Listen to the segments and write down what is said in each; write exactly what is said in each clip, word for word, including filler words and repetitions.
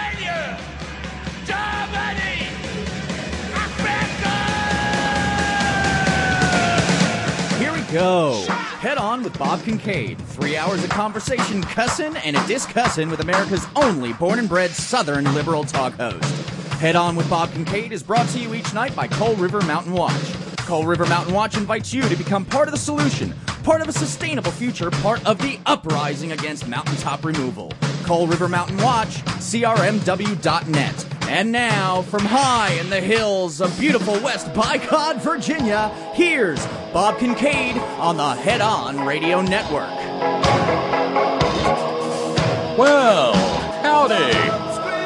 Australia, Germany, Africa! Here we go. Head On with Bob Kincaid. Three hours of conversation, cussin' and a discussin' with America's only born and bred Southern liberal talk host. Head On with Bob Kincaid is brought to you each night by Coal River Mountain Watch. Coal River Mountain Watch invites you to become part of the solution, part of a sustainable future, part of the uprising against mountaintop removal. Coal River Mountain Watch, C R M W dot net. And now, from high in the hills of beautiful West Bicod, Virginia, here's Bob Kincaid on the Head On Radio Network. Well, howdy.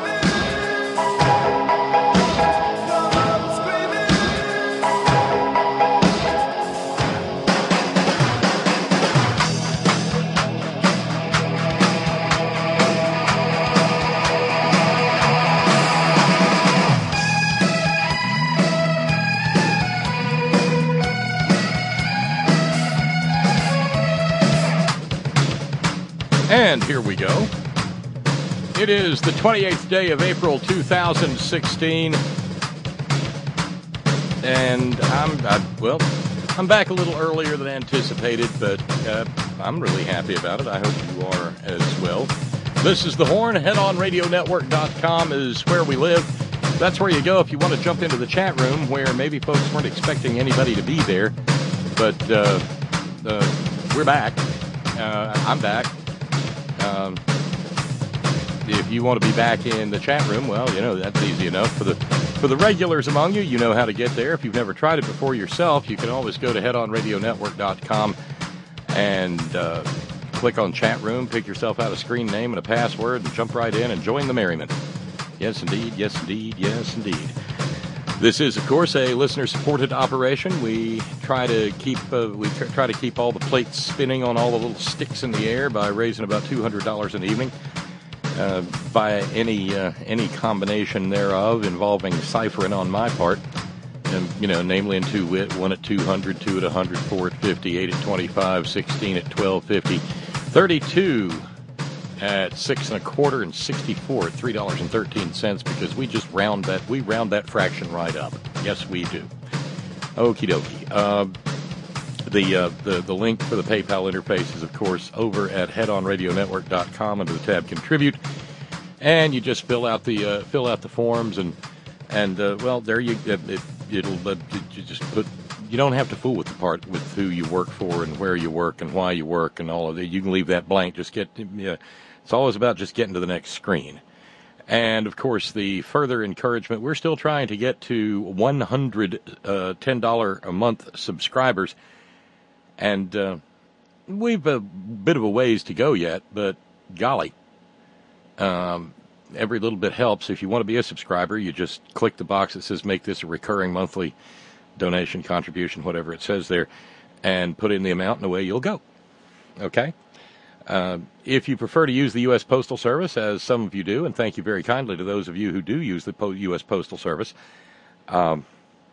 And here we go. It is the twenty-eighth day of April two thousand sixteen. And I'm, I, well, I'm back a little earlier than anticipated, but uh, I'm really happy about it. I hope you are as well. This is The Horn. head on radio network dot com is where we live. That's where you go if you want to jump into the chat room, where maybe folks weren't expecting anybody to be there. But uh, uh, we're back. Uh, I'm back. Um, if you want to be back in the chat room, well, you know, that's easy enough. For the for the regulars among you, you know how to get there. If you've never tried it before yourself, you can always go to head on radio network dot com and uh, click on chat room, pick yourself out a screen name and a password, and jump right in and join the merriment. Yes, indeed. Yes, indeed. Yes, indeed. This is, of course, a listener-supported operation. We try to keep uh, we tr- try to keep all the plates spinning on all the little sticks in the air by raising about two hundred dollars an evening uh, by any uh, any combination thereof involving ciphering on my part. And, you know, namely in two wit, one at two hundred, two at one hundred, four at fifty, eight at twenty-five, sixteen at twelve fifty, thirty-two at six and a quarter, and sixty-four at three dollars and thirteen cents, because we just round that we round that fraction right up. Yes, we do. Okie dokie. Uh, the uh, the the link for the PayPal interface is, of course, over at head on radio network dot com under the tab Contribute, and you just fill out the uh, fill out the forms, and and uh, well, there you it, it, it'll uh, you just put. You don't have to fool with the part with who you work for and where you work and why you work and all of that. You can leave that blank. Just get. Uh, It's always about just getting to the next screen. And, of course, the further encouragement, we're still trying to get to one hundred uh, ten dollars a month subscribers. And uh, we've a bit of a ways to go yet, but golly, um, every little bit helps. If you want to be a subscriber, you just click the box that says make this a recurring monthly donation, contribution, whatever it says there, and put in the amount, and away you'll go. Okay? Uh, if you prefer to use the U S Postal Service, as some of you do, and thank you very kindly to those of you who do use the U S Postal Service, um,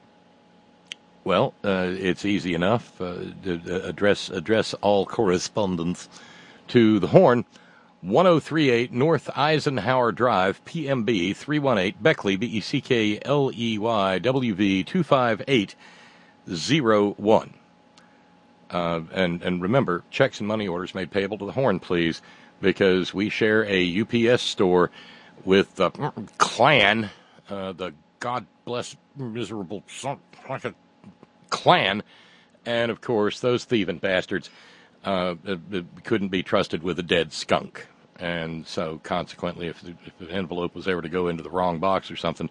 well, uh, it's easy enough. Uh, to address address all correspondence to the Horn, ten thirty-eight North Eisenhower Drive, P M B three one eight, Beckley, B E C K L E Y, W V two five eight zero one. Uh, and, and remember, checks and money orders made payable to the Horn, please, because we share a U P S store with the Klan, uh, the God bless miserable son, like a Klan, and, of course, those thieving bastards uh, couldn't be trusted with a dead skunk. And so, consequently, if the, if the envelope was ever to go into the wrong box or something,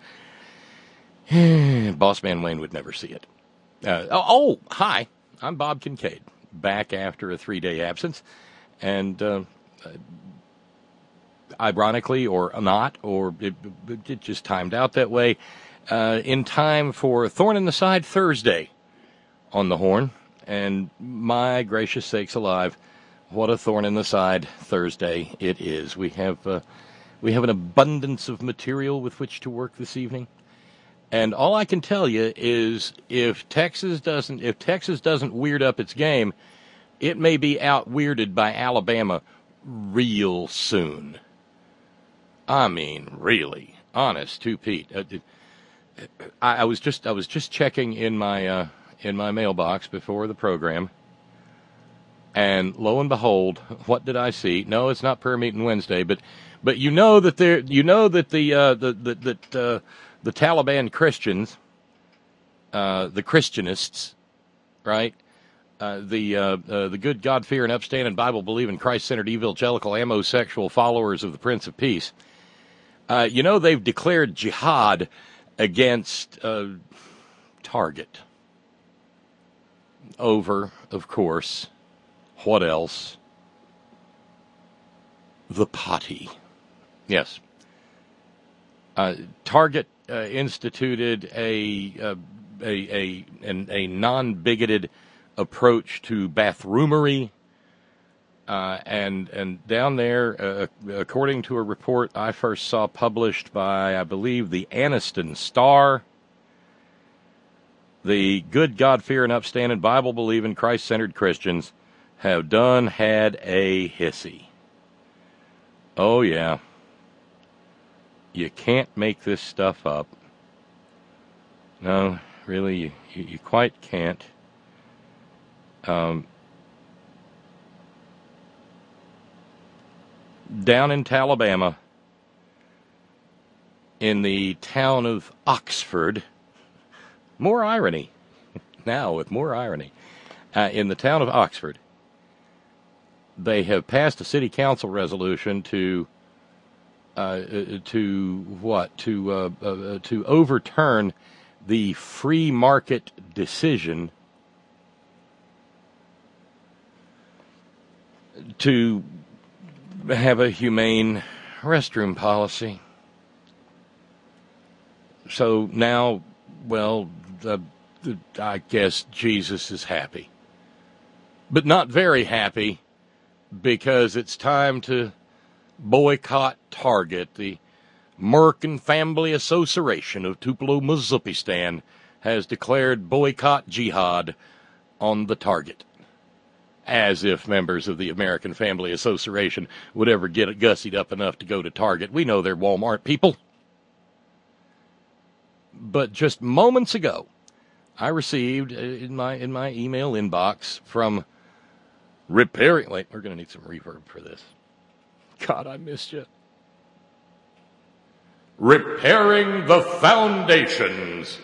Boss Man Wayne would never see it. Uh, oh, oh, hi. I'm Bob Kincaid, back after a three-day absence, and uh, ironically, or not, or it, it just timed out that way, uh, in time for Thorn in the Side Thursday on the Horn, and my gracious sakes alive, what a thorn in the side Thursday it is. We have uh, we have an abundance of material with which to work this evening. And all I can tell you is if Texas doesn't if Texas doesn't weird up its game, it may be out weirded by Alabama real soon. I mean, really, honest to Pete. Uh, I, I was just I was just checking in my uh, in my mailbox before the program, and lo and behold, what did I see? No, it's not prayer meeting Wednesday, but but you know that there you know that the uh, the the that uh, the Taliban Christians, uh, the Christianists, right? Uh, the uh, uh, the good God-fearing, upstanding, Bible-believing, Christ-centered, evangelical, amosexual followers of the Prince of Peace. Uh, you know, they've declared jihad against uh, Target. Over, of course, what else? The potty. Yes. Uh, Target uh, instituted a, uh, a, a, an, a non-bigoted approach to bathroomery, uh, and and down there, uh, according to a report I first saw published by, I believe, the Anniston Star, the good, God-fearing, upstanding, Bible-believing, Christ-centered Christians have done had a hissy. Oh, yeah. You can't make this stuff up. No, really, you, you, you quite can't. Um, down in Alabama, in the town of Oxford, more irony, now with more irony, uh, in the town of Oxford, they have passed a city council resolution to, uh, to what, to, uh, uh, to overturn the free market decision to have a humane restroom policy. So now, well, the, the, I guess Jesus is happy. But not very happy, because it's time to boycott Target. The American Family Association of Tupelo, Mississippi has declared boycott jihad on the Target. As if members of the American Family Association would ever get it gussied up enough to go to Target. We know they're Walmart people. But just moments ago, I received in my in my email inbox from repairing. Wait, we're going to need some reverb for this. God, I missed you. Repairing the Foundations,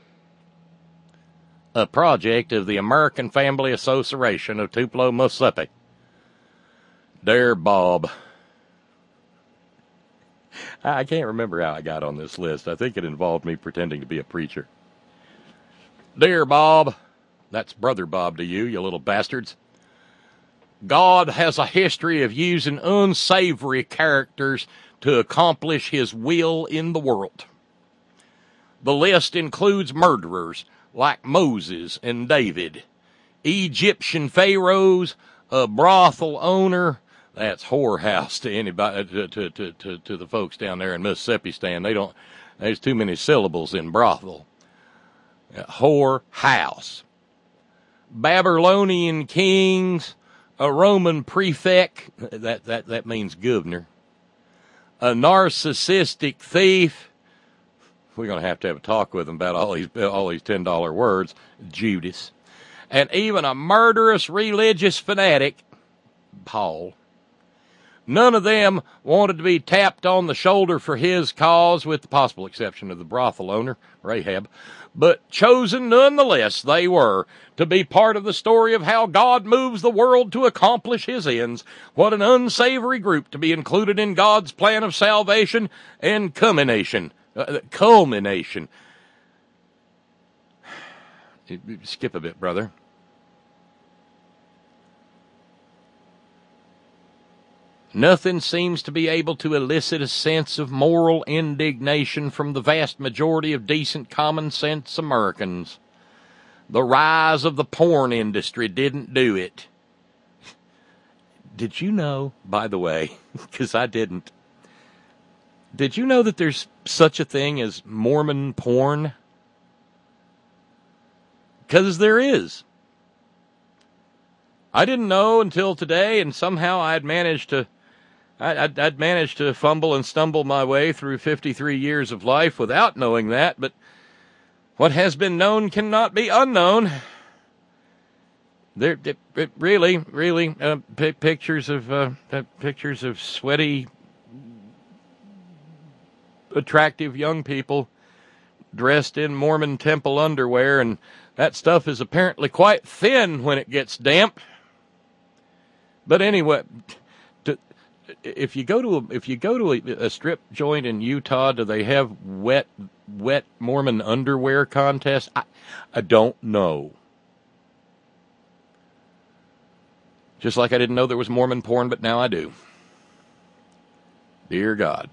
a project of the American Family Association of Tupelo, Mississippi. Dear Bob. I can't remember how I got on this list. I think it involved me pretending to be a preacher. Dear Bob, that's Brother Bob to you, you little bastards. God has a history of using unsavory characters to accomplish his will in the world. The list includes murderers like Moses and David, Egyptian pharaohs, a brothel owner. That's whorehouse to anybody, to, to, to, to, to the folks down there in Mississippi stand. They don't, there's too many syllables in brothel. Uh, whorehouse. Babylonian kings, a Roman prefect, that, that, that means governor, a narcissistic thief. We're going to have to have a talk with him about all these all these ten dollar words. Judas. And even a murderous religious fanatic, Paul. None of them wanted to be tapped on the shoulder for his cause, with the possible exception of the brothel owner, Rahab. But chosen nonetheless they were to be part of the story of how God moves the world to accomplish his ends. What an unsavory group to be included in God's plan of salvation and culmination. Uh, culmination. Skip a bit, brother. Nothing seems to be able to elicit a sense of moral indignation from the vast majority of decent common sense Americans. The rise of the porn industry didn't do it. Did you know, by the way, because I didn't, did you know that there's such a thing as Mormon porn? Because there is. I didn't know until today, and somehow I had managed to I'd, I'd managed to fumble and stumble my way through fifty-three years of life without knowing that, but what has been known cannot be unknown. There, it, it really, really, uh, p- pictures of uh, uh, pictures of sweaty, attractive young people dressed in Mormon temple underwear, and that stuff is apparently quite thin when it gets damp. But anyway, to, if you go to a, if you go to a, a strip joint in Utah, do they have wet wet Mormon underwear contests? I, I don't know. Just like I didn't know there was Mormon porn, but now I do. Dear God.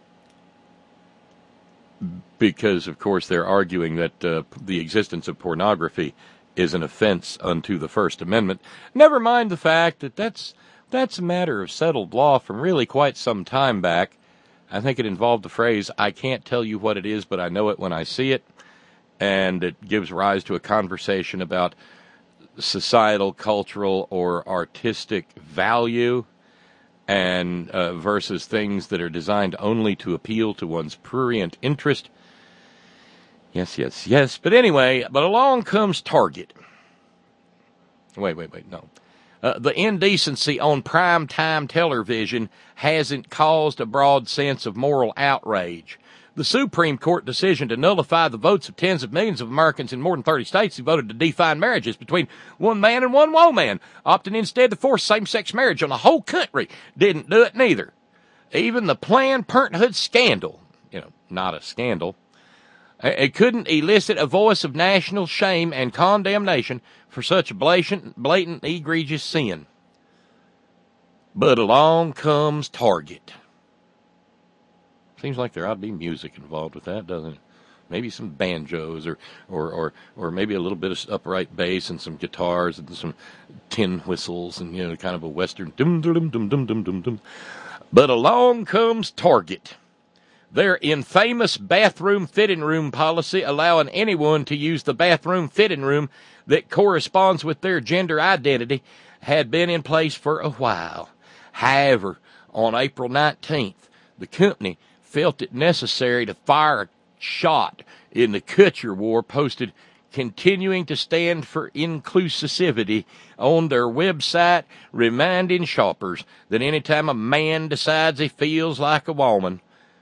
Because, of course, they're arguing that uh, the existence of pornography is an offense unto the First Amendment. Never mind the fact that that's, that's a matter of settled law from really quite some time back. I think it involved the phrase, I can't tell you what it is, but I know it when I see it. And it gives rise to a conversation about societal, cultural, or artistic value, and uh, versus things that are designed only to appeal to one's prurient interest. Yes, yes, yes. But anyway, but along comes Target. Wait, wait, wait, no. Uh, the indecency on primetime television hasn't caused a broad sense of moral outrage. The Supreme Court decision to nullify the votes of tens of millions of Americans in more than thirty states who voted to define marriages between one man and one woman, opting instead to force same-sex marriage on the whole country, didn't do it neither. Even the Planned Parenthood scandal, you know, not a scandal, it couldn't elicit a voice of national shame and condemnation for such a blatant, blatant, egregious sin. But along comes Target. Seems like there ought to be music involved with that, doesn't it? Maybe some banjos, or, or, or, or maybe a little bit of upright bass and some guitars and some tin whistles and, you know, kind of a western dum dum dum dum dum dum dum. But along comes Target. Their infamous bathroom fitting room policy allowing anyone to use the bathroom fitting room that corresponds with their gender identity had been in place for a while. However, on April nineteenth, the company felt it necessary to fire a shot in the Kutcher War, posted continuing to stand for inclusivity on their website, reminding shoppers that anytime a man decides he feels like a woman,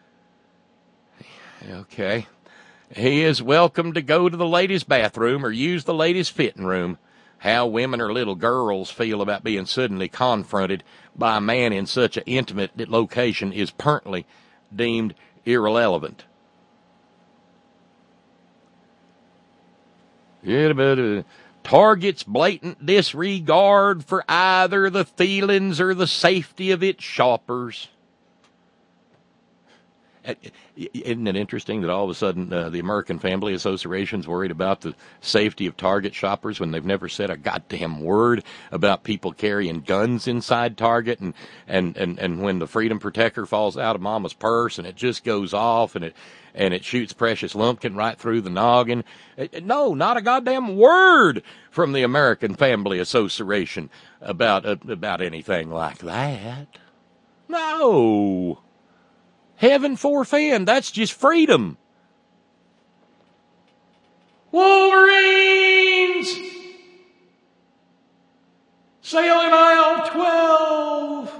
okay, he is welcome to go to the ladies' bathroom or use the ladies' fitting room. How women or little girls feel about being suddenly confronted by a man in such an intimate location is pertinently deemed irrelevant. Yeah, but uh, Target's blatant disregard for either the feelings or the safety of its shoppers. Isn't it interesting that all of a sudden uh, the American Family Association's worried about the safety of Target shoppers when they've never said a goddamn word about people carrying guns inside Target, and, and, and, and when the Freedom Protector falls out of Mama's purse and it just goes off and it and it shoots Precious Lumpkin right through the noggin. No, not a goddamn word from the American Family Association about uh, about anything like that. No. Heaven forfend, that's just freedom. Wolverines! Sailing aisle twelve!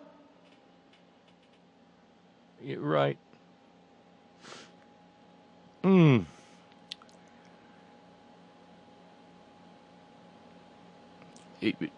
You're right. Mm. It, it,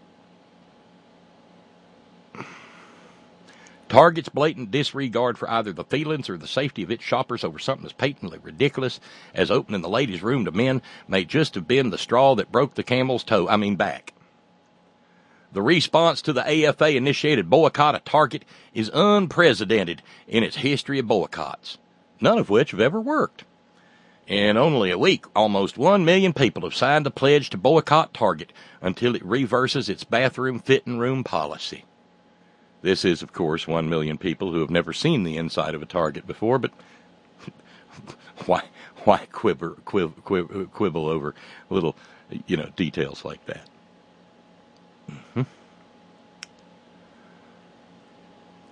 Target's blatant disregard for either the feelings or the safety of its shoppers over something as patently ridiculous as opening the ladies' room to men may just have been the straw that broke the camel's toe, I mean back. The response to the A F A-initiated boycott of Target is unprecedented in its history of boycotts, none of which have ever worked. In only a week, almost one million people have signed the pledge to boycott Target until it reverses its bathroom fitting room policy. This is, of course, one million people who have never seen the inside of a Target before, but why why quibble, quibble, quibble, quibble over little, you know, details like that? Mm-hmm.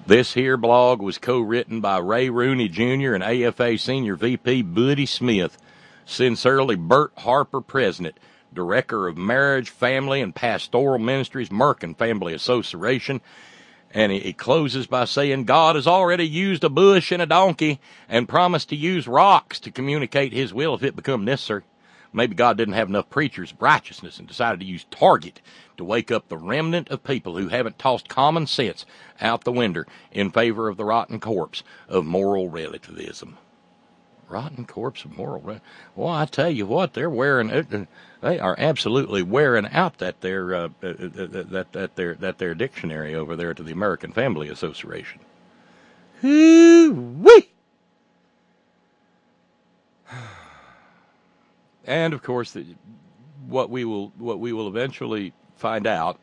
This here blog was co-written by Ray Rooney Junior and A F A Senior V P Buddy Smith. Sincerely, Bert Harper, President, Director of Marriage, Family, and Pastoral Ministries, Merkin Family Association. And he closes by saying, God has already used a bush and a donkey and promised to use rocks to communicate his will if it become necessary. Maybe God didn't have enough preachers of righteousness and decided to use Target to wake up the remnant of people who haven't tossed common sense out the window in favor of the rotten corpse of moral relativism. Rotten corpse of moral relativism. Well, I tell you what, they're wearing, they are absolutely wearing out that their, uh, that, that, their, that their dictionary over there to the American Family Association. Hoo-wee! And of course, the, what we will what we will eventually find out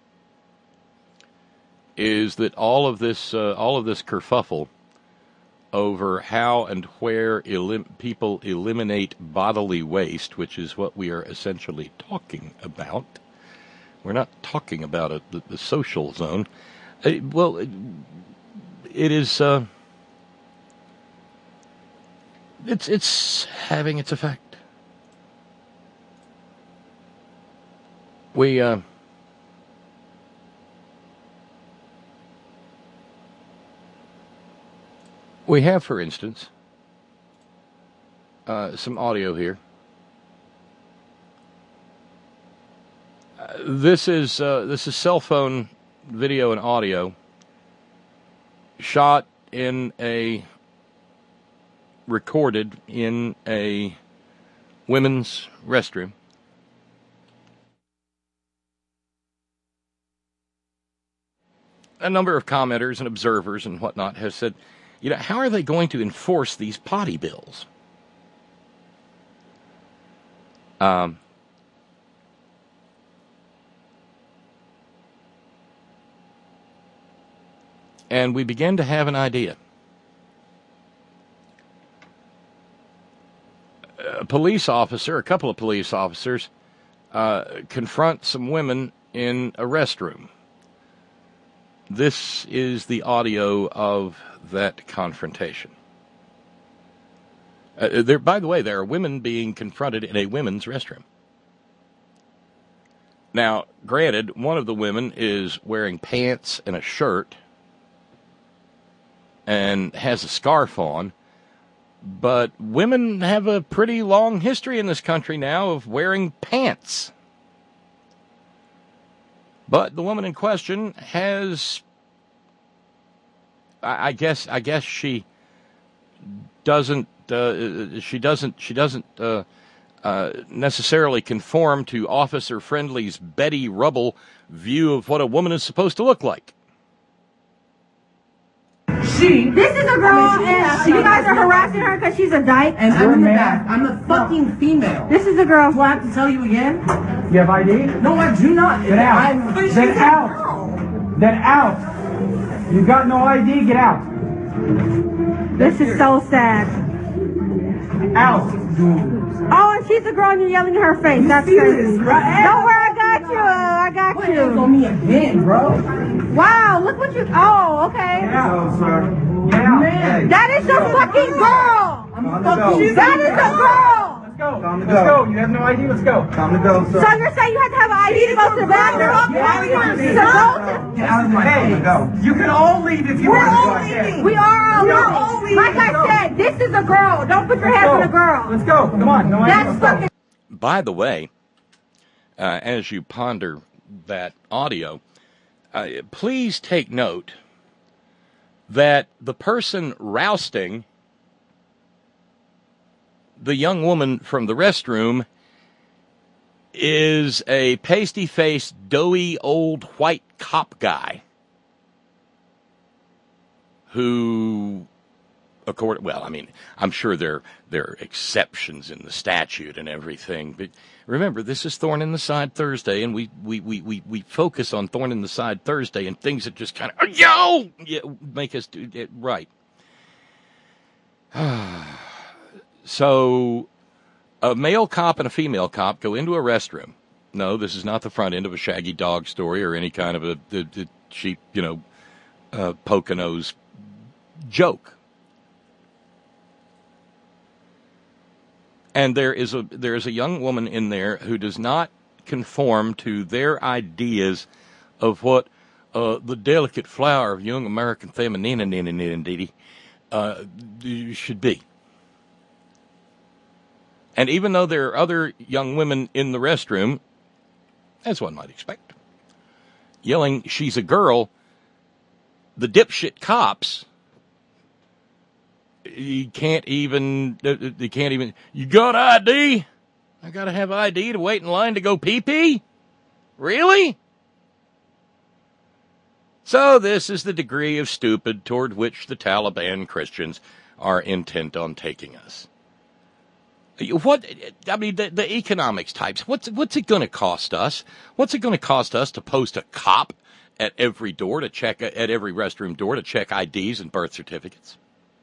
is that all of this uh, all of this kerfuffle over how and where elim- people eliminate bodily waste, which is what we are essentially talking about. We're not talking about a, the, the social zone. Uh, well, it, it is. Uh, it's it's having its effect. We, uh, we have, for instance, uh, some audio here. Uh, this is, uh, this is cell phone video and audio shot in a, recorded in a women's restroom. A number of commenters and observers and whatnot have said, you know, how are they going to enforce these potty bills? Um, and we begin to have an idea. A police officer, a couple of police officers, uh, confront some women in a restroom. This is the audio of that confrontation. Uh, there, by the way, there are women being confronted in a women's restroom. Now, granted, one of the women is wearing pants and a shirt and has a scarf on, but women have a pretty long history in this country now of wearing pants. But the woman in question has, I, I guess, I guess she doesn't, uh, she doesn't, she doesn't uh, uh, necessarily conform to Officer Friendly's Betty Rubble view of what a woman is supposed to look like. She. This is a girl, I mean, and you guys are harassing her because she's a dyke. And I'm in the back. I'm a fucking female. This is a girl. Do I have to tell you again? You have I D? No, I do not. Get out. I'm, Then out. Then out. You got no I D? Get out. This is so sad. Out. Oh, and she's a girl and you're yelling in her face. That's crazy. Don't worry, I got you. I got Put hands on you. me again, bro. Wow, look what you... Oh, okay. Get out, sir. Get out. Man. That is the fucking girl. I'm fucking... That is the girl. Let's go. Time to Let's go. go. You have no I D? Let's go. Time to go, sir. So you're saying you have to have an I D to go to the bathroom? Get out of here. To go to- Get out of my Hey, face. go. you can all leave if you We're want to. all Go ahead. leaving. We are all We are leaving. all leaving. Like I said, this is a girl. Don't put your Let's hands go. on a girl. Let's go. Come on. No I D. That's Let's go. fucking... By the way, uh, as you ponder that audio, uh, please take note that the person rousting the young woman from the restroom is a pasty-faced, doughy, old white cop guy who, according, well, I mean, I'm sure there there are exceptions in the statute and everything, but remember, this is Thorn in the Side Thursday, and we we, we, we, we focus on Thorn in the Side Thursday and things that just kind of, yo, yeah, make us do it right. So, a male cop and a female cop go into a restroom. No, this is not the front end of a Shaggy Dog story or any kind of a, a, a cheap, you know, uh, Pocono's joke. And there is a there is a young woman in there who does not conform to their ideas of what uh, the delicate flower of young American femininity uh, should be. And even though there are other young women in the restroom, as one might expect, yelling, "She's a girl," the dipshit cops, you can't even, you can't even, "You got I D? I got to have I D to wait in line to go pee-pee? Really?" So this is the degree of stupid toward which the Taliban Christians are intent on taking us. What, I mean, the, the economics types, what's, what's it going to cost us? What's it going to cost us to post a cop at every door to check, at every restroom door to check I Ds and birth certificates?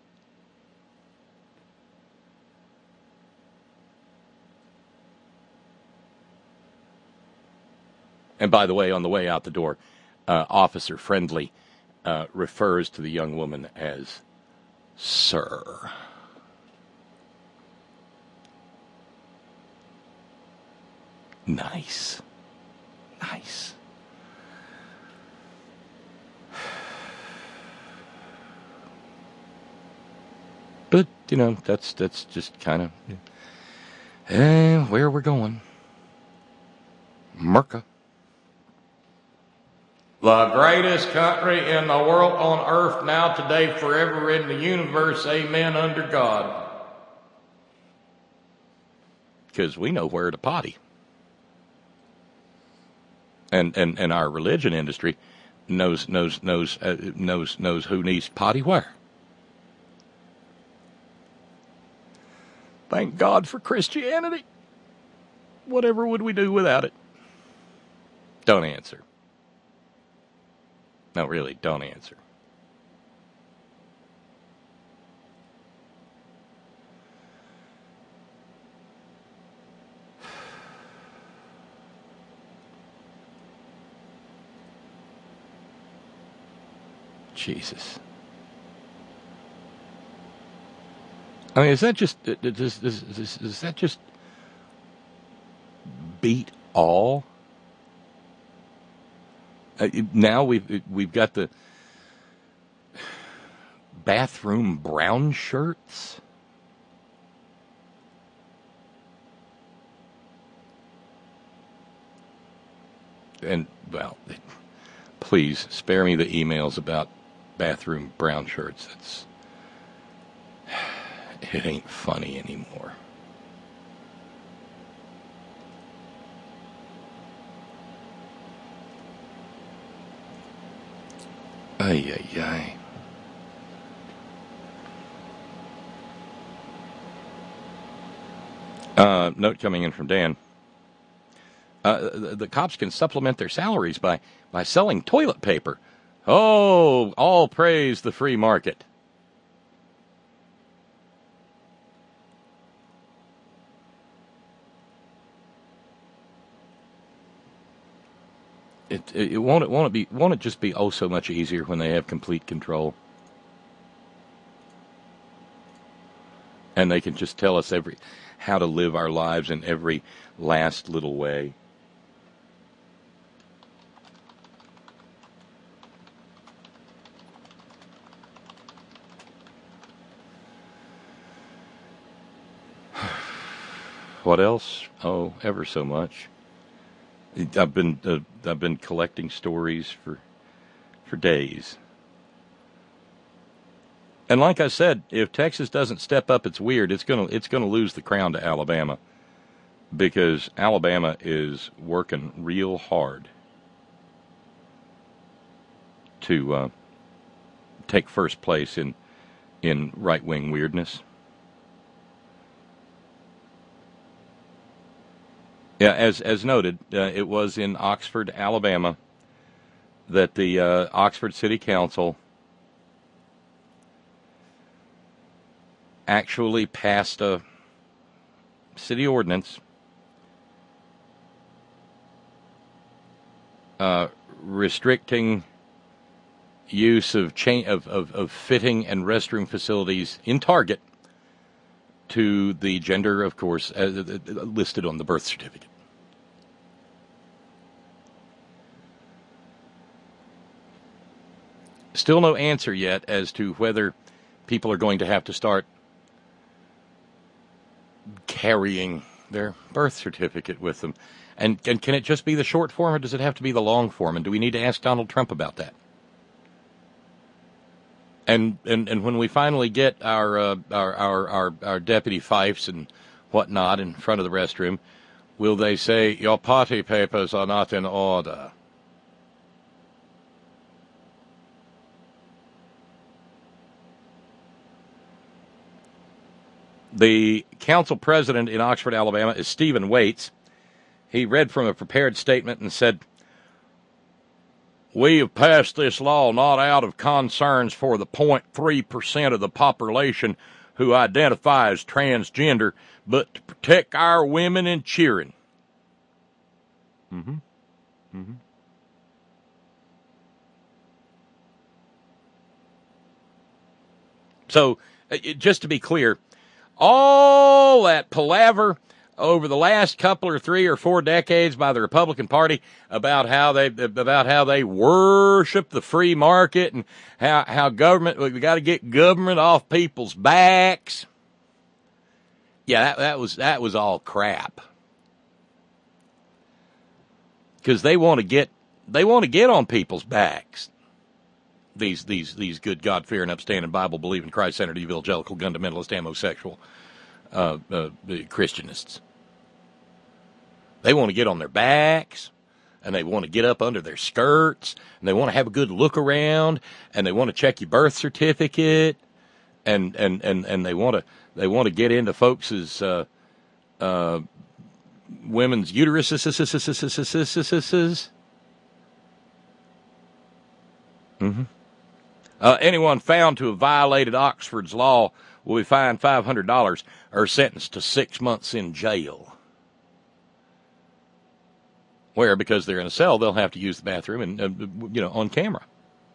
And by the way, on the way out the door, uh, Officer Friendly uh, refers to the young woman as Sir. Nice. Nice. But, you know, that's that's just kind of eh, where we're going. Merca. The greatest country in the world on earth now, today, forever in the universe, amen, under God. Because we know where to potty. And, and, and our religion industry knows knows knows uh, knows knows who needs potty where. Thank God for Christianity. Whatever would we do without it? Don't answer. No, really, don't answer. Jesus. I mean, is that just, does, does, does, does that just beat all? Uh, now we've, we've got the bathroom brown shirts. And, well, please spare me the emails about bathroom brown shirts. It's, it ain't funny anymore. Ay, ay, ay. Uh, note coming in from Dan. Uh, the, the cops can supplement their salaries by, by selling toilet paper. Oh, all praise the free market. It, it, it won't it won't it be won't it just be oh so much easier when they have complete control, and they can just tell us every how to live our lives in every last little way. What else? Oh, ever so much. I've been uh, I've been collecting stories for for days. And like I said, if Texas doesn't step up its weird, it's gonna it's gonna lose the crown to Alabama, because Alabama is working real hard to uh, take first place in in right-wing weirdness. Yeah, as as noted, uh, it was in Oxford, Alabama, that the uh, Oxford City Council actually passed a city ordinance uh, restricting use of, cha- of, of, of fitting and restroom facilities in Target to the gender, of course, uh, listed on the birth certificate. Still no answer yet as to whether people are going to have to start carrying their birth certificate with them. And, and can it just be the short form, or does it have to be the long form? And do we need to ask Donald Trump about that? And and, and when we finally get our, uh, our, our, our, our deputy fifes and whatnot in front of the restroom, will they say, your party papers are not in order? The council president in Oxford, Alabama, is Stephen Waits. He read from a prepared statement and said, we have passed this law not out of concerns for the zero point three percent of the population who identify as transgender, but to protect our women and children. Mm-hmm. Mm-hmm. So, uh, just to be clear, all that palaver over the last couple or three or four decades by the Republican Party about how they about how they worship the free market and how how government we got to get government off people's backs. Yeah, that, that was that was all crap. Because they want to get they want to get on people's backs. These these these good God-fearing, upstanding, Bible-believing, Christ-centered, evangelical, fundamentalist, homosexual uh, uh, Christianists. They want to get on their backs, and they want to get up under their skirts, and they want to have a good look around, and they want to check your birth certificate, and and and, and they want to they want to get into folks' uh, uh, women's uteruses. Mm-hmm. Uh, anyone found to have violated Oxford's law will be fined five hundred dollars or sentenced to six months in jail. Where, because they're in a cell, they'll have to use the bathroom and, uh, you know, on camera.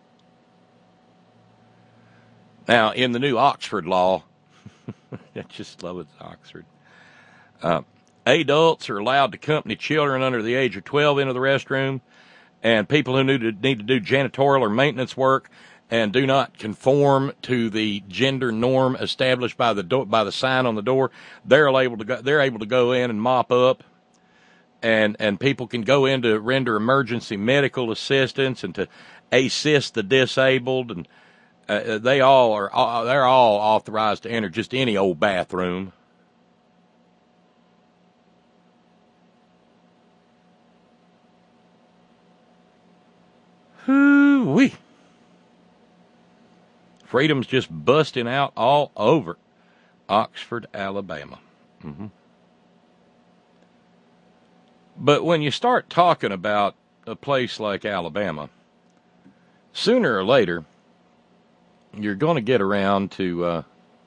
Now, in the new Oxford law, I just love it, Oxford. Uh, adults are allowed to accompany children under the age of twelve into the restroom, and people who need to, need to do janitorial or maintenance work and do not conform to the gender norm established by the do- by the sign on the door, they're able to go, they're able to go in and mop up, and and people can go in to render emergency medical assistance and to assist the disabled, and uh, they all are uh, they're all authorized to enter just any old bathroom. Hoo-wee. Freedom's just busting out all over Oxford, Alabama. Mm-hmm. But when you start talking about a place like Alabama, sooner or later, you're going to get around to, uh,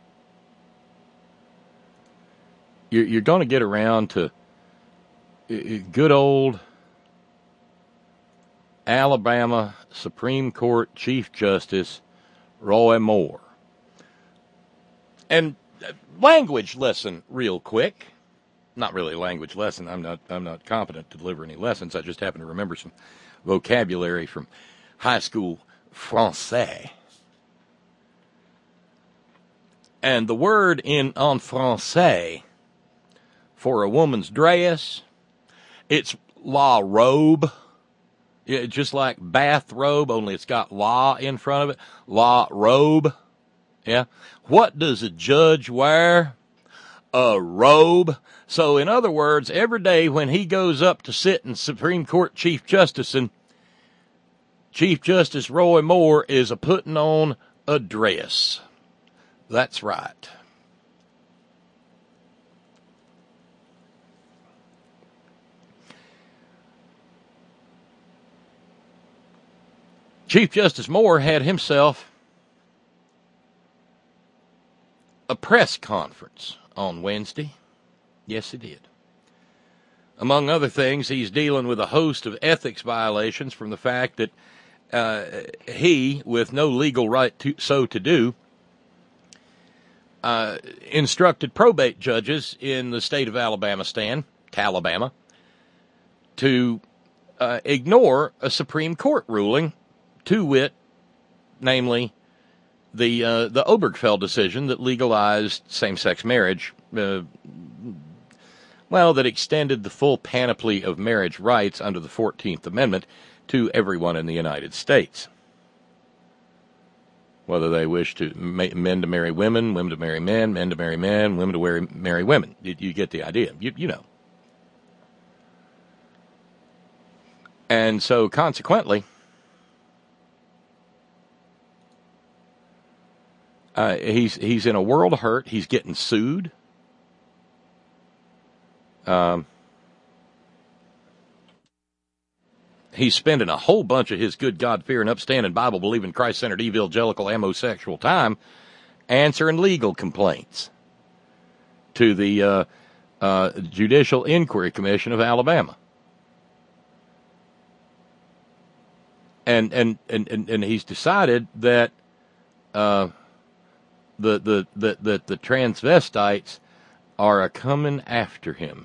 you're, you're going to get around to good old Alabama Supreme Court Chief Justice Roy Moore. And language lesson real quick. Not really a language lesson. I'm not I'm not competent to deliver any lessons. I just happen to remember some vocabulary from high school français. And the word in en français for a woman's dress, it's la robe. Yeah, just like bathrobe, only it's got la in front of it. La robe. Yeah. What does a judge wear? A robe. So, in other words, every day when he goes up to sit in Supreme Court Chief Justice, and Chief Justice Roy Moore is a putting on a dress. That's right. Chief Justice Moore had himself a press conference on Wednesday. Yes, he did. Among other things, he's dealing with a host of ethics violations from the fact that uh, he, with no legal right to so to do, uh, instructed probate judges in the state of Alabama, Stan, Talabama, to uh, ignore a Supreme Court ruling, to wit, namely, the uh, the Obergefell decision that legalized same-sex marriage, uh, well, that extended the full panoply of marriage rights under the fourteenth Amendment to everyone in the United States. Whether they wish to ma- men to marry women, women to marry men, men to marry men, women to marry, marry women. You, you get the idea. You, you know. And so, consequently, uh, he's he's in a world of hurt. He's getting sued. Um, he's spending a whole bunch of his good God-fearing, upstanding, Bible-believing, Christ-centered, evangelical, homosexual time answering legal complaints to the uh, uh, Judicial Inquiry Commission of Alabama. And and, and, and, and he's decided that uh, the, the, the, the, the transvestites are a coming after him.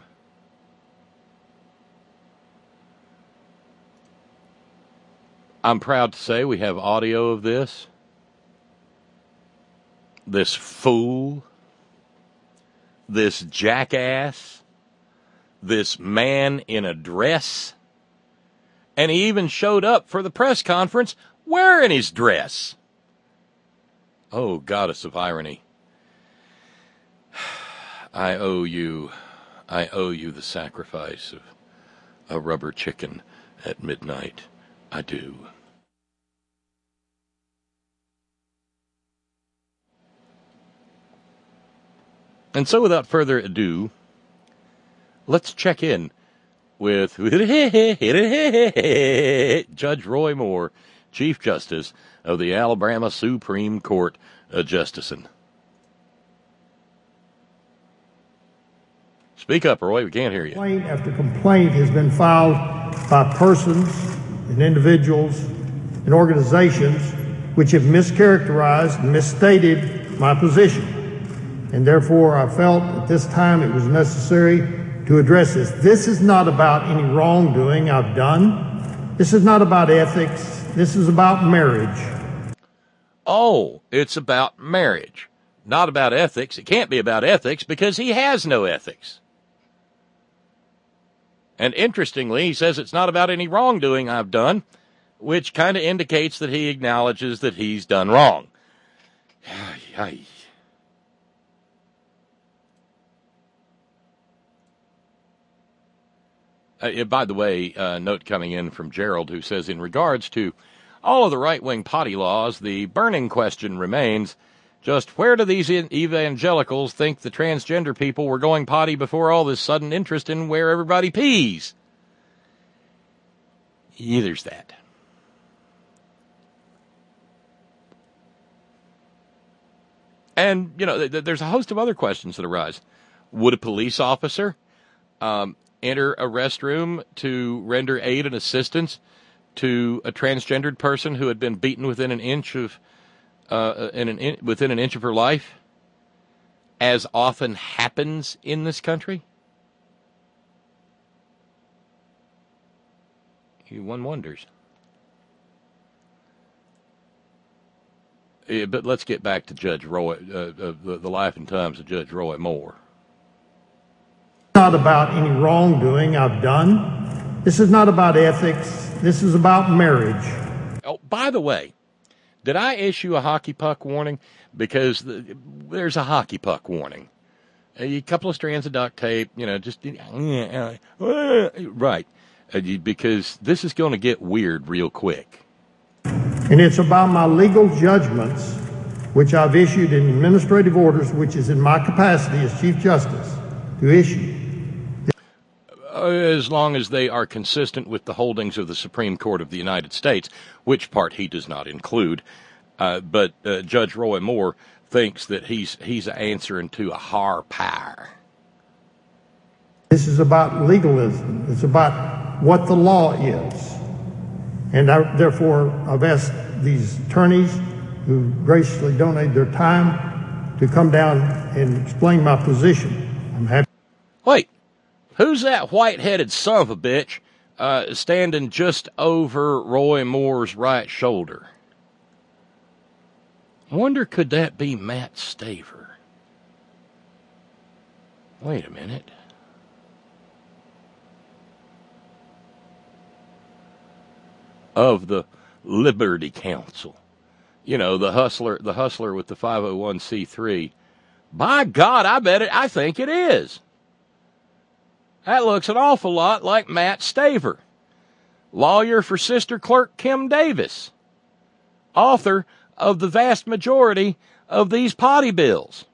I'm proud to say we have audio of this. This fool, this jackass, this man in a dress, and he even showed up for the press conference wearing his dress. Oh, goddess of irony. I owe you, I owe you the sacrifice of a rubber chicken at midnight. I do. And so without further ado, let's check in with Judge Roy Moore, Chief Justice of the Alabama Supreme Court of Justicin. Speak up, Roy. We can't hear you. Complaint after complaint has been filed by persons and individuals and organizations which have mischaracterized and misstated my position. And therefore, I felt at this time it was necessary to address this. This is not about any wrongdoing I've done. This is not about ethics. This is about marriage. Oh, it's about marriage, not about ethics. It can't be about ethics because he has no ethics. And interestingly, he says it's not about any wrongdoing I've done, which kind of indicates that he acknowledges that he's done wrong. Uh, by the way, uh, note coming in from Gerald, who says, in regards to all of the right-wing potty laws, the burning question remains, just where do these evangelicals think the transgender people were going potty before all this sudden interest in where everybody pees? Yeah, there's that. And, you know, th- there's a host of other questions that arise. Would a police officer um, enter a restroom to render aid and assistance to a transgendered person who had been beaten within an inch of uh, in an in, within an inch of her life, as often happens in this country? One wonders. Yeah, but let's get back to Judge Roy, uh, uh, the, the life and times of Judge Roy Moore. Not about any wrongdoing I've done. This is not about ethics. This is about marriage. Oh, by the way, did I issue a hockey puck warning? Because the, there's a hockey puck warning. A couple of strands of duct tape, you know, just right. Because this is going to get weird real quick. And it's about my legal judgments, which I've issued in administrative orders, which is in my capacity as Chief Justice to issue. As long as they are consistent with the holdings of the Supreme Court of the United States, which part he does not include. Uh, but uh, Judge Roy Moore thinks that he's he's answering to a higher power. This is about legalism. It's about what the law is. And I, therefore, I've asked these attorneys who graciously donated their time to come down and explain my position. I'm happy. Wait, who's that white-headed son of a bitch uh, standing just over Roy Moore's right shoulder? I wonder, could that be Matt Staver? Wait a minute. Of the Liberty Council. You know, the hustler, the hustler with the five oh one c three. By God, I bet it, I think it is. That looks an awful lot like Matt Staver, lawyer for Sister Clerk Kim Davis, author of the vast majority of these potty bills.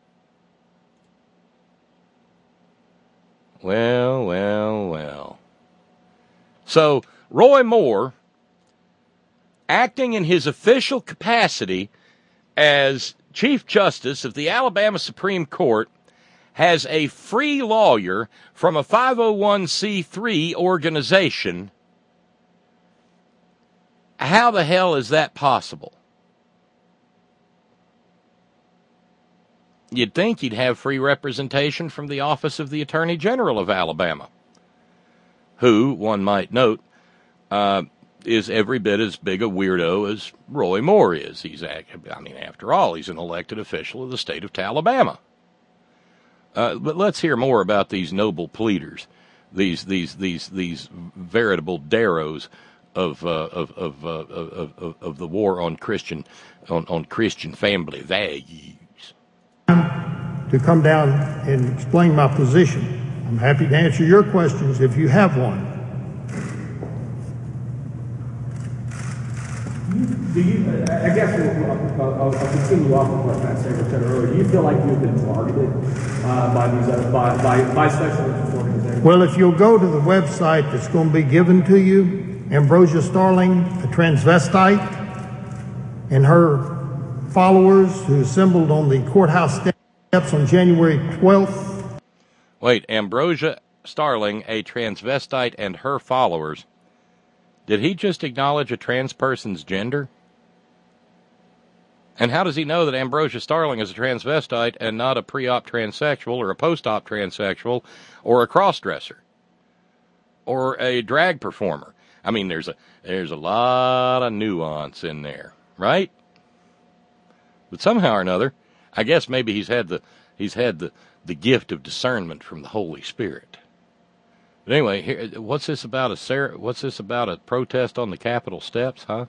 Well, well, well. So, Roy Moore, acting in his official capacity as Chief Justice of the Alabama Supreme Court, has a free lawyer from a five oh one c three organization. How the hell is that possible? You'd think he'd have free representation from the Office of the Attorney General of Alabama, who, one might note, uh, is every bit as big a weirdo as Roy Moore is. He's, I mean, after all, he's an elected official of the state of Alabama. Uh, but let's hear more about these noble pleaders, these these these these veritable Darrows of uh, of of, uh, of of of the war on Christian on, on Christian family values. To come down and explain my position. I'm happy to answer your questions if you have one. Do you, I guess I'll, I'll, I'll continue off of what Matt Staver said earlier. Do you feel like you've been targeted uh, by these uh, by, by, by special interest organizations? Well, if you'll go to the website that's going to be given to you, Ambrosia Starling, a transvestite, and her followers who assembled on the courthouse steps on January twelfth. Wait, Ambrosia Starling, a transvestite, and her followers. Did he just acknowledge a trans person's gender? And how does he know that Ambrosia Starling is a transvestite and not a pre-op transsexual or a post-op transsexual or a cross-dresser or a drag performer? I mean, there's a there's a lot of nuance in there, right? But somehow or another, I guess maybe he's had the he's had the, the gift of discernment from the Holy Spirit. But anyway, here, what's this about a what's this about a protest on the Capitol steps, huh?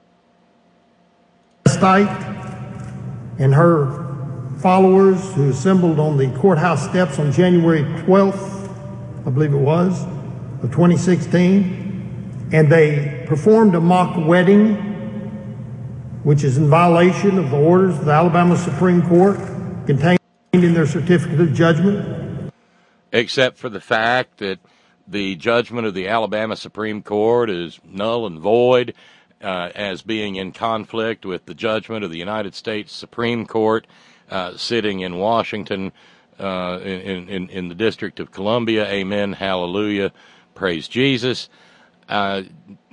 And her followers who assembled on the courthouse steps on January twelfth, I believe it was, of twenty sixteen, and they performed a mock wedding, which is in violation of the orders of the Alabama Supreme Court contained in their certificate of judgment. Except for the fact that the judgment of the Alabama Supreme Court is null and void, uh, as being in conflict with the judgment of the United States Supreme Court, uh, sitting in Washington, uh, in, in, in the District of Columbia. Amen. Hallelujah. Praise Jesus. Uh,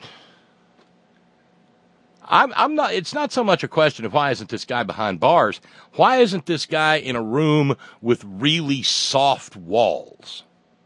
I'm, I'm not, it's not so much a question of why isn't this guy behind bars? Why isn't this guy in a room with really soft walls?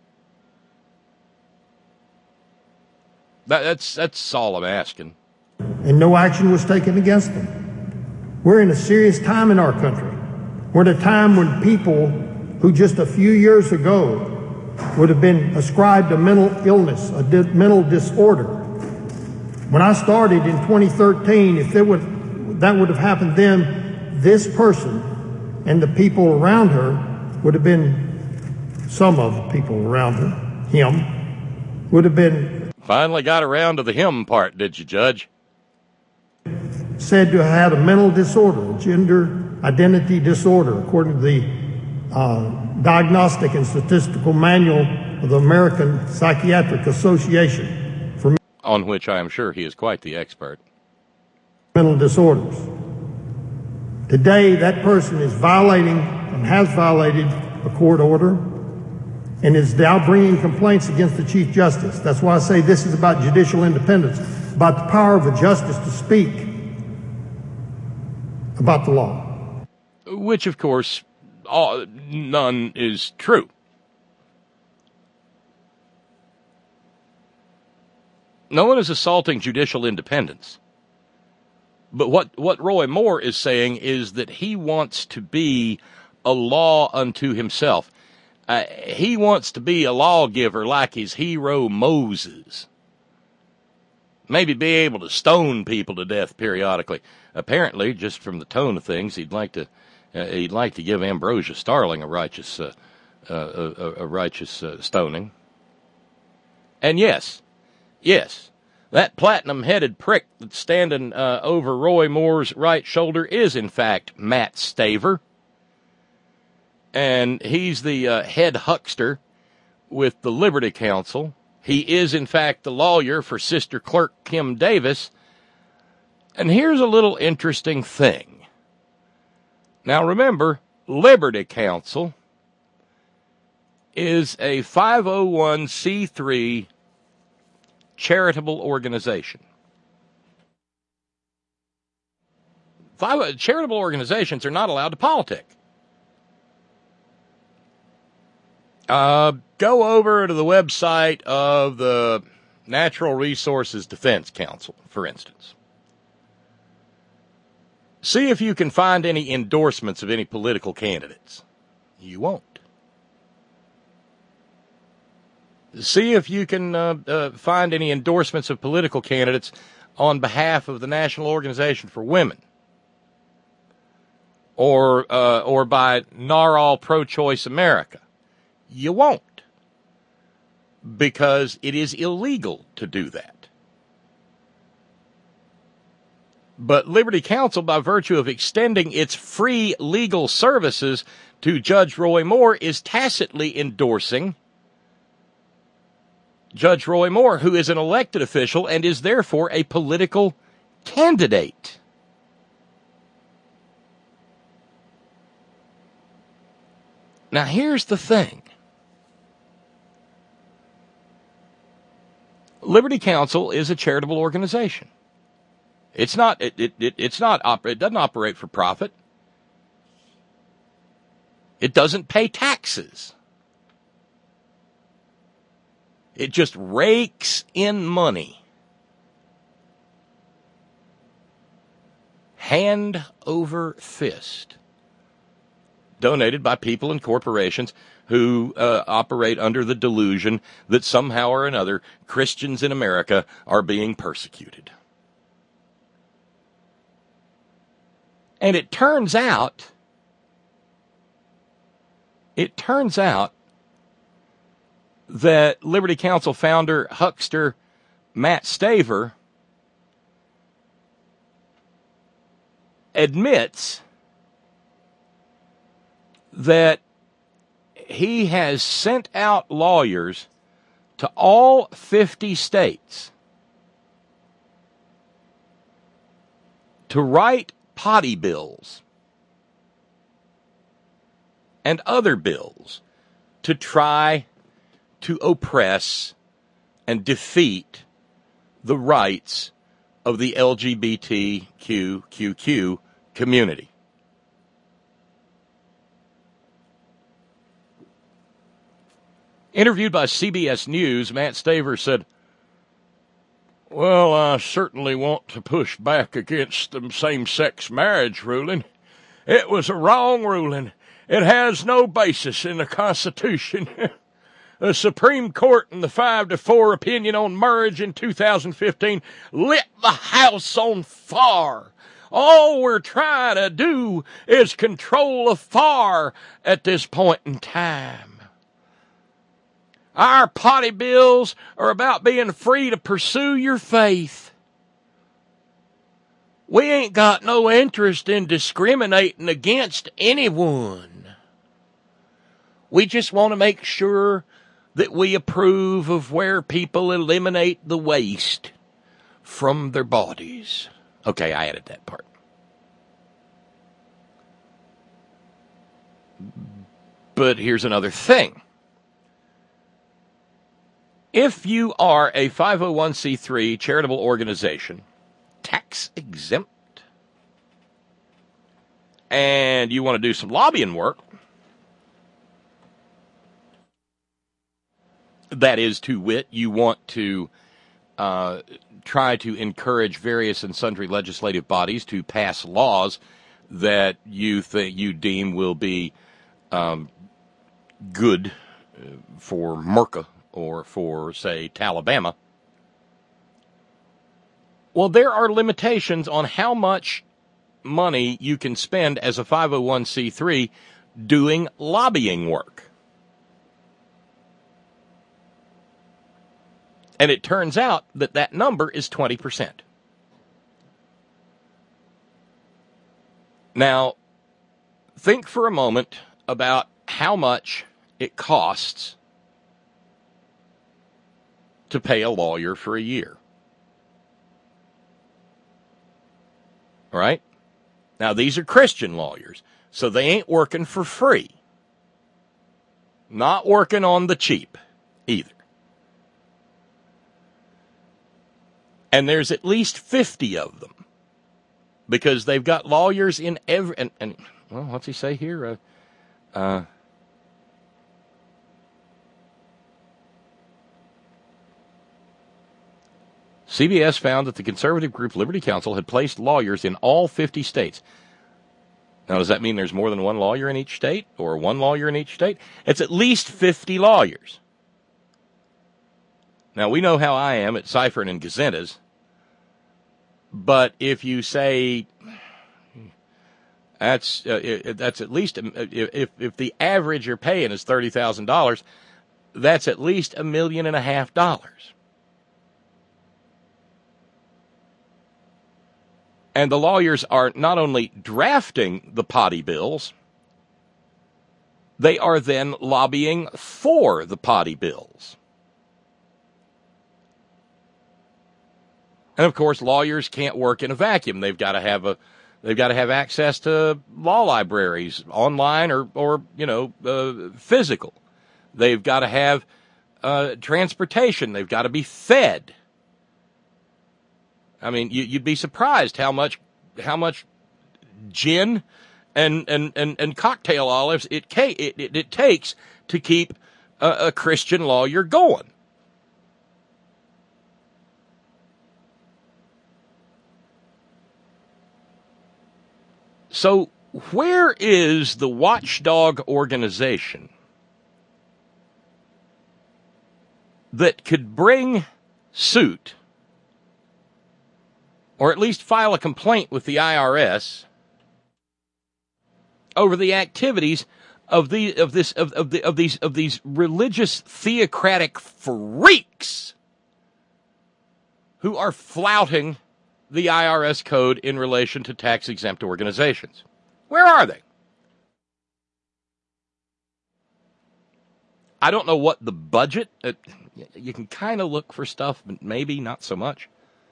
That, that's, that's all I'm asking. And no action was taken against them. We're in a serious time in our country. We're at a time when people who just a few years ago would have been ascribed a mental illness, a di- mental disorder. When I started in twenty thirteen, if there would, that would have happened then, this person and the people around her would have been, some of the people around her, him, would have been... Finally got around to the him part, did you, Judge? Said to have had a mental disorder, a gender identity disorder, according to the uh, Diagnostic and Statistical Manual of the American Psychiatric Association. For on which I am sure he is quite the expert. Mental disorders. Today, that person is violating and has violated a court order and is now bringing complaints against the Chief Justice. That's why I say this is about judicial independence. about the power of a justice to speak about the law. Which, of course, all, none is true. No one is assaulting judicial independence. But what, what Roy Moore is saying is that he wants to be a law unto himself. Uh, he wants to be a lawgiver like his hero Moses. Maybe be able to stone people to death periodically. Apparently, just from the tone of things, he'd like to uh, he'd like to give Ambrosia Starling a righteous uh, uh, a, a righteous uh, stoning. And yes, yes, that platinum-headed prick that's standing uh, over Roy Moore's right shoulder is, in fact, Matt Staver. And he's the uh, head huckster with the Liberty Counsel. He is, in fact, the lawyer for Sister Clerk Kim Davis. And here's a little interesting thing. Now, remember, Liberty Counsel is a five oh one c three charitable organization. Five, charitable organizations are not allowed to politic. Uh, go over to the website of the Natural Resources Defense Council, for instance. See if you can find any endorsements of any political candidates. You won't. See if you can uh, uh, find any endorsements of political candidates on behalf of the National Organization for Women, or uh, or by NARAL Pro-Choice America. You won't, because it is illegal to do that. But Liberty Counsel, by virtue of extending its free legal services to Judge Roy Moore, is tacitly endorsing Judge Roy Moore, who is an elected official and is therefore a political candidate. Now, here's the thing. Liberty Counsel is a charitable organization. It's not, it, it, it, it's not, it doesn't operate for profit. It doesn't pay taxes. It just rakes in money. Hand over fist. Donated by people and corporations who uh, operate under the delusion that somehow or another Christians in America are being persecuted. And it turns out, it turns out that Liberty Counsel founder, huckster Matt Staver admits that he has sent out lawyers to all fifty states to write potty bills and other bills to try to oppress and defeat the rights of the L G B T Q Q Q community. Interviewed by C B S News, Matt Staver said, "Well, I certainly want to push back against the same-sex marriage ruling. It was a wrong ruling. It has no basis in the Constitution. The Supreme Court in the five to four opinion on marriage in two thousand fifteen lit the house on fire. All we're trying to do is control the fire at this point in time. Our potty bills are about being free to pursue your faith. We ain't got no interest in discriminating against anyone. We just want to make sure that we approve of where people eliminate the waste from their bodies." Okay, I added that part. But here's another thing. If you are a five oh one c three charitable organization, tax exempt, and you want to do some lobbying work, that is to wit, you want to uh, try to encourage various and sundry legislative bodies to pass laws that you think you deem will be um, good for Merca or for, say, Talabama. Well, there are limitations on how much money you can spend as a five oh one c three doing lobbying work. And it turns out that that number is twenty percent. Now, think for a moment about how much it costs to pay a lawyer for a year. All right? Now, these are Christian lawyers, so they ain't working for free. Not working on the cheap either. And there's at least fifty of them, because they've got lawyers in every, and, and well, what's he say here? Uh, uh, C B S found that the conservative group Liberty Counsel had placed lawyers in all fifty states. Now, does that mean there's more than one lawyer in each state, or one lawyer in each state? It's at least fifty lawyers. Now, we know how I am at Ciphering and Gazettas, but if you say that's uh, that's at least, if if the average you're paying is thirty thousand dollars, that's at least a million and a half dollars. And the lawyers are not only drafting the potty bills, they are then lobbying for the potty bills. And of course, lawyers can't work in a vacuum. They've got to have a, they've got to have access to law libraries, online or, or you know, uh, physical. They've got to have uh, transportation. They've got to be fed. I mean, you, you'd be surprised how much, how much gin and and, and, and cocktail olives it, it, it, it takes to keep a, a Christian lawyer going. So where is the watchdog organization that could bring suit, or at least file a complaint with the I R S over the activities of the of this of, of the of these of these religious theocratic freaks who are flouting the I R S code in relation to tax-exempt organizations? Where are they? I don't know what the budget, uh, you can kind of look for stuff, but maybe not so much.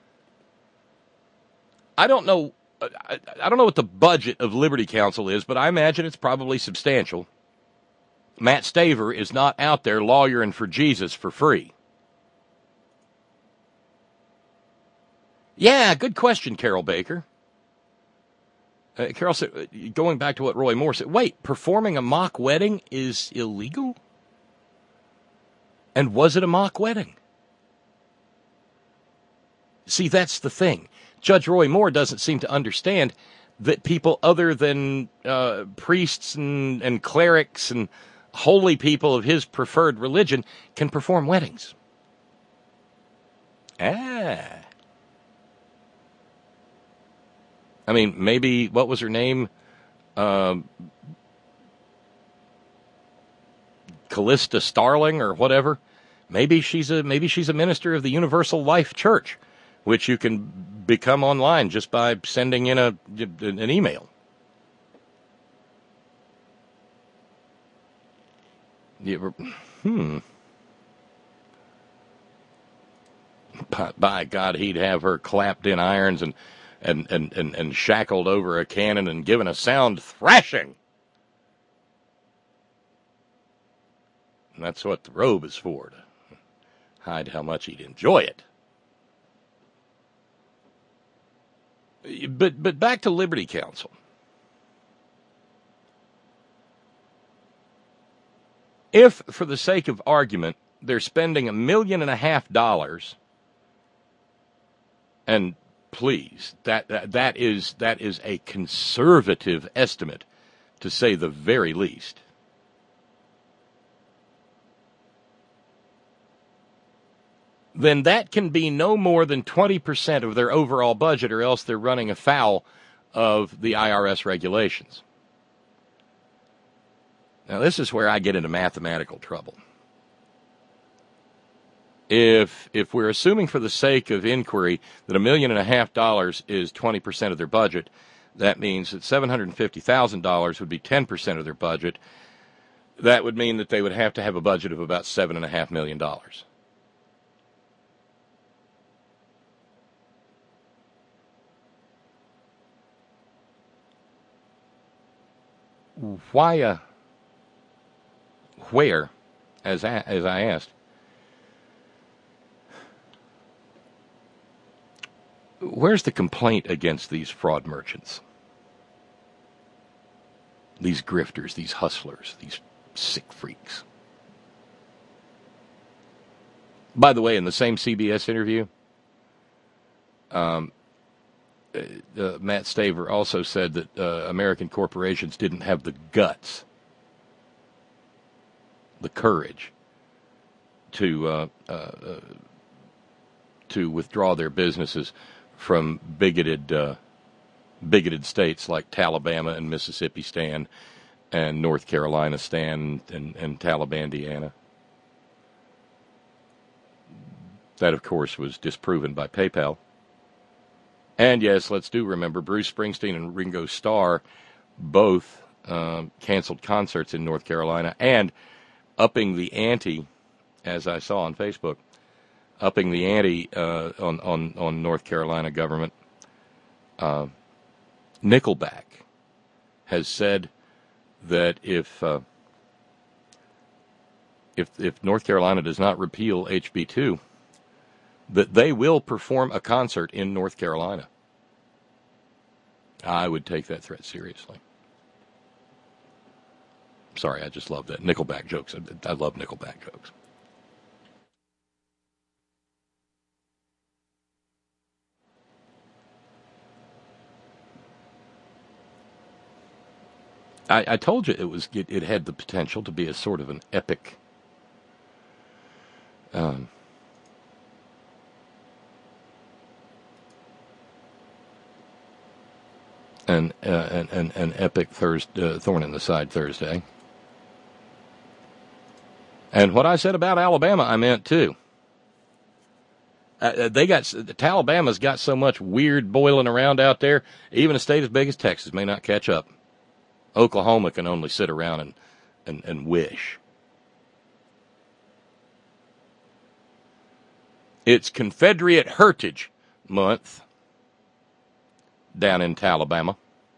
I don't know, I, I don't know what the budget of Liberty Counsel is, but I imagine it's probably substantial. Matt Staver is not out there lawyering for Jesus for free. Yeah, good question, Carol Baker. Uh, Carol said, going back to what Roy Moore said, wait, performing a mock wedding is illegal? And was it a mock wedding? See, that's the thing. Judge Roy Moore doesn't seem to understand that people other than uh, priests and, and clerics and holy people of his preferred religion can perform weddings. Ah. I mean, maybe, what was her name? Um, Callista Starling or whatever. Maybe she's a maybe she's a minister of the Universal Life Church, which you can become online just by sending in a an email. Yeah, hmm. By, by God, he'd have her clapped in irons and and, and, and, and shackled over a cannon and given a sound thrashing. And that's what the robe is for, to hide how much he'd enjoy it. But but back to Liberty Counsel. If, for the sake of argument, they're spending a million and a half dollars, and please, that, that that is that is a conservative estimate, to say the very least. Then that can be no more than twenty percent of their overall budget, or else they're running afoul of the I R S regulations. Now, this is where I get into mathematical trouble. If if we're assuming for the sake of inquiry that a million and a half dollars is twenty percent of their budget, that means that seven hundred fifty thousand dollars would be ten percent of their budget. That would mean that they would have to have a budget of about seven point five million dollars. Why, uh, where, as I, as I asked, where's the complaint against these fraud merchants? These grifters, these hustlers, these sick freaks. By the way, in the same C B S interview, um, uh, Matt Staver also said that uh, American corporations didn't have the guts, the courage to uh, uh, uh, to withdraw their businesses from bigoted uh, bigoted states like Alabama and Mississippi Stan and North Carolina Stan and, and Talibandiana. That, of course, was disproven by PayPal. And yes, let's do remember Bruce Springsteen and Ringo Starr both um, canceled concerts in North Carolina, and upping the ante, as I saw on Facebook, upping the ante uh, on, on, on North Carolina government. Uh, Nickelback has said that if uh, if if North Carolina does not repeal H B two, that they will perform a concert in North Carolina. I would take that threat seriously. Sorry, I just love that. Nickelback jokes. I, I love Nickelback jokes. I, I told you it was it, it had the potential to be a sort of an epic um, An, uh, an, an, an epic Thursday, uh, thorn in the side Thursday. And what I said about Alabama, I meant too. Uh, they got Alabama's got so much weird boiling around out there, even a state as big as Texas may not catch up. Oklahoma can only sit around and, and, and wish. It's Confederate Heritage Month down in Alabama.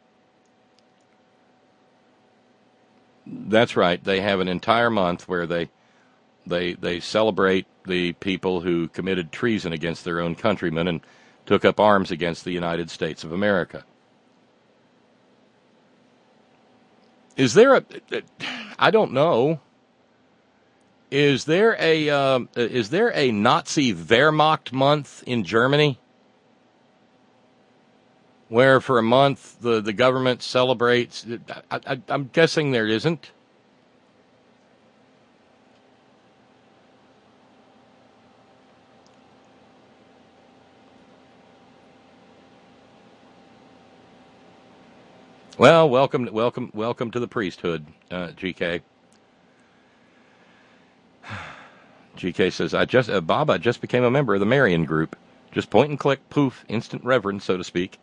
That's right. They have an entire month where they they they celebrate the people who committed treason against their own countrymen and took up arms against the United States of America. Is there a? I don't know. Is there a uh, is there a Nazi Wehrmacht month in Germany, where for a month the, the government celebrates? I, I, I'm guessing there isn't. Well, welcome, welcome, welcome to the priesthood, uh, G K. G K says, "I just, uh, Bob, I just became a member of the Marian group. Just point and click, poof, instant reverend, so to speak.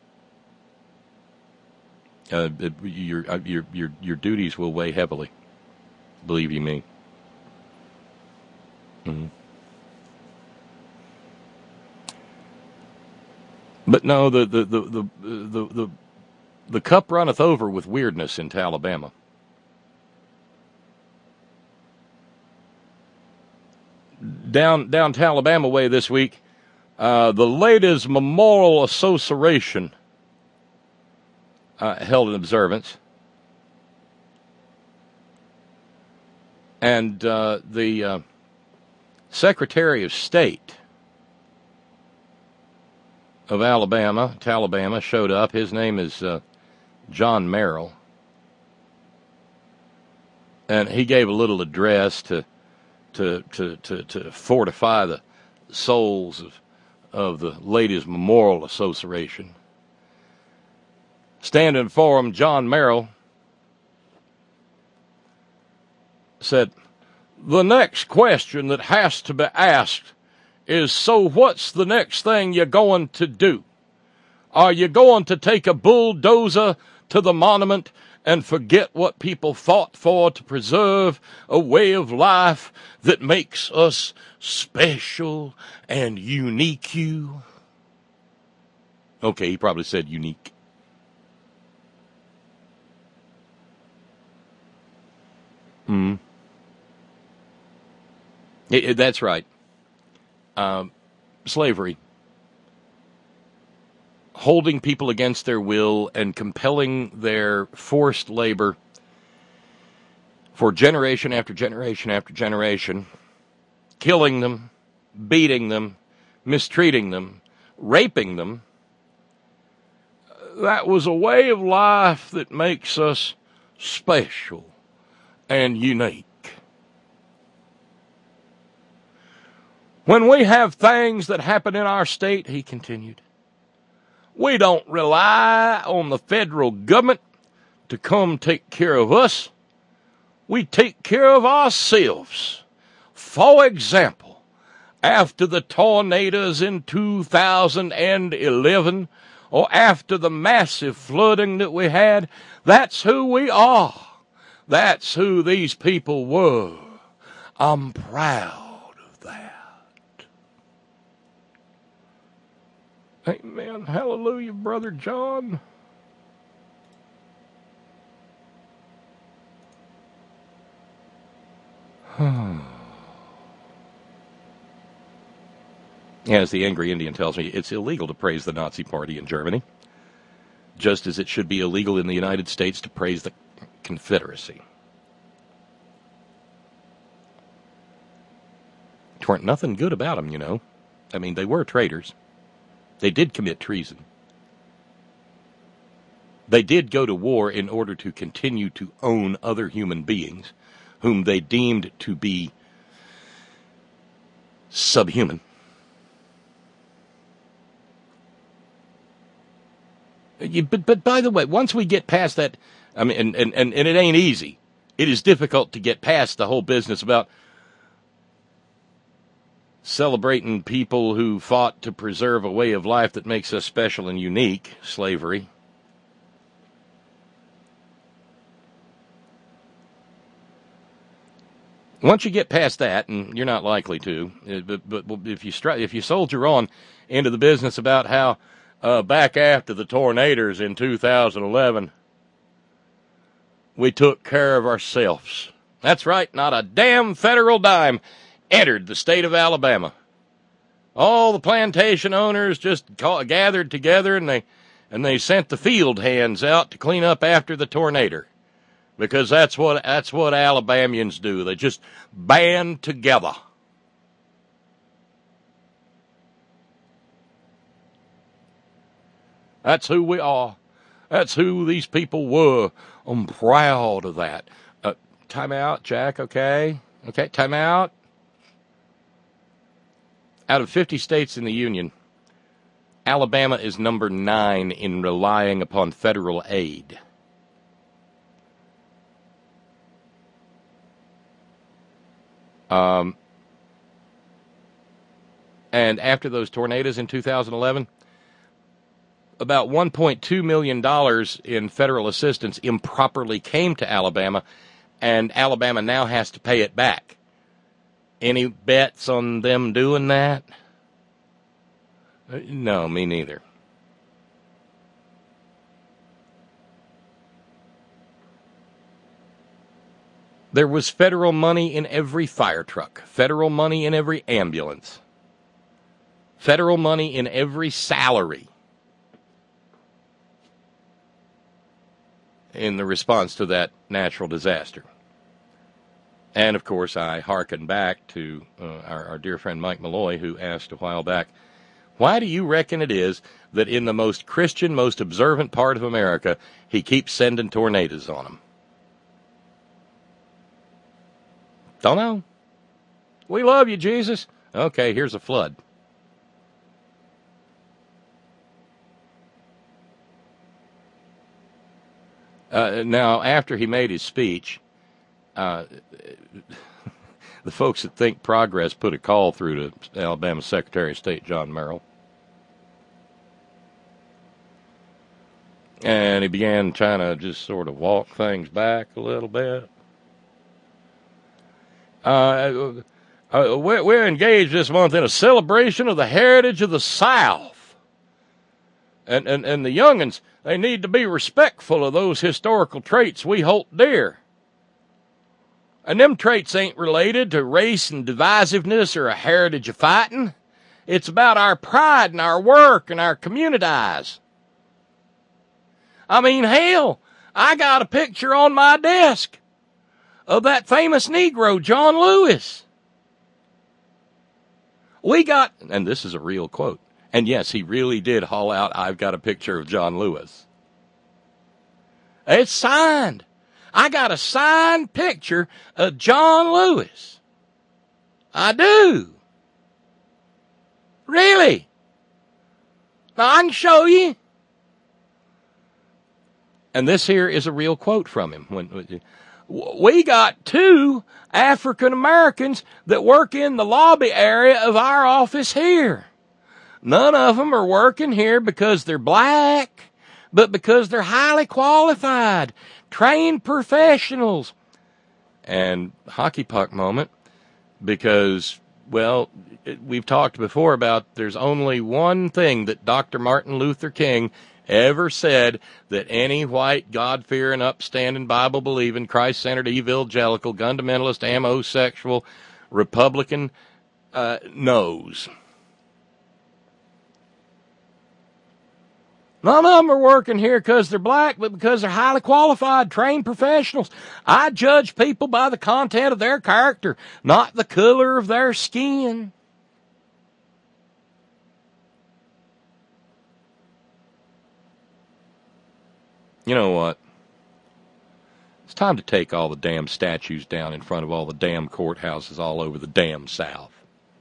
Uh, your, uh, your, your, your duties will weigh heavily, believe you me." Mm-hmm. But no, the the the the the the, the cup runneth over with weirdness in Alabama. down down to Alabama way this week. Uh, the Ladies Memorial Association uh, held an observance. And uh, the uh, Secretary of State of Alabama, to Alabama, showed up. His name is uh, John Merrill. And he gave a little address to to to to, to fortify the souls of, of the Ladies Memorial Association. Standing for him, John Merrill said, "The next question that has to be asked is, so what's the next thing you're going to do? Are you going to take a bulldozer to the monument and forget what people fought for to preserve a way of life that makes us special and unique you?" Okay, he probably said unique. Hmm. It, it, that's right. Um, slavery. Holding people against their will and compelling their forced labor for generation after generation after generation, killing them, beating them, mistreating them, raping them. That was a way of life that makes us special and unique. When we have things that happen in our state, he continued, we don't rely on the federal government to come take care of us. We take care of ourselves. For example, after the tornadoes in two thousand eleven, or after the massive flooding that we had, that's who we are. That's who these people were. I'm proud of that. Amen. Hallelujah, Brother John. As the angry Indian tells me, it's illegal to praise the Nazi Party in Germany, just as it should be illegal in the United States to praise the Confederacy. It weren't nothing good about them, you know. I mean, they were traitors. They did commit treason. They did go to war in order to continue to own other human beings whom they deemed to be subhuman. But, but by the way, once we get past that, I mean, and, and, and it ain't easy. It is difficult to get past the whole business about celebrating people who fought to preserve a way of life that makes us special and unique, slavery. Once you get past that, and you're not likely to, but, but if you stri- if you soldier on into the business about how uh, back after the tornadoes in two thousand eleven, we took care of ourselves. That's right, not a damn federal dime entered the state of Alabama. All the plantation owners just call, gathered together and they and they sent the field hands out to clean up after the tornado, because that's what that's what Alabamians do. They just band together. That's who we are. That's who these people were. I'm proud of that. Uh, time out, Jack. Okay, okay. Time out. Out of fifty states in the Union, Alabama is number nine in relying upon federal aid. Um, and after those tornadoes in two thousand eleven, about one point two million dollars in federal assistance improperly came to Alabama, and Alabama now has to pay it back. Any bets on them doing that? No, me neither. There was federal money in every fire truck, federal money in every ambulance, federal money in every salary in the response to that natural disaster. And, of course, I hearken back to uh, our, our dear friend Mike Malloy, who asked a while back, why do you reckon it is that in the most Christian, most observant part of America, he keeps sending tornadoes on them? Don't know. We love you, Jesus. Okay, here's a flood. Uh, now, after he made his speech, uh, the folks that Think Progress put a call through to Alabama Secretary of State John Merrill. And he began trying to just sort of walk things back a little bit. Uh, uh, we're, we're engaged this month in a celebration of the heritage of the South. And, and, and the young'uns, they need to be respectful of those historical traits we hold dear. And them traits ain't related to race and divisiveness or a heritage of fighting. It's about our pride and our work and our communities. I mean, hell, I got a picture on my desk of that famous Negro, John Lewis. We got, and this is a real quote, and yes, he really did haul out, I've got a picture of John Lewis. It's signed. I got a signed picture of John Lewis. I do. Really? Now, I can show you. And this here is a real quote from him. When we got two African Americans that work in the lobby area of our office here. None of them are working here because they're black, but because they're highly qualified, trained professionals. And hockey puck moment, because, well, we've talked before about there's only one thing that Doctor Martin Luther King ever said that any white, God-fearing, upstanding, Bible-believing, Christ-centered, evangelical, fundamentalist, amosexual, Republican uh, knows. None of them are working here because they're black, but because they're highly qualified, trained professionals. I judge people by the content of their character, not the color of their skin. You know what? It's time to take all the damn statues down in front of all the damn courthouses all over the damn South.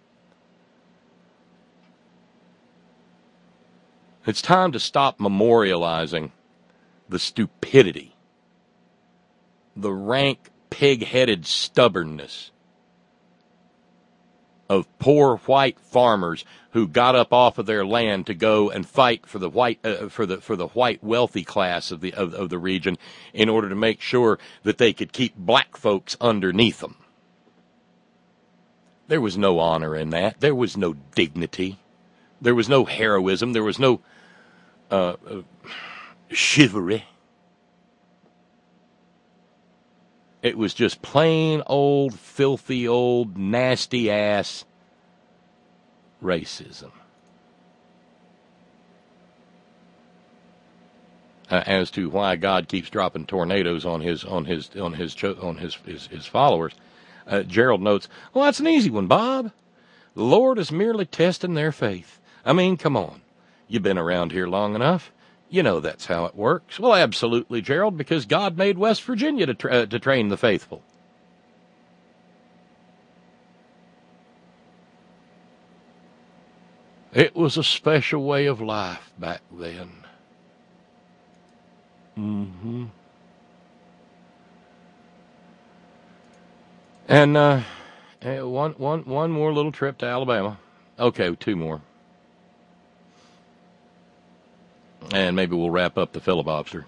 It's time to stop memorializing the stupidity, the rank, pig-headed stubbornness of poor white farmers who got up off of their land to go and fight for the white uh, for the for the white wealthy class of the of, of the region in order to make sure that they could keep black folks underneath them. There was no honor in that. There was no dignity. There was no heroism. There was no uh, uh, chivalry. It was just plain old, filthy old, nasty ass racism. Uh, as to why God keeps dropping tornadoes on his on his on his on his his, his followers, uh, Gerald notes, "Well, that's an easy one, Bob. The Lord is merely testing their faith. I mean, come on, you've been around here long enough. You know that's how it works." Well, absolutely, Gerald, because God made West Virginia to tra- uh, to train the faithful. It was a special way of life back then. Mm-hmm. And uh, one, one, one more little trip to Alabama. Okay, two more. And maybe we'll wrap up the filibuster.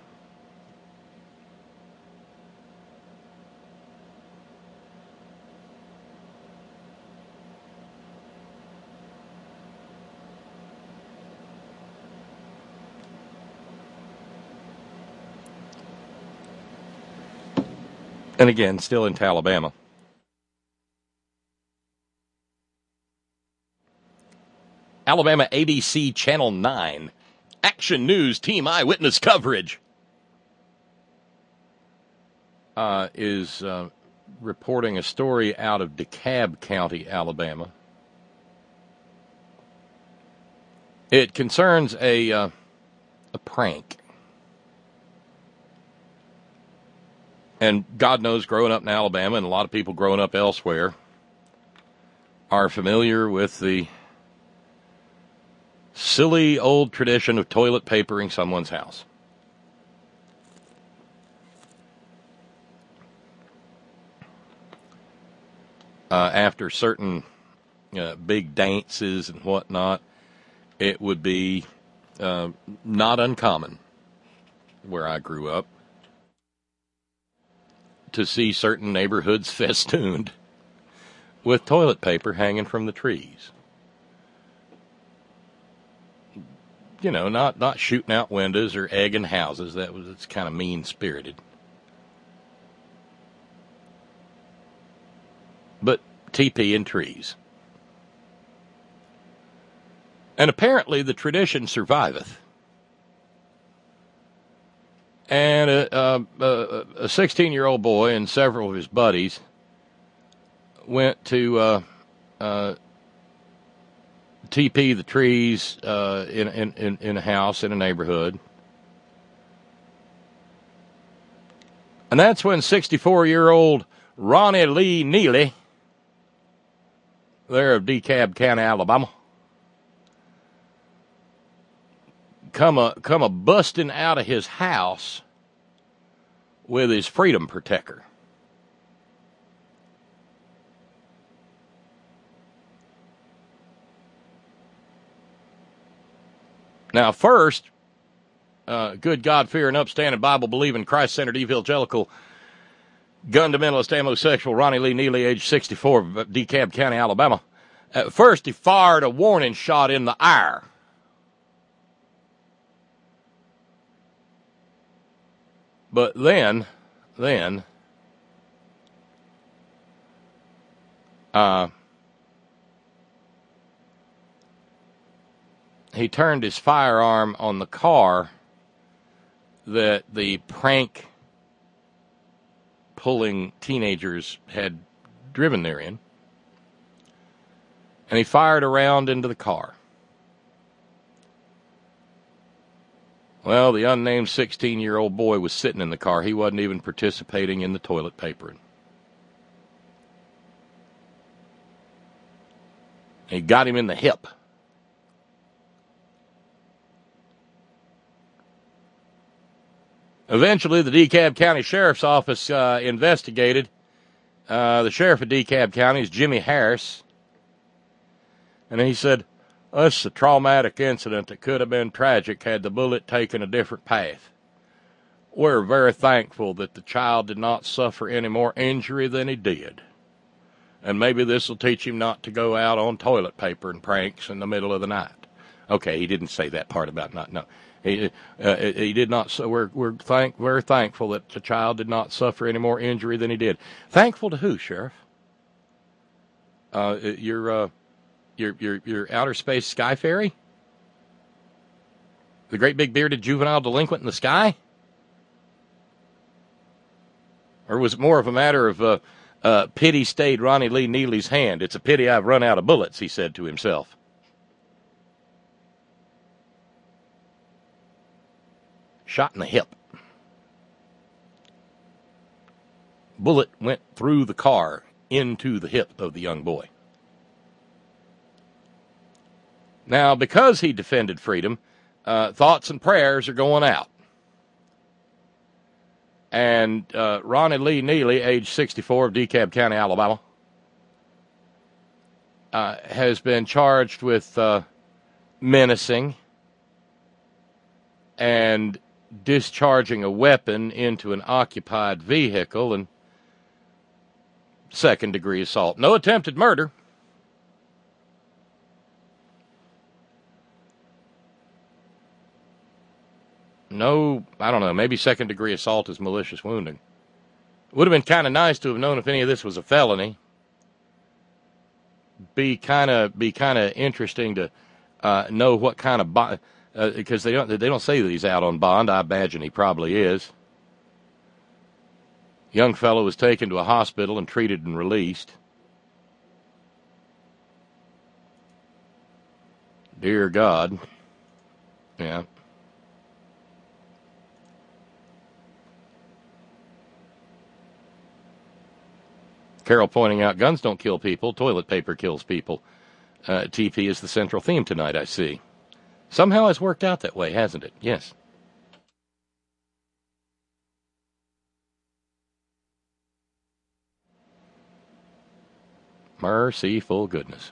And again, still in Alabama. Alabama A B C Channel nine. Action News Team Eyewitness coverage uh, is uh, reporting a story out of DeKalb County, Alabama. It concerns a uh, a prank. And God knows, growing up in Alabama, and a lot of people growing up elsewhere, are familiar with the silly old tradition of toilet papering someone's house. Uh, after certain uh, big dances and whatnot, it would be uh, not uncommon, where I grew up, to see certain neighborhoods festooned with toilet paper hanging from the trees. You know, not, not shooting out windows or egging houses. That was, it's kind of mean-spirited. But T P in trees. And apparently the tradition surviveth. And a, a, a sixteen-year-old boy and several of his buddies went to uh, uh, T P the trees uh, in, in, in a house in a neighborhood. And that's when sixty-four-year-old Ronnie Lee Neely, there of DeKalb County, Alabama, come a come a busting out of his house with his freedom protector. Now, first, uh, good God-fearing, upstanding, Bible-believing, Christ-centered, evangelical, gun-fundamentalist, homosexual Ronnie Lee Neely, age sixty-four, of DeKalb County, Alabama. At first, he fired a warning shot in the air. But then, then, uh, he turned his firearm on the car that the prank pulling teenagers had driven there in, and he fired a round into the car. Well, the unnamed sixteen-year-old boy was sitting in the car. He wasn't even participating in the toilet papering. He got him in the hip. Eventually, the DeKalb County Sheriff's Office uh, investigated. Uh, the sheriff of DeKalb County is Jimmy Harris. And he said, "This is a traumatic incident that could have been tragic had the bullet taken a different path. We're very thankful that the child did not suffer any more injury than he did. And maybe this will teach him not to go out on toilet paper and pranks in the middle of the night." Okay, he didn't say that part about not, no. He, uh, he did not, so we're, we're thank, very thankful that the child did not suffer any more injury than he did. Thankful to who, Sheriff? Uh, your, uh, your, your, your outer space sky fairy? The great big bearded juvenile delinquent in the sky? Or was it more of a matter of, uh, uh, pity stayed Ronnie Lee Neely's hand? It's a pity I've run out of bullets, he said to himself. Shot in the hip. Bullet went through the car into the hip of the young boy. Now, because he defended freedom, uh, thoughts and prayers are going out. And uh, Ronnie Lee Neely, age sixty-four, of DeKalb County, Alabama, uh, has been charged with uh, menacing and discharging a weapon into an occupied vehicle and second-degree assault. No attempted murder. No, I don't know, maybe second-degree assault is malicious wounding. Would have been kind of nice to have known if any of this was a felony. Be kind of be kind of interesting to uh, know what kind of bond, because uh, they don't they don't say that he's out on bond. I imagine he probably is. Young fellow was taken to a hospital and treated and released. Dear God. Yeah. Carol pointing out, guns don't kill people, toilet paper kills people. Uh, T P is the central theme tonight, I see. Somehow it's worked out that way, hasn't it? Yes. Merciful goodness.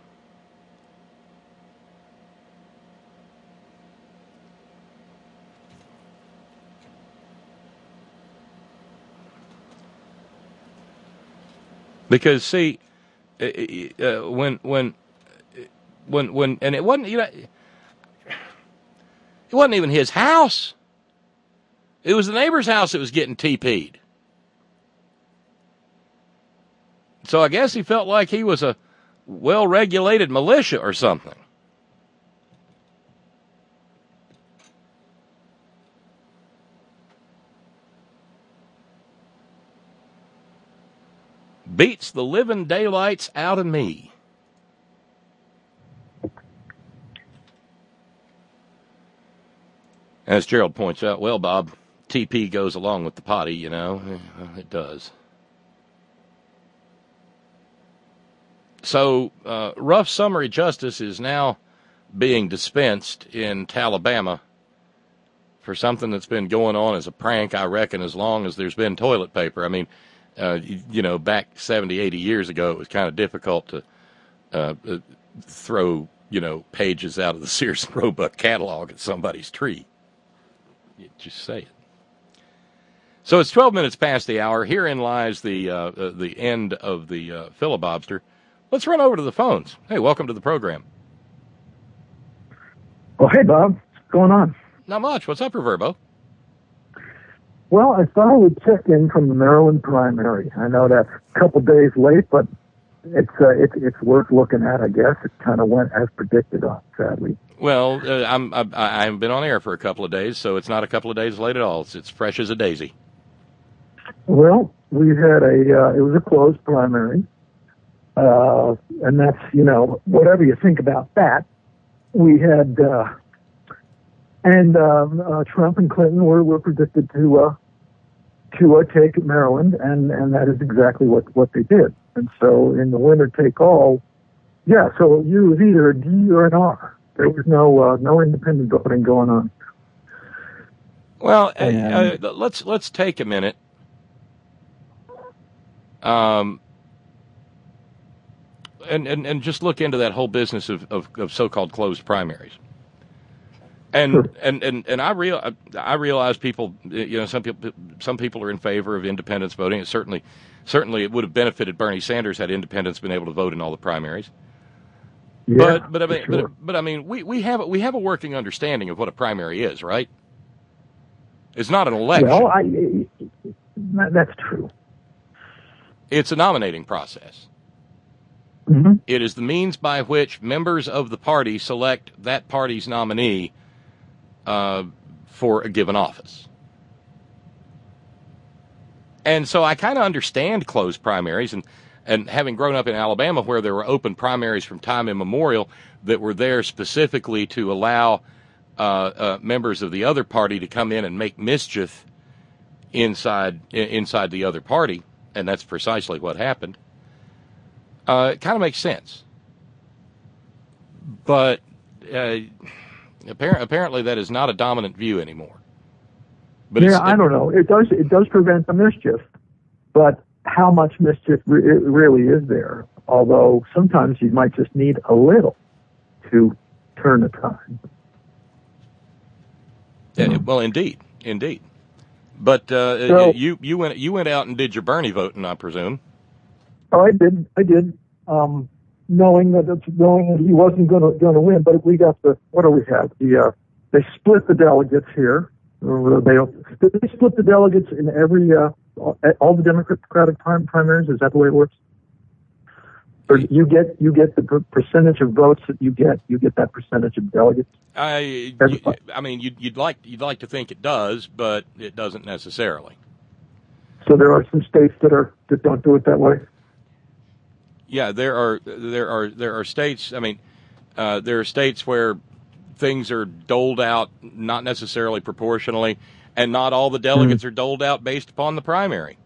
Because see, uh, when when when when and it wasn't you know it wasn't even his house. It was the neighbor's house that was getting T P'd. So I guess he felt like he was a well-regulated militia or something. Beats the living daylights out of me. As Gerald points out, well, Bob, T P goes along with the potty, you know. It does. So, uh, rough summary justice is now being dispensed in Alabama for something that's been going on as a prank, I reckon, as long as there's been toilet paper. I mean, uh, you, you know, back seventy, eighty years ago, it was kind of difficult to uh, uh, throw, you know, pages out of the Sears and Roebuck catalog at somebody's tree. You just say it. So it's twelve minutes past the hour. Herein lies the uh, uh, the end of the uh, filibobster. Let's run over to the phones. Hey, welcome to the program. Well, hey, Bob. What's going on? Not much. What's up, Reverbo? Well, I thought I would check in from the Maryland primary. I know that's a couple days late, but it's uh, it's it's worth looking at, I guess. It kind of went as predicted, on, sadly. Well, uh, I'm, I, I haven't been on air for a couple of days, so it's not a couple of days late at all. It's, it's fresh as a daisy. Well, we had a, uh, it was a closed primary. Uh, and that's, you know, whatever you think about that, we had, uh, and um, uh, Trump and Clinton were, were predicted to uh, to uh, take Maryland, and, and that is exactly what, what they did. And so in the winner take all, yeah, so you was either a D or an R. There was no uh, no independent voting going on. Well, and, uh, let's let's take a minute. Um. And, and, and just look into that whole business of, of, of so-called closed primaries. And, sure. and, and, and I real I realize people, you know, some people some people are in favor of independents voting. It certainly certainly it would have benefited Bernie Sanders had independents been able to vote in all the primaries. Yeah, but but I mean sure. but, but I mean we, we have we have a working understanding of what a primary is, right? It's not an election. Well, I, that's true. It's a nominating process. Mm-hmm. It is the means by which members of the party select that party's nominee uh, for a given office. And so I kind of understand closed primaries, and, and having grown up in Alabama where there were open primaries from time immemorial that were there specifically to allow uh, uh, members of the other party to come in and make mischief inside inside the other party, and that's precisely what happened. Uh, it kind of makes sense. But uh, apparently, apparently that is not a dominant view anymore. But yeah, it's, I don't know. It does it does prevent the mischief, but how much mischief re- it really is there? Although sometimes you might just need a little to turn the tide. Yeah, well, indeed, indeed. But uh, so, you you went you went out and did your Bernie voting, I presume. Oh, I did. I did. Um, knowing that knowing that he wasn't going to going to win, but we got the what do we have? The uh, they split the delegates here. They they split the delegates in every uh, all the Democratic prim- primaries? Is that the way it works? Or you get you get the per- percentage of votes that you get. You get that percentage of delegates. I, you, I mean, you'd, you'd like you'd like to think it does, but it doesn't necessarily. So there are some states that are that don't do it that way. Yeah, there are there are there are states. I mean, uh, there are states where things are doled out not necessarily proportionally, and not all the delegates mm. are doled out based upon the primary.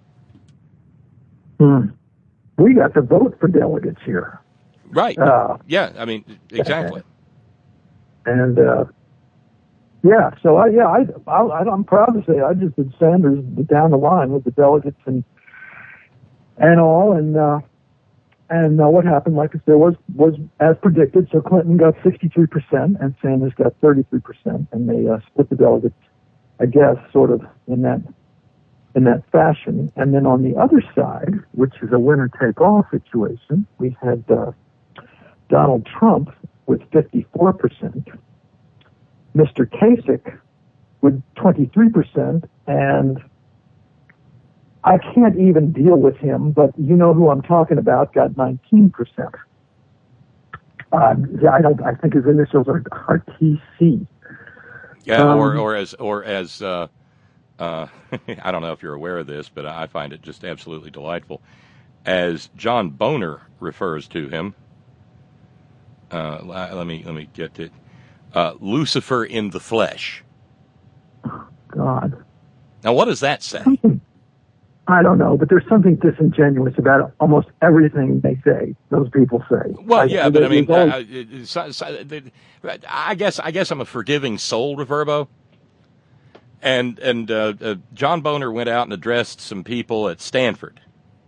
Hmm. We got to vote for delegates here. Right. Uh, yeah, I mean, exactly. And, uh, yeah, so, I, yeah, I, I, I'm proud to say I just did Sanders down the line with the delegates and and all, and uh, and uh, what happened, like I said, was, was as predicted. So Clinton got sixty-three percent and Sanders got thirty-three percent, and they uh, split the delegates, I guess, sort of in that in that fashion. And then on the other side, which is a winner-take-all situation, we had uh, Donald Trump with fifty-four percent, Mister Kasich with twenty-three percent, and I can't even deal with him, but you know who I'm talking about, got nineteen percent. Uh, I, don't, I think his initials are R T C. Yeah, um, or, or as, or as uh, uh, I don't know if you're aware of this, but I find it just absolutely delightful. As John Boner refers to him, uh, let me let me get it. Uh, Lucifer in the flesh. God. Now, what does that say? Something, I don't know, but there's something disingenuous about almost everything they say. Those people say. Well, I, yeah, I, but I mean, always, uh, it's, it's, I guess I guess I'm a forgiving soul, Reverbo. And and uh, uh, John Boner went out and addressed some people at Stanford,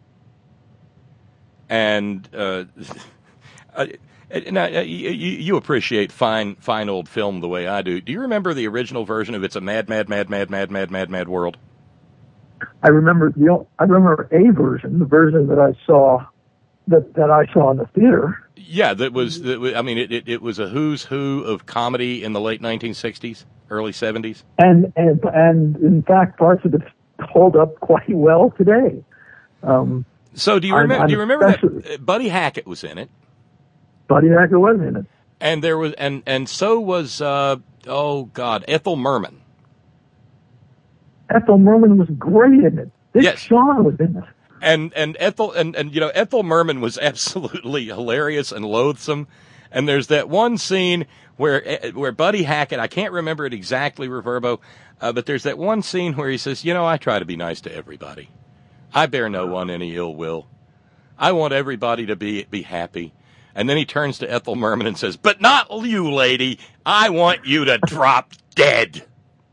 and uh, uh, now you, you appreciate fine fine old film the way I do. Do you remember the original version of "It's a Mad, Mad, Mad, Mad, Mad, Mad, Mad, Mad World"? I remember the I remember a version, the version that I saw that that I saw in the theater. Yeah, that was. That was I mean, it, it it was a who's who of comedy in the late nineteen sixties, early seventies. And and and in fact, parts of it hold up quite well today. Um, so do you remember? I'm, I'm do you remember that Buddy Hackett was in it? Buddy Hackett was in it, and there was and and so was uh, oh God, Ethel Merman. Ethel Merman was great in it. Dick yes. Shawn was in it. And and Ethel and, and you know Ethel Merman was absolutely hilarious and loathsome. And there's that one scene where where Buddy Hackett, I can't remember it exactly, Reverbo, uh, but there's that one scene where he says, you know, I try to be nice to everybody. I bear no one any ill will. I want everybody to be be happy. And then he turns to Ethel Merman and says, but not you, lady. I want you to drop dead.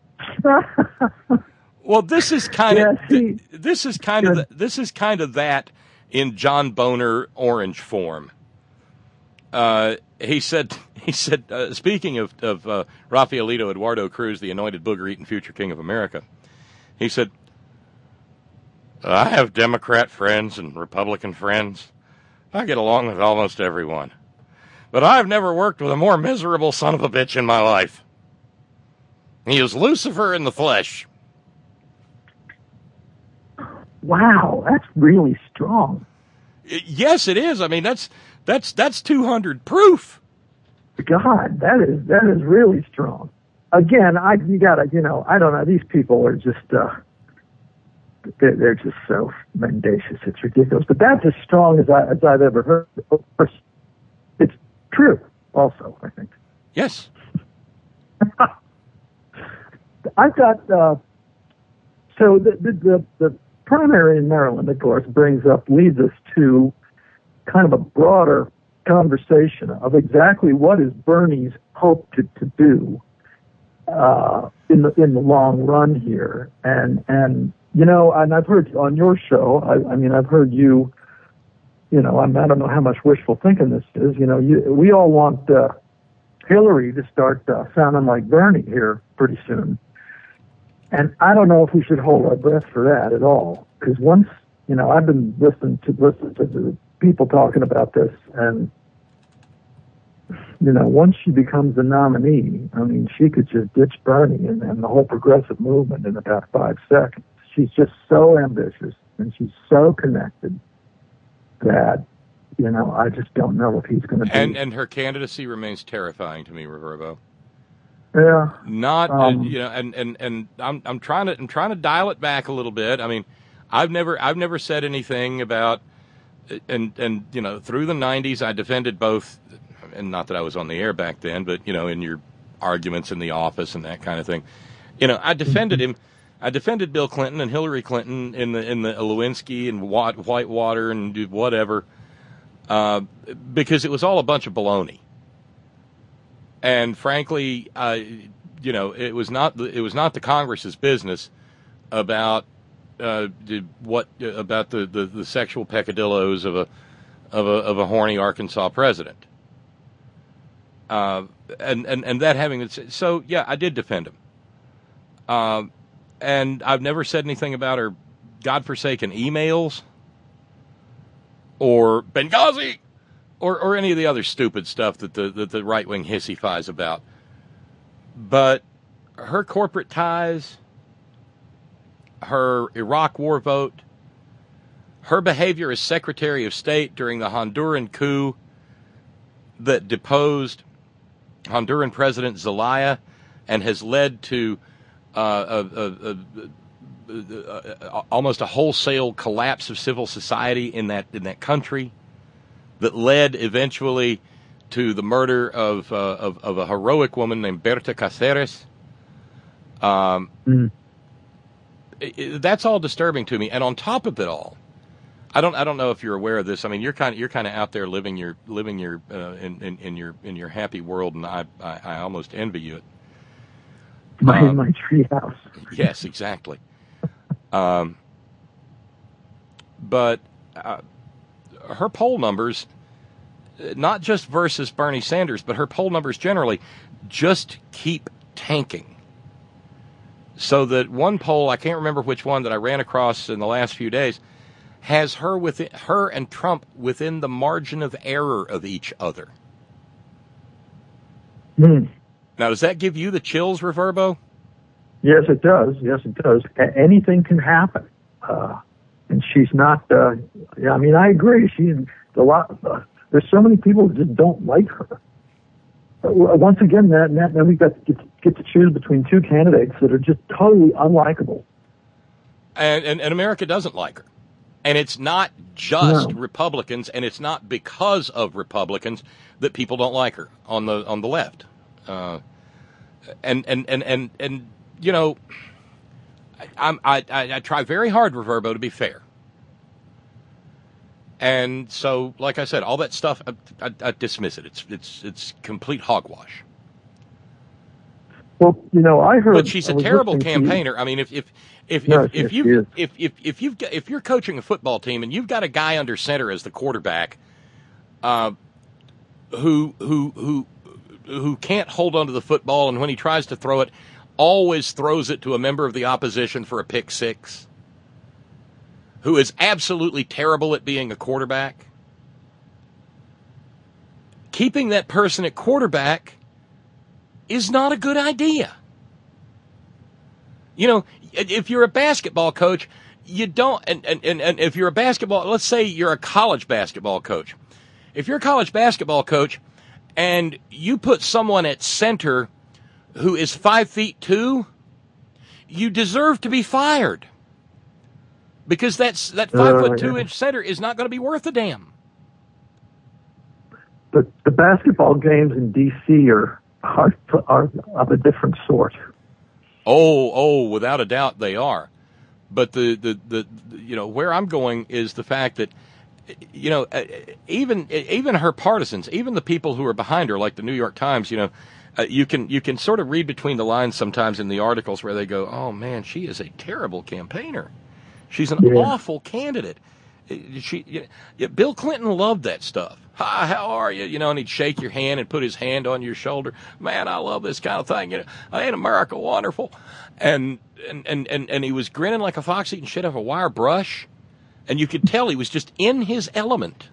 Well, this is kind of yeah, this is kind of this is kind of that in John Boner orange form. Uh, he said he said uh, speaking of of uh, Rafaelito Eduardo Cruz, the anointed booger-eating future king of America, he said, "I have Democrat friends and Republican friends. I get along with almost everyone, but I've never worked with a more miserable son of a bitch in my life. He is Lucifer in the flesh." Wow, that's really strong. Yes, it is. I mean, that's that's that's two hundred proof. God, that is that is really strong. Again, I you gotta you know I don't know. These people are just uh, they're, they're just so mendacious. It's ridiculous. But that's as strong as I as I've ever heard. Of course, it's true. Also, I think. Yes. I've got uh, so the the the. the primary in Maryland, of course, brings up, leads us to kind of a broader conversation of exactly what is Bernie's hope to, to do uh, in the in the long run here. And and you know, and I've heard on your show, I, I mean, I've heard you, you know, I'm, I don't know how much wishful thinking this is. You know, you, we all want uh, Hillary to start uh, sounding like Bernie here pretty soon. And I don't know if we should hold our breath for that at all, because once, you know, I've been listening to listen to the people talking about this, and you know, once she becomes the nominee, I mean, she could just ditch Bernie and, and the whole progressive movement in about five seconds. she's just so ambitious and she's so connected that, you know, I just don't know if he's going to be. And and her candidacy remains terrifying to me, Reverbo. Yeah. Not um, uh, you know, and, and, and I'm I'm trying to I'm trying to dial it back a little bit. I mean, I've never I've never said anything about, and and you know, through the nineties I defended both, and not that I was on the air back then, but you know, in your arguments in the office and that kind of thing, you know, I defended him. I defended Bill Clinton and Hillary Clinton in the in the Lewinsky and Whitewater and whatever, uh, because it was all a bunch of baloney. And frankly, uh, you know, it was not the, it was not the Congress's business about uh, the, what about the, the, the sexual peccadillos of a of a of a horny Arkansas president. Uh, and, and and that having so yeah, I did defend him. Uh, and I've never said anything about her godforsaken emails or Benghazi. Or, or any of the other stupid stuff that the that the right wing hissifies about, but her corporate ties, her Iraq War vote, her behavior as Secretary of State during the Honduran coup that deposed Honduran President Zelaya and has led to uh, a, a, a, a, almost a wholesale collapse of civil society in that in that country. That led eventually to the murder of, uh, of of a heroic woman named Berta Cáceres. Um, mm. it, it, that's all disturbing to me. And on top of it all, I don't I don't know if you're aware of this. I mean, you're kind of you're kind of out there living your living your uh, in, in in your in your happy world, and I I, I almost envy you it. My um, my treehouse. Yes, exactly. um, but. Uh, Her poll numbers, not just versus Bernie Sanders, but her poll numbers generally just keep tanking. So that one poll, I can't remember which one that I ran across in the last few days, has her within her and Trump within the margin of error of each other. Mm. Now, does that give you the chills, Reverbo? Yes, it does. Yes, it does. A- anything can happen. Uh, And she's not, uh, yeah, I mean, I agree. She's a lot, uh, there's so many people that just don't like her. Uh, once again, that, that, then we've got to get, get to choose between two candidates that are just totally unlikable. And, and, and America doesn't like her. And it's not just No. Republicans, and it's not because of Republicans that people don't like her on the on the left. Uh, and, and, and, and, and, you know, I'm, I, I, I try very hard, Reverbo, to be fair. And so, like I said, all that stuff, I, I, I dismiss it. It's it's it's complete hogwash. Well, you know, I heard. But she's a I was terrible listening to campaigner. I mean, if if if No, if, yes, if she you is. if if if you've got, if you're coaching a football team and you've got a guy under center as the quarterback, uh, who who who who can't hold onto the football, and when he tries to throw it, always throws it to a member of the opposition for a pick six, who is absolutely terrible at being a quarterback, keeping that person at quarterback is not a good idea. You know, if you're a basketball coach, you don't, and, and, and if you're a basketball, let's say you're a college basketball coach. If you're a college basketball coach and you put someone at center who is five feet two, you deserve to be fired. Because that's that five Uh, foot two yeah. inch center is not going to be worth a damn. the, the basketball games in D C are, are are of a different sort. Oh, oh, without a doubt they are. But the, the, the, the you know, where I'm going is the fact that, you know, even even her partisans, even the people who are behind her, like the New York Times, you know, uh, you can you can sort of read between the lines sometimes in the articles where they go, "Oh man, she is a terrible campaigner. She's an Yeah. awful candidate." She, you know, Bill Clinton loved that stuff. Hi, how are you? You know, and he'd shake your hand and put his hand on your shoulder. Man, I love this kind of thing. You know, ain't America wonderful? And and and and, and he was grinning like a fox eating shit off a wire brush. And you could tell he was just in his element.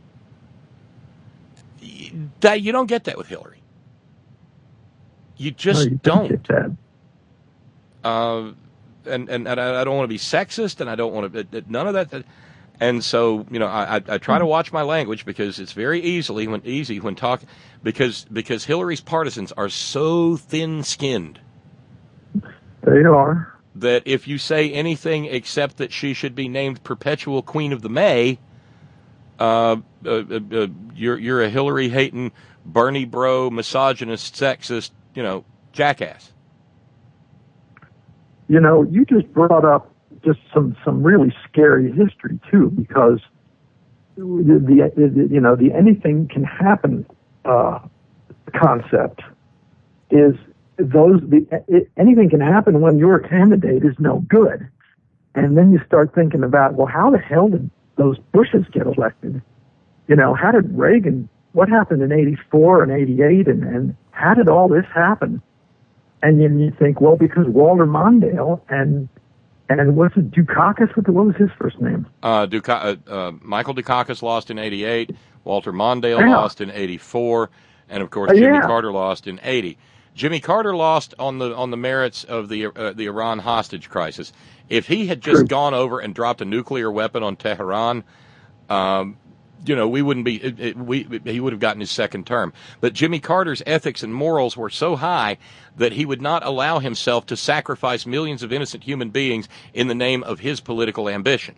That you don't get that with Hillary. You just No, you don't. get that. Uh, and, and, and I don't want to be sexist, and I don't want to, none of that. And so, you know, I, I try to watch my language because it's very easily when easy when talking because because Hillary's partisans are so thin-skinned. They are. That if you say anything except that she should be named perpetual Queen of the May, uh, uh, uh, you're you're a Hillary hating, Bernie bro, misogynist, sexist, you know, jackass. You know, you just brought up just some, some really scary history too, because the, the you know the anything can happen uh, concept is those the it, anything can happen when your candidate is no good, and then you start thinking about, well, how the hell did those Bushes get elected? You know, how did Reagan? What happened in eighty-four and eighty-eight, and, and how did all this happen? And then you think, well, because Walter Mondale and And what's it, Dukakis? What was his first name? Uh, Duka- uh, uh, Michael Dukakis lost in eighty-eight. Walter Mondale yeah. lost in eighty-four, and of course uh, Jimmy yeah. Carter lost in eighty. Jimmy Carter lost on the on the merits of the uh, the Iran hostage crisis. If he had just True. gone over and dropped a nuclear weapon on Tehran, um, you know, we wouldn't be. It, it, we he would have gotten his second term. But Jimmy Carter's ethics and morals were so high that he would not allow himself to sacrifice millions of innocent human beings in the name of his political ambition.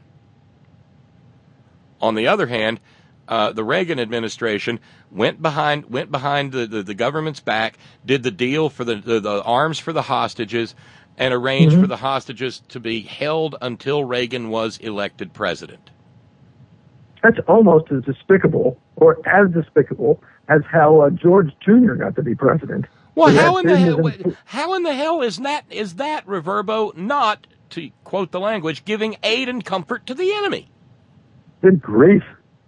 On the other hand, uh, the Reagan administration went behind went behind the, the, the government's back, did the deal for the, the, the arms for the hostages, and arranged mm-hmm. for the hostages to be held until Reagan was elected president. That's almost as despicable, or as despicable, as how uh, George Junior got to be president. Well, how in the hell? How in the hell is that? Is that Reverbo not, to quote the language, giving aid and comfort to the enemy? Good grief!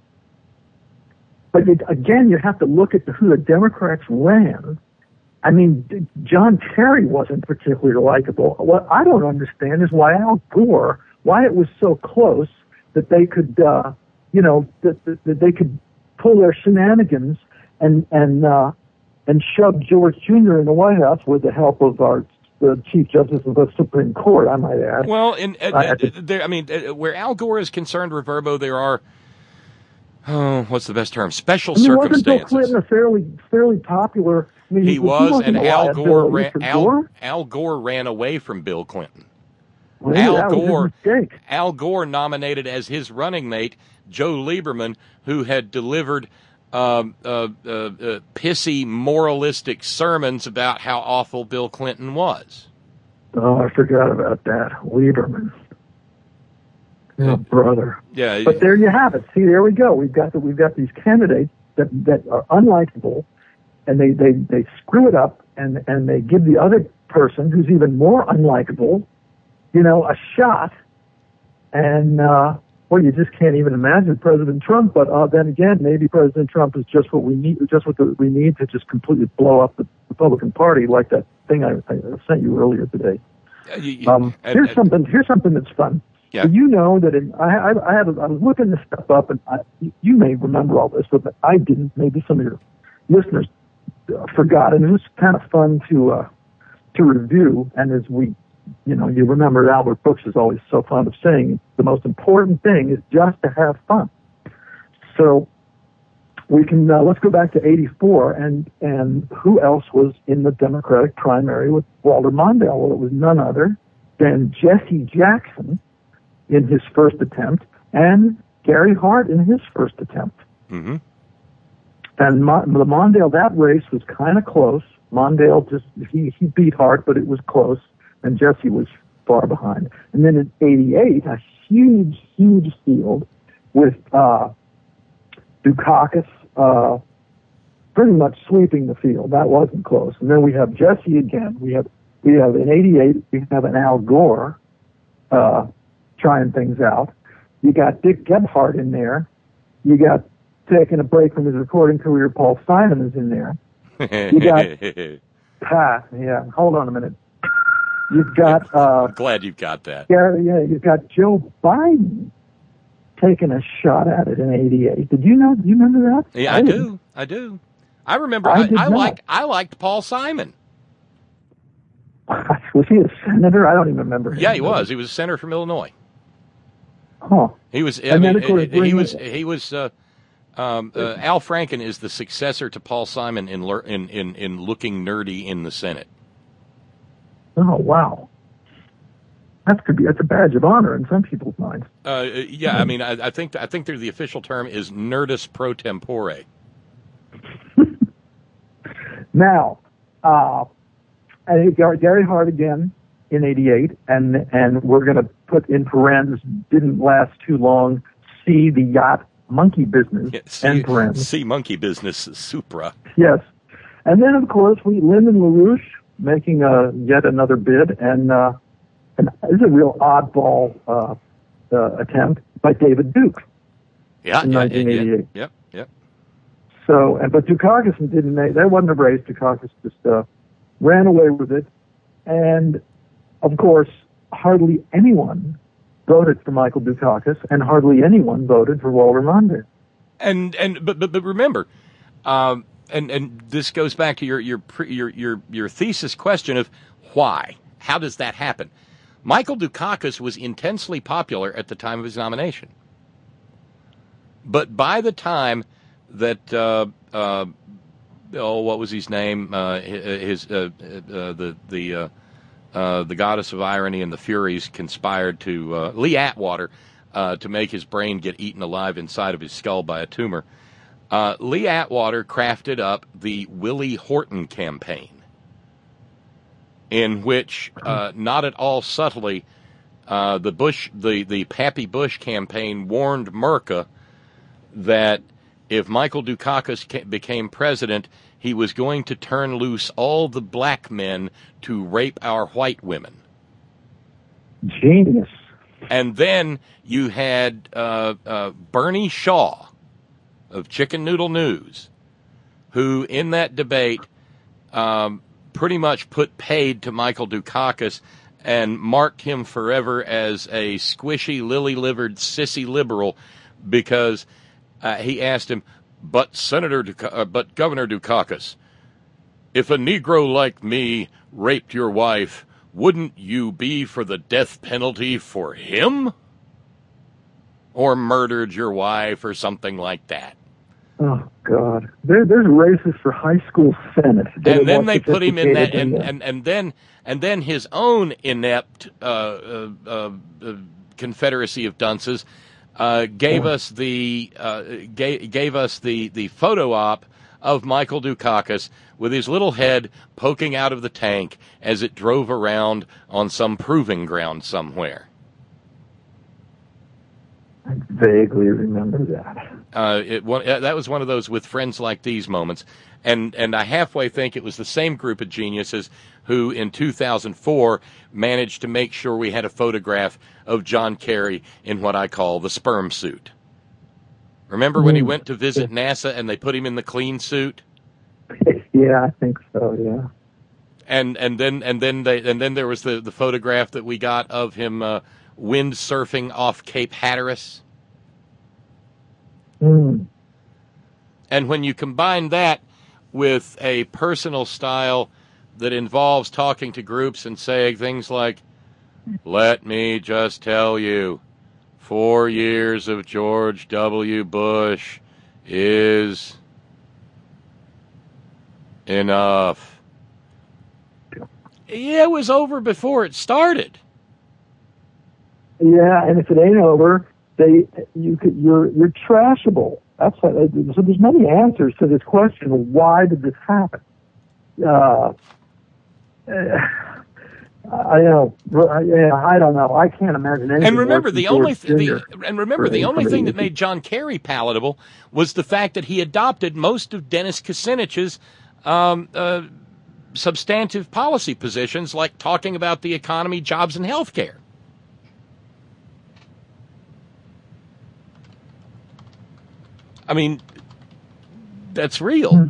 But it, again, you have to look at the, who the Democrats ran. I mean, John Kerry wasn't particularly likable. What I don't understand is why Al Gore, why it was so close that they could, uh, you know, that, that, that they could pull their shenanigans and and. Uh, and shoved George Junior in the White House with the help of our the Chief Justice of the Supreme Court, I might add. Well, in, uh, uh, there, I mean, uh, where Al Gore is concerned, Reverbo, there are, oh, what's the best term? Special I mean, circumstances. Wasn't Bill Clinton a fairly, fairly popular? I mean, he was, he and Al Gore, Bill, ran, Al, Gore? Al Gore ran away from Bill Clinton. Well, Al that Gore, was his mistake. Al Gore nominated as his running mate Joe Lieberman, who had delivered Um, uh, uh, uh, pissy, moralistic sermons about how awful Bill Clinton was. Oh, I forgot about that. Lieberman. Oh, brother. Yeah. But there you have it. See, there we go. We've got the, we've got these candidates that, that are unlikable, and they, they, they screw it up, and, and they give the other person, who's even more unlikable, you know, a shot, and, uh, well, you just can't even imagine President Trump. But uh, then again, maybe President Trump is just what we need, just what the, we need to just completely blow up the Republican Party, like that thing I, I sent you earlier today. Uh, you, you, um, and, here's and, something. Here's something that's fun. Yeah. So you know that in, I, I, I had a, I was looking this stuff up, and I, you may remember all this, but I didn't. Maybe some of your listeners uh, forgot, and it was kind of fun to uh, to review. And as we You know, you remember Albert Brooks is always so fond of saying the most important thing is just to have fun. So we can uh, let's go back to eighty-four, and and who else was in the Democratic primary with Walter Mondale? Well, it was none other than Jesse Jackson in his first attempt, and Gary Hart in his first attempt. Mm-hmm. And Mo- the Mondale, that race was kind of close. Mondale just he he beat Hart, but it was close. And Jesse was far behind. And then in eighty-eight, a huge, huge field with uh, Dukakis uh, pretty much sweeping the field. That wasn't close. And then we have Jesse again. We have we have in eighty-eight, we have an Al Gore uh, trying things out. You got Dick Gebhardt in there. You got, taking a break from his recording career, Paul Simon is in there. You got Pat. Yeah, hold on a minute. You've got. Uh, I'm glad you've got that. Yeah, yeah. You've got Joe Biden taking a shot at it in eighty-eight. Did you know? Do you remember that? Yeah, I, I do. I do. I remember. I, I, I liked. I liked Paul Simon. Was he a senator? I don't even remember. Yeah, he was. He was a senator from Illinois. Huh. He was. I And mean, then, of course, he bring was. it- He was. Uh, um, uh, Al Franken is the successor to Paul Simon in lear- in in in looking nerdy in the Senate. Oh, wow. That could be, that's a badge of honor in some people's minds. Uh, yeah, I mean, I, I think I think they're, the official term is nerdus pro tempore. Now, uh, I think Gary Gary Hart again in eighty-eight, and and we're going to put in parentheses, didn't last too long, see the yacht monkey business, Yeah, see, end parentheses. see monkey business, Supra. Yes. And then, of course, we Lyndon LaRouche making uh, yet another bid, and, uh, and this is a real oddball uh, uh, attempt by David Duke. Yeah, in yeah, nineteen eighty-eight. yeah, yep, yep. So, and but Dukakis didn't make, that wasn't a race. Dukakis just uh, ran away with it. And, of course, hardly anyone voted for Michael Dukakis, and hardly anyone voted for Walter Mondale. And and but but, but remember, um, and and this goes back to your your pre, your your your thesis question of why. How does that happen? Michael Dukakis was intensely popular at the time of his nomination, but by the time that uh, uh, oh, what was his name? Uh, his uh, uh, the the uh, uh, the goddess of irony and the Furies conspired to uh, Lee Atwater uh, to make his brain get eaten alive inside of his skull by a tumor. Uh, Lee Atwater crafted up the Willie Horton campaign, in which, uh, not at all subtly, uh, the Bush, the the Pappy Bush campaign warned Merca that if Michael Dukakis ca- became president, he was going to turn loose all the black men to rape our white women. Genius. And then you had uh, uh, Bernie Shaw of Chicken Noodle News, who in that debate um, pretty much put paid to Michael Dukakis and marked him forever as a squishy, lily-livered, sissy liberal because uh, he asked him, but Senator, Duka- uh, but Governor Dukakis, if a Negro like me raped your wife, wouldn't you be for the death penalty for him? Or murdered your wife or something like that. Oh, God. There, there's races for high school senate. They're And then more they put him in that, sophisticated and, than and, and then and then his own inept uh, uh, uh, uh, Confederacy of dunces uh, gave Oh. us the uh, gave, gave us the, the photo op of Michael Dukakis with his little head poking out of the tank as it drove around on some proving ground somewhere. I vaguely remember that. Uh, it, one, that was one of those with friends like these moments. And, and I halfway think it was the same group of geniuses who in two thousand four managed to make sure we had a photograph of John Kerry in what I call the sperm suit. Remember when he went to visit NASA and they put him in the clean suit? Yeah, I think so, yeah. And and then and then they and then there was the, the photograph that we got of him uh, windsurfing off Cape Hatteras. Mm. And when you combine that with a personal style that involves talking to groups and saying things like, let me just tell you, four years of George W. Bush is enough. Yeah, it was over before it started. Yeah, and if it ain't over, they you could you're you're trashable. That's what, so. There's many answers to this question. Why did this happen? Uh, I know. Yeah, I don't know. I can't imagine anything. And remember, worse the than only George th- the, Junior and remember for the only thing that somebody- made John Kerry palatable was the fact that he adopted most of Dennis Kucinich's um, uh, substantive policy positions, like talking about the economy, jobs, and health care. I mean, that's real.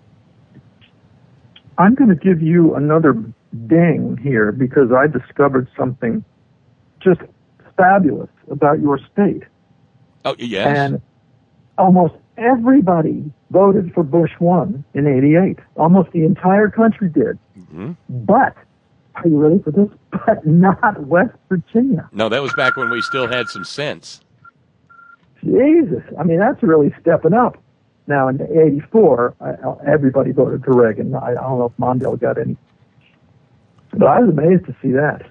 I'm going to give you another ding here because I discovered something just fabulous about your state. Oh, yes. And almost everybody voted for Bush one in eighty-eight. Almost the entire country did. Mm-hmm. But are you ready for this? But not West Virginia. No, that was back when we still had some sense. Jesus. I mean, that's really stepping up. Now, in eighty-four, I, everybody voted for Reagan. I, I don't know if Mondale got any. But I was amazed to see that.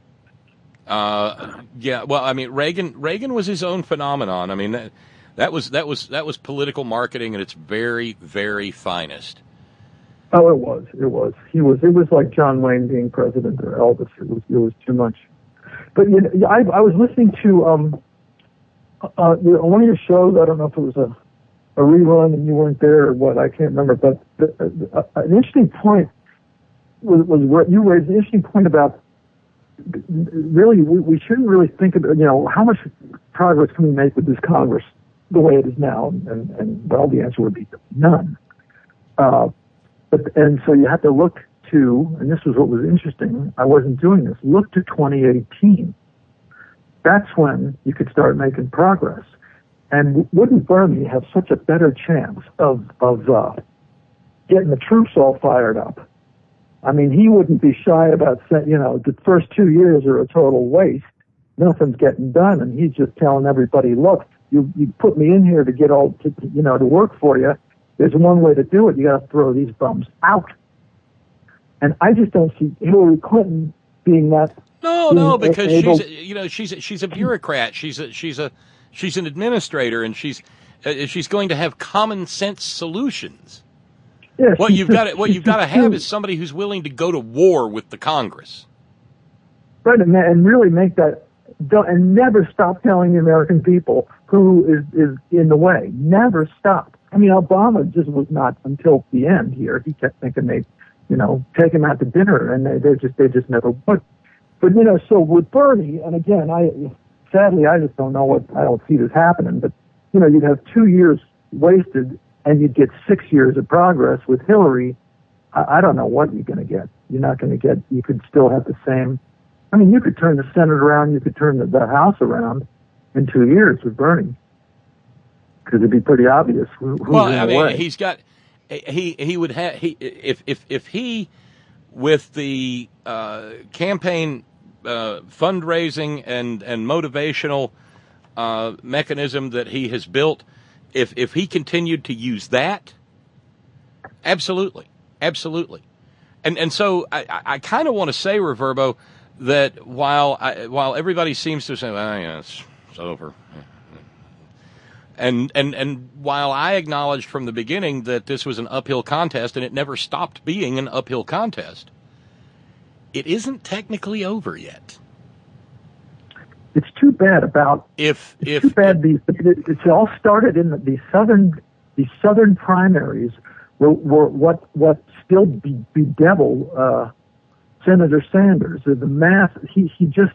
Uh, yeah, well, I mean, Reagan Reagan was his own phenomenon. I mean, that, that was that was that was political marketing at its very, very finest. Oh, it was. It was. He was. It was like John Wayne being president or Elvis. It was. It was too much. But you know, I, I was listening to um, uh, you know, one of your shows. I don't know if it was a, a rerun and you weren't there or what. I can't remember. But the, uh, an interesting point was, was where you raised an interesting point about really we, we shouldn't really think about, you know, how much progress can we make with this Congress the way it is now, and, and well, the answer would be none. Uh, but and so you have to look to, and this was what was interesting. I wasn't doing this. Look to twenty eighteen. That's when you could start making progress. And wouldn't Bernie have such a better chance of of uh, getting the troops all fired up? I mean, he wouldn't be shy about saying, you know, the first two years are a total waste. Nothing's getting done, and he's just telling everybody, look, you you put me in here to get all, to, you know, to work for you. There's one way to do it. You got to throw these bums out. And I just don't see Hillary Clinton being that. No, being no, because able, she's, a, you know, she's a, she's a bureaucrat. She's a she's a she's an administrator, and she's uh, she's going to have common sense solutions. Yeah, what you've just, got to, what you've got to have is somebody who's willing to go to war with the Congress. Right, and, and really make that, and never stop telling the American people who is, is in the way. Never stop. I mean, Obama just was not until the end here. He kept thinking they, you know, take him out to dinner, and they, they just they just never would. But you know, so with Bernie, and again, I sadly I just don't know what I don't see this happening. But you know, you'd have two years wasted, and you'd get six years of progress. With Hillary, I, I don't know what you're going to get. You're not going to get. You could still have the same. I mean, you could turn the Senate around. You could turn the, the House around in two years with Bernie, because it'd be pretty obvious who, who's well, in I the mean, way. he's got. He he would have he if if if he with the uh, campaign uh, fundraising and and motivational uh, mechanism that he has built. If if he continued to use that, absolutely, absolutely, and and so I, I kind of want to say, Reverbo, that while I, while everybody seems to say, well, yeah, it's, it's over, and and and while I acknowledged from the beginning that this was an uphill contest and it never stopped being an uphill contest, it isn't technically over yet. It's too bad about if it's if too bad these it's all started in the, the southern the southern primaries were, were what what still be, bedevil uh, Senator Sanders. The math he he just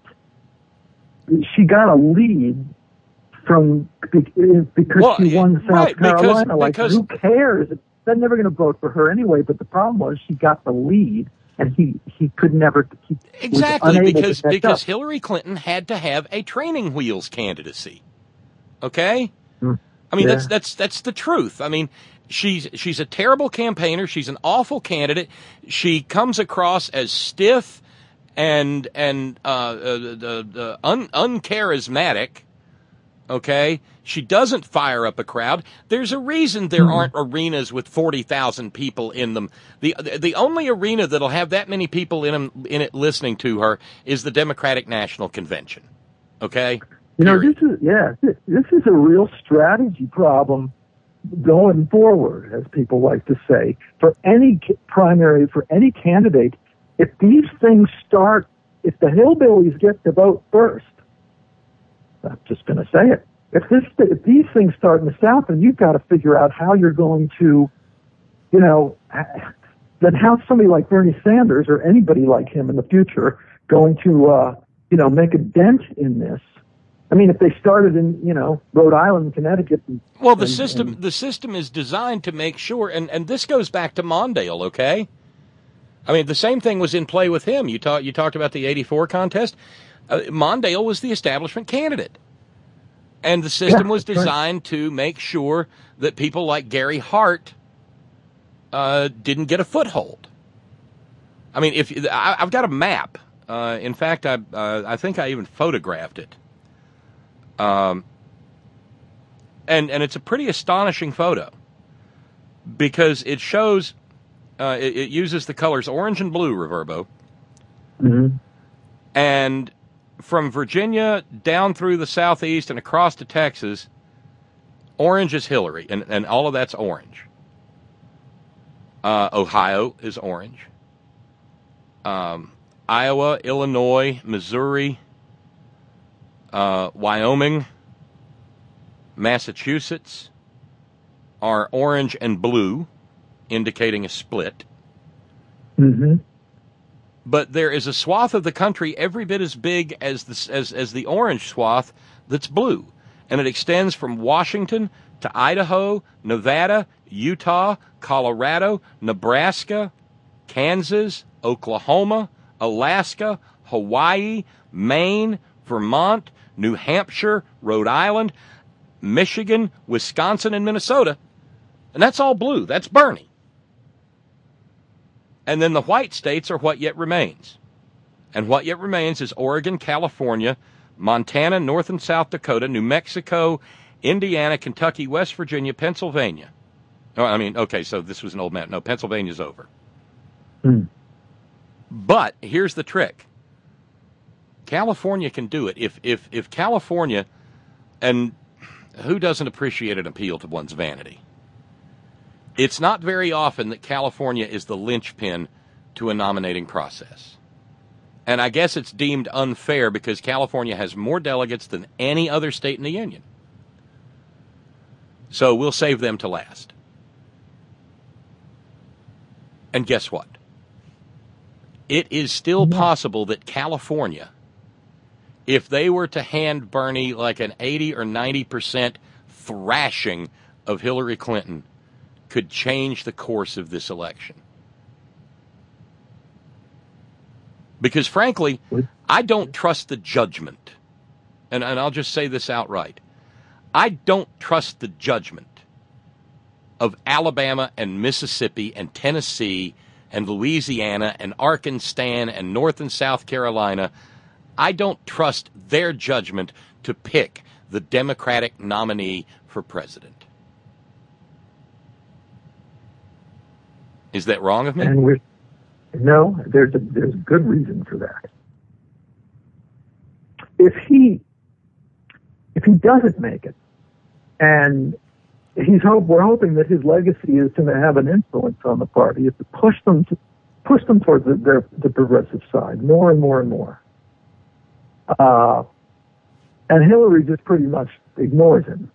she got a lead from because well, she won South right, Carolina. Because, like because, who cares? They're never going to vote for her anyway. But the problem was she got the lead. And he, he could never he exactly because because up. Hillary Clinton had to have a training wheels candidacy. Okay, mm. I mean yeah. that's that's that's the truth. I mean she's she's a terrible campaigner. She's an awful candidate. She comes across as stiff and and uh, uh, uh, un, uncharismatic. Okay, she doesn't fire up a crowd. There's a reason there mm-hmm. aren't arenas with forty thousand people in them. The the only arena that'll have that many people in them, in it listening to her is the Democratic National Convention. Okay? You know, Period. this is yeah, this is a real strategy problem going forward, as people like to say, for any primary, for any candidate. If these things start, if the hillbillies get to vote first, I'm just going to say it. If this, if these things start in the South, then you've got to figure out how you're going to, you know, then how's somebody like Bernie Sanders or anybody like him in the future going to, uh, you know, make a dent in this? I mean, if they started in, you know, Rhode Island, Connecticut. And, well, the and, system, and, the system is designed to make sure, and, and this goes back to Mondale, okay? I mean, the same thing was in play with him. You talked, you talked about the eighty-four contest. Uh, Mondale was the establishment candidate. And the system yeah, was designed right. to make sure that people like Gary Hart uh, didn't get a foothold. I mean, if I, I've got a map. Uh, in fact, I uh, I think I even photographed it. Um, and and it's a pretty astonishing photo because it shows uh, it, it uses the colors orange and blue, Reverbo, Mm-hmm. and from Virginia down through the southeast and across to Texas, orange is Hillary, and, and all of that's orange. Uh, Ohio is orange. Um, Iowa, Illinois, Missouri, uh, Wyoming, Massachusetts are orange and blue, indicating a split. Mm-hmm. But there is a swath of the country every bit as big as the, as, as the orange swath that's blue. And it extends from Washington to Idaho, Nevada, Utah, Colorado, Nebraska, Kansas, Oklahoma, Alaska, Hawaii, Maine, Vermont, New Hampshire, Rhode Island, Michigan, Wisconsin, and Minnesota. And that's all blue. That's Bernie. And then the white states are what yet remains. And what yet remains is Oregon, California, Montana, North and South Dakota, New Mexico, Indiana, Kentucky, West Virginia, Pennsylvania. Oh, I mean, okay, so this was an old map. No, Pennsylvania's over. Hmm. But here's the trick. California can do it. If if if California, and who doesn't appreciate an appeal to one's vanity? It's not very often that California is the linchpin to a nominating process. And I guess it's deemed unfair because California has more delegates than any other state in the union. So we'll save them to last. And guess what? It is still possible that California, if they were to hand Bernie like an eighty or ninety percent thrashing of Hillary Clinton, could change the course of this election. Because frankly, I don't trust the judgment. And, and I'll just say this outright. I don't trust the judgment of Alabama and Mississippi and Tennessee and Louisiana and Arkansas and North and South Carolina. I don't trust their judgment to pick the Democratic nominee for president. Is that wrong of me? And we're, no, there's a, there's a good reason for that. If he if he doesn't make it, and he's hope we're hoping that his legacy is to have an influence on the party, is to push them to push them towards the, their, the progressive side more and more and more. Uh, and Hillary just pretty much ignores him.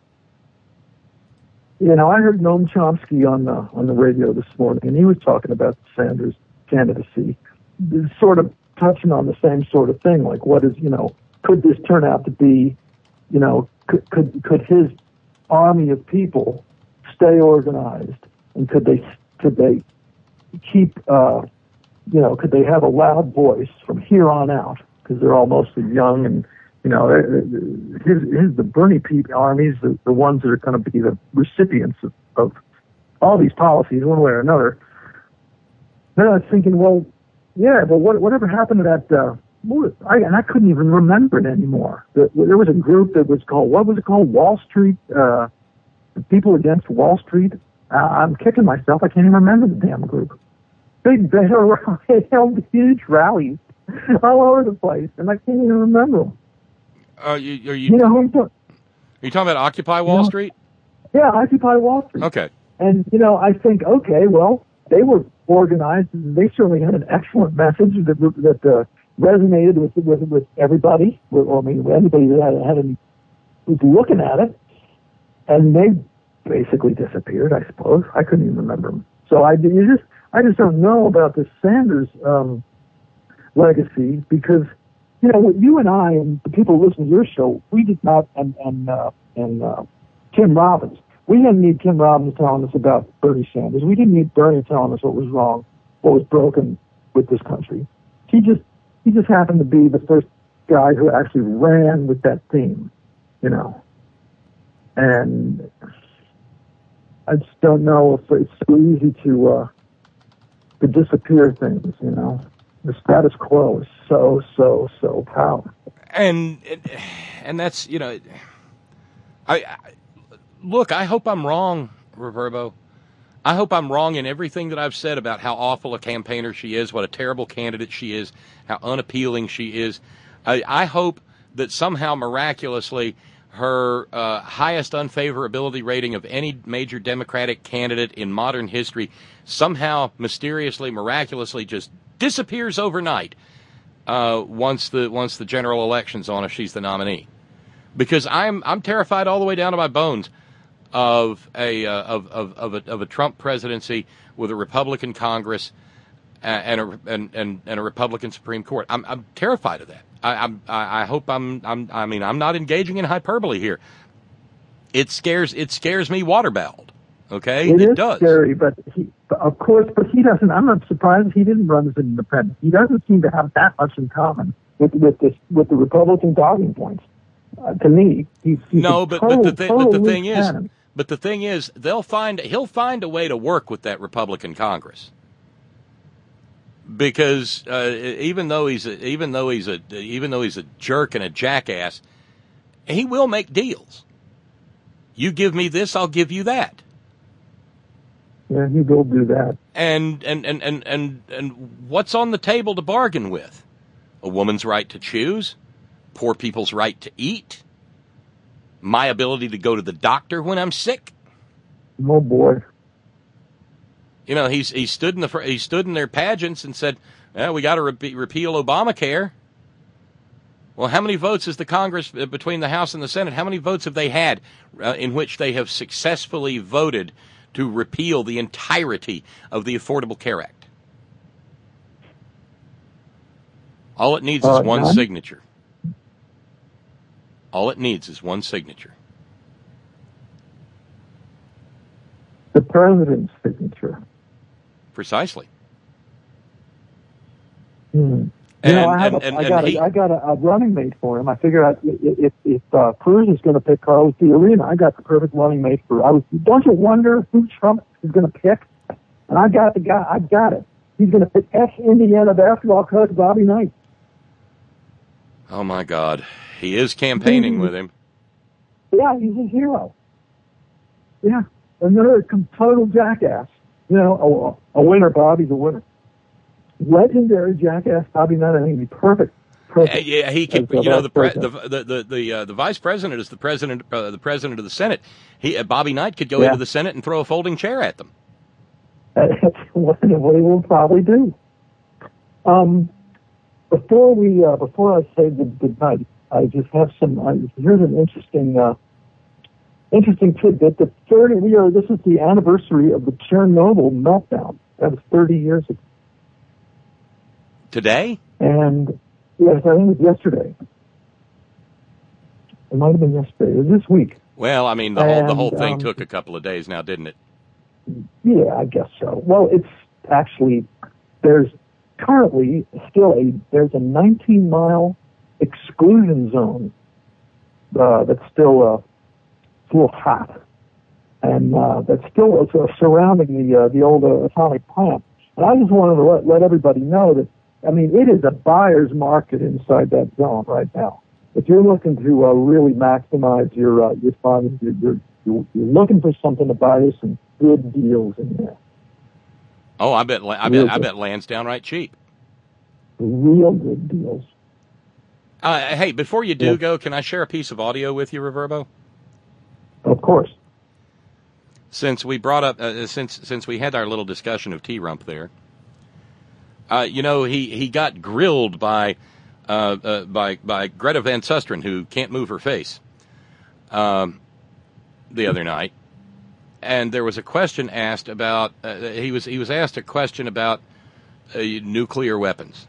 You know, I heard Noam Chomsky on the on the radio this morning, and he was talking about the Sanders candidacy, sort of touching on the same sort of thing, like what is, you know, could this turn out to be, you know, could could, could his army of people stay organized, and could they could they keep, uh, you know, could they have a loud voice from here on out, because they're all mostly young and. You know, his, his, the Bernie Pete armies, the, the ones that are going to be the recipients of, of all these policies, one way or another. Then I was thinking, well, yeah, but what, whatever happened to that? Uh, what, I, and I couldn't even remember it anymore. The, there was a group that was called, what was it called? Wall Street, uh, People Against Wall Street. Uh, I'm kicking myself. I can't even remember the damn group. They, they, they held huge rallies all over the place, and I can't even remember them. Uh, you, are you, you know who I'm talking? Are you talking about Occupy Wall you know, Street? Yeah, Occupy Wall Street. Okay. And, you know, I think, okay, well, they were organized, and they certainly had an excellent message that that uh, resonated with, with with everybody, or I mean, anybody that had, had any, was looking at it, and they basically disappeared, I suppose. I couldn't even remember them. So I, you just, I just don't know about the Sanders um, legacy, because you know, you and I and the people who listen to your show, we did not, and and uh, and uh, Tim Robbins, we didn't need Tim Robbins telling us about Bernie Sanders. We didn't need Bernie telling us what was wrong, what was broken with this country. He just he just happened to be the first guy who actually ran with that theme, you know. And I just don't know if it's so easy to uh, to disappear things, you know. The status quo is so, so, so powerful. And and that's, you know, I, I look, I hope I'm wrong, Reverbo. I hope I'm wrong in everything that I've said about how awful a campaigner she is, what a terrible candidate she is, how unappealing she is. I, I hope that somehow miraculously her uh, highest unfavorability rating of any major Democratic candidate in modern history somehow mysteriously, miraculously just disappears overnight uh, once the once the general election's on if she's the nominee. Because I'm I'm terrified all the way down to my bones of a uh, of of of a, of a Trump presidency with a Republican Congress and a and, and, and a Republican Supreme Court. I'm I'm terrified of that. I I'm, I hope I'm I'm I mean I'm not engaging in hyperbole here. It scares it scares me waterbowed. Okay, it, it is does. Scary, but he, of course, but he doesn't. I'm not surprised he didn't run as an independent. He doesn't seem to have that much in common with with this with the Republican talking points. Uh, to me, he's, he's no, but total, but the thing but the thing is. cannon. But the thing is, they'll find he'll find a way to work with that Republican Congress, because uh, even though he's a, even though he's a even though he's a jerk and a jackass, he will make deals. You give me this, I'll give you that. Yeah, he will do that. And and and and and and what's on the table to bargain with? A woman's right to choose, poor people's right to eat. My ability to go to the doctor when I'm sick. Oh boy! You know, he's he stood in the he stood in their pageants and said, well, "We got to re- repeal Obamacare." Well, how many votes is the Congress uh, between the House and the Senate? How many votes have they had uh, in which they have successfully voted to repeal the entirety of the Affordable Care Act? All it needs uh, is one none? signature. All it needs is one signature. The president's signature. Precisely. Hmm. And, you know, I, have and, a, and, I and got, he, a, I got a, a running mate for him. I figured out if, if uh, Cruz is going to pick Carlos Fiorina, I got the perfect running mate for. I was. Don't you wonder who Trump is going to pick? And I got the guy. I got it. He's going to pick ex-Indiana basketball coach Bobby Knight. Oh my God, he is campaigning Mm-hmm. with him. Yeah, he's a hero. Yeah, another total jackass. You know, a, a winner. Bobby's a winner. Legendary jackass Bobby Knight. I think he'd be perfect. perfect Uh, yeah, he can. as, uh, You know, the pre, vice the president. the the the, uh, the vice president is the president uh, the president of the Senate. He uh, Bobby Knight could go Yeah. into the Senate and throw a folding chair at them. That's what he will probably do. Um, before we, uh, before I say good, good night, I just have some. Uh, here's an interesting, uh, interesting tidbit. The thirty, we are. This is the anniversary of the Chernobyl meltdown. That was thirty years ago. Today? And yes, I think it was yesterday. It might have been yesterday. It was this week. Well, I mean, the whole the And, whole thing um, took a couple of days now, didn't it? Yeah, I guess so. Well, it's actually, there's currently still a, there's a nineteen mile exclusion zone uh, that's still uh, it's a little hot. And uh, that's still uh, surrounding the uh, the old uh, atomic plant. And I just wanted to let, let everybody know that, I mean, it is a buyer's market inside that zone right now. If you're looking to uh, really maximize your uh, your funds, you're, you're, you're looking for something to buy, there's some good deals in there. Oh, I bet I bet I bet land's downright cheap. Real good deals. Uh, hey, before you do Yeah. go, can I share a piece of audio with you, Reverbo? Of course. Since we brought up, uh, since since we had our little discussion of T-Rump there, uh, you know, he, he got grilled by uh, uh, by by Greta Van Susteren, who can't move her face, um, the other night, and there was a question asked about. Uh, he was he was asked a question about uh, nuclear weapons,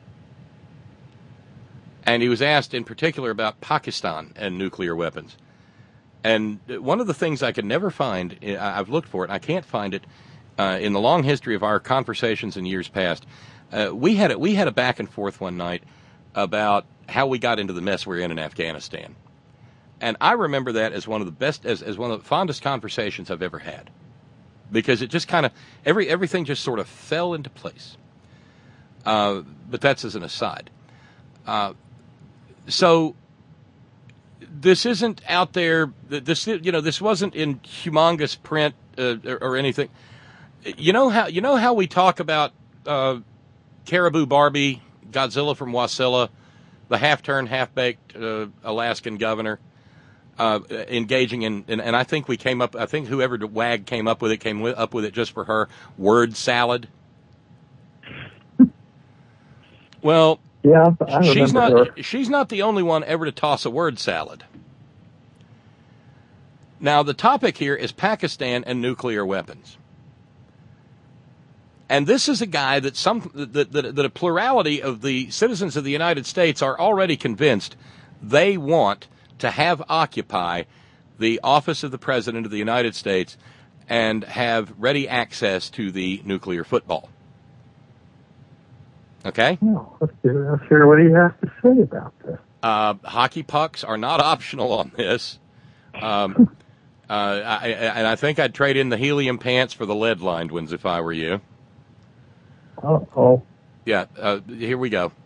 and he was asked in particular about Pakistan and nuclear weapons. And one of the things I could never find, I've looked for it, and I can't find it, uh, in the long history of our conversations in years past. Uh, we had a, we had a back and forth one night about how we got into the mess we're in in Afghanistan. And I remember that as one of the best, as, as one of the fondest conversations I've ever had. because it just kind of every everything just sort of fell into place. Uh, but that's as an aside. Uh, so this isn't out there. This you know this wasn't in humongous print uh, or, or anything. You know how you know how we talk about uh, Caribou Barbie, Godzilla from Wasilla, the half-turned, half-baked uh, Alaskan governor. Uh, engaging in, in, and I think we came up, I think whoever WAG came up with it came with, up with it just for her, word salad. Well, yeah, I she's not, her. she's not the only one ever to toss a word salad. Now, the topic here is Pakistan and nuclear weapons. And this is a guy that some, that, that, that a plurality of the citizens of the United States are already convinced they want to have occupy the office of the President of the United States and have ready access to the nuclear football. Okay? Well, let's hear, let's hear what he has to say about this. Uh, hockey pucks are not optional on this. Um, uh, I, I, and I think I'd trade in the helium pants for the lead-lined ones if I were you. Uh-oh. Yeah, uh, here we go.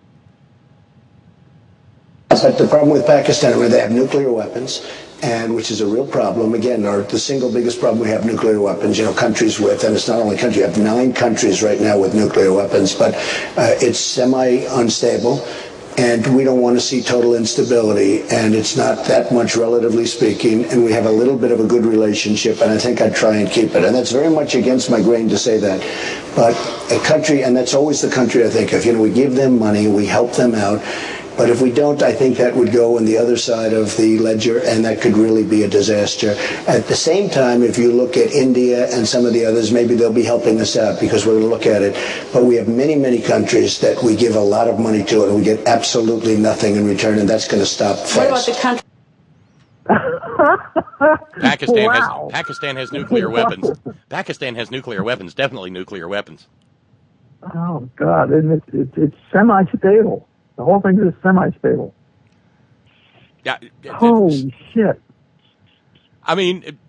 But the problem with Pakistan is they have nuclear weapons, and which is a real problem. Again, our, the single biggest problem we have nuclear weapons, you know, countries with, and it's not only countries, you have nine countries right now with nuclear weapons, but uh, it's semi-unstable, and we don't want to see total instability, and it's not that much, relatively speaking, and we have a little bit of a good relationship, and I think I'd try and keep it. And that's very much against my grain to say that. But a country, and that's always the country I think of, you know, we give them money, we help them out, but if we don't, I think that would go on the other side of the ledger, and that could really be a disaster. At the same time, if you look at India and some of the others, maybe they'll be helping us out because we're going to look at it. But we have many, many countries that we give a lot of money to, and we get absolutely nothing in return, and that's going to stop fast. What about the country? Pakistan Wow. has Pakistan has nuclear weapons. Pakistan has nuclear weapons, definitely nuclear weapons. Oh, God, and it's, it's, it's semi-stable. The whole thing is semi-stable. Yeah. It, Holy shit. I mean, it,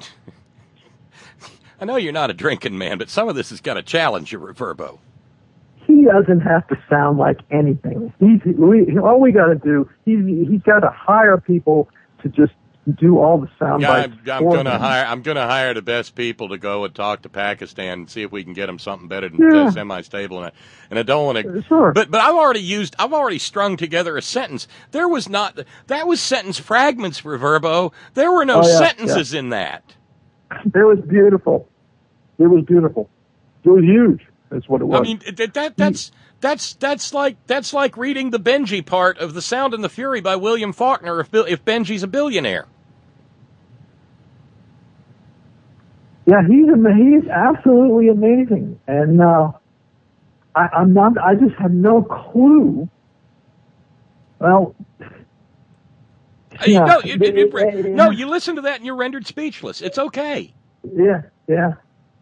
I know you're not a drinking man, but some of this has got to challenge your Reverbo. He doesn't have to sound like anything. He's we, all we got to do. He's he's got to hire people to just do all the sound Yeah, bites. I'm, I'm for gonna him. hire. I'm gonna hire the best people to go and talk to Pakistan and see if we can get them something better than Yeah. uh, semi-stable. And I, and I don't want to. Sure. But but I've already used. I've already strung together a sentence. There was not. That was sentence fragments, Reverbo. There were no Oh, yeah, sentences in that. It was beautiful. It was beautiful. It was huge. That's what it was. I mean, that, that that's that's that's like that's like reading the Benji part of The Sound and the Fury by William Faulkner. If Bill- if Benji's a billionaire. Yeah, he's ama- he's absolutely amazing, and uh, I, I'm not. I just have no clue. Well, Yeah. No, yeah, it, it, it, no, you listen to that and you're rendered speechless. It's okay. yeah, yeah.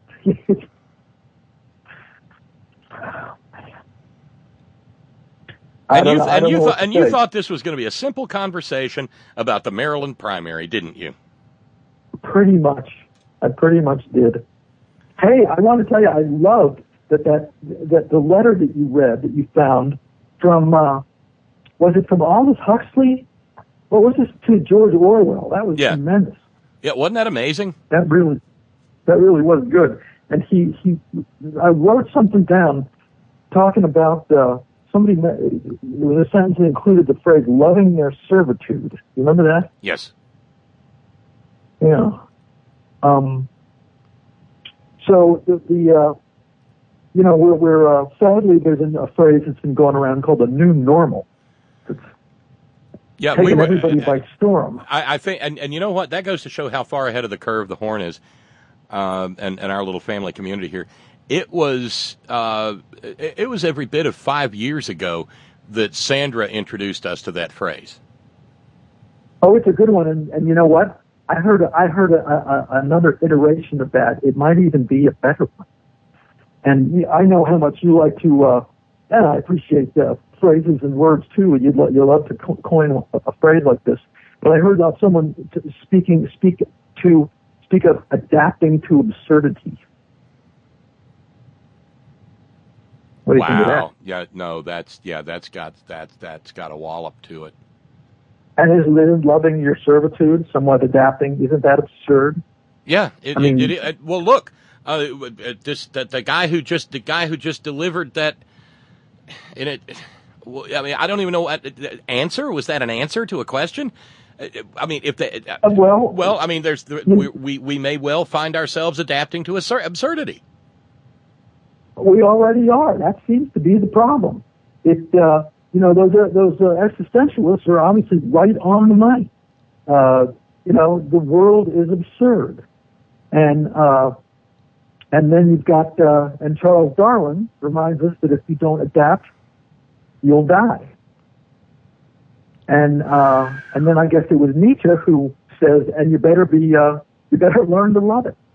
I And don't you know- I and don't you know thought what to and you say. thought this was going to be a simple conversation about the Maryland primary, didn't you? Pretty much. I pretty much did. Hey, I want to tell you, I loved that that that the letter that you read that you found from uh, was it from Aldous Huxley? What was this to George Orwell? That was Yeah. tremendous. Yeah, wasn't that amazing? That really, that really was good. And he he, I wrote something down talking about uh, somebody. It was a sentence that included the phrase "loving their servitude." You remember that? Yes. Yeah. Um, so the, the uh, you know, we're, we're uh, sadly there's a phrase that's been going around called the new normal. It's Yeah, taking we were, everybody by storm. I, I think, and, and you know what? That goes to show how far ahead of the curve the Horn is, um, and and our little family community here. It was uh, it, it was every bit of five years ago that Sandra introduced us to that phrase. Oh, it's a good one, and, and you know what? I heard I heard a, a, another iteration of that. It might even be a better one. And I know how much you like to, uh, and I appreciate uh, phrases and words too. And you'd lo- you love to co- coin a, a phrase like this. But I heard about someone t- speaking speak to speak of adapting to absurdity. What do you think of Wow. that? Yeah, no, that's yeah, that's got that's that's got a wallop to it. And isn't loving your servitude somewhat adapting? Isn't that absurd? Yeah, it, I mean, it, it, it, well, look, uh, this the, the guy who just the guy who just delivered that. In it, well, I mean, I don't even know what answer was that. An answer to a question? I mean, if they uh, well, well, I mean, there's we, we we may well find ourselves adapting to absurdity. We already are. That seems to be the problem. It. Uh, You know, those uh, those uh, existentialists are obviously right on the money. Uh, you know, the world is absurd, and uh, and then you've got uh, and Charles Darwin reminds us that if you don't adapt, you'll die. And uh, and then I guess it was Nietzsche who says, and you better be uh, you better learn to love it.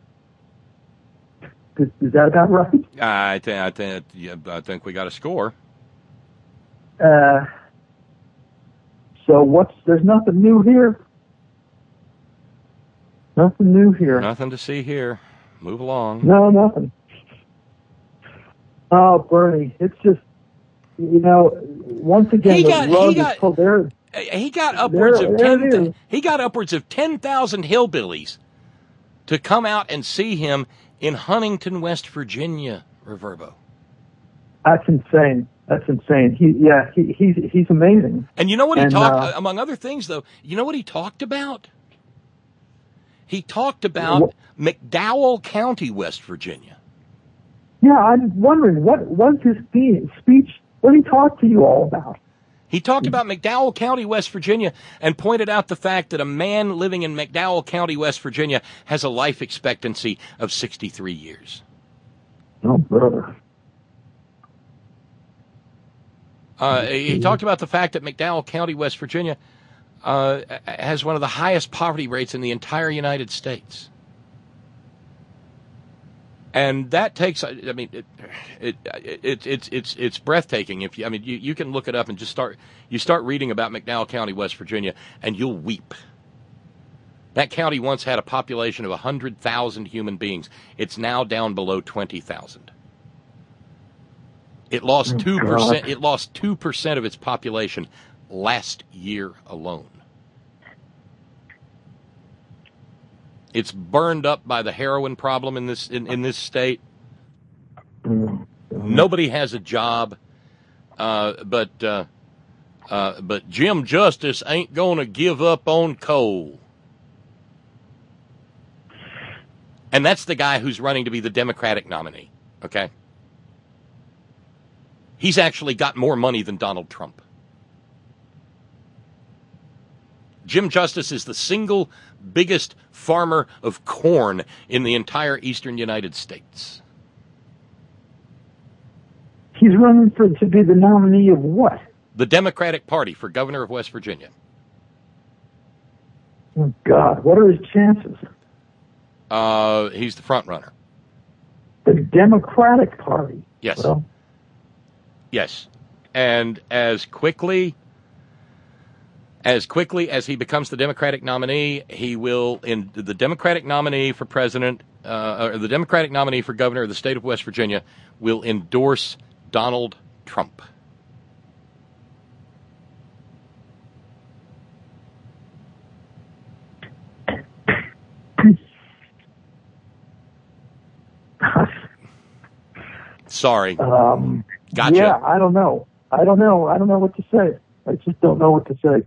Is, is that about right? I think I think yeah, I think we got a score. Uh, so what's, there's nothing new here. Nothing new here. Nothing to see here. Move along. No, nothing. Oh, Bernie, it's just, you know, once again, He the got- rug he got- is pulled there. He got upwards There- of there ten. it is. He got upwards of ten thousand hillbillies to come out and see him in Huntington, West Virginia. Reverbo. That's insane. That's insane. He, yeah, he, he's he's amazing. And you know what he And, talked, uh, among other things, though, you know what he talked about? He talked about McDowell County, West Virginia. Yeah, I'm wondering, what was his spe- speech, what did he talk to you all about? He talked about McDowell County, West Virginia, and pointed out the fact that a man living in McDowell County, West Virginia, has a life expectancy of sixty-three years. Oh, brother. Uh, he talked about the fact that McDowell County, West Virginia, uh, has one of the highest poverty rates in the entire United States. And that takes, I mean, it, it, it, it's, it's, it's breathtaking. If you, I mean, you, you can look it up and just start, you start reading about McDowell County, West Virginia, and you'll weep. That county once had a population of one hundred thousand human beings. It's now down below twenty thousand. It lost two percent. It lost two percent of its population last year alone. It's burned up by the heroin problem in this in, in this state. Nobody has a job, uh, but uh, uh, but Jim Justice ain't going to give up on coal. And that's the guy who's running to be the Democratic nominee. Okay. He's actually got more money than Donald Trump. Jim Justice is the single biggest farmer of corn in the entire eastern United States. He's running for to be the nominee of what? The Democratic Party for governor of West Virginia. Oh, God, what are his chances? Uh, he's the front runner. The Democratic Party. Yes. Well, Yes. And as quickly as quickly as he becomes the Democratic nominee, he will, in the Democratic nominee for president, uh, or the Democratic nominee for governor of the state of West Virginia will endorse Donald Trump. Sorry. Um, Gotcha. Yeah, I don't know. I don't know. I don't know what to say. I just don't know what to say.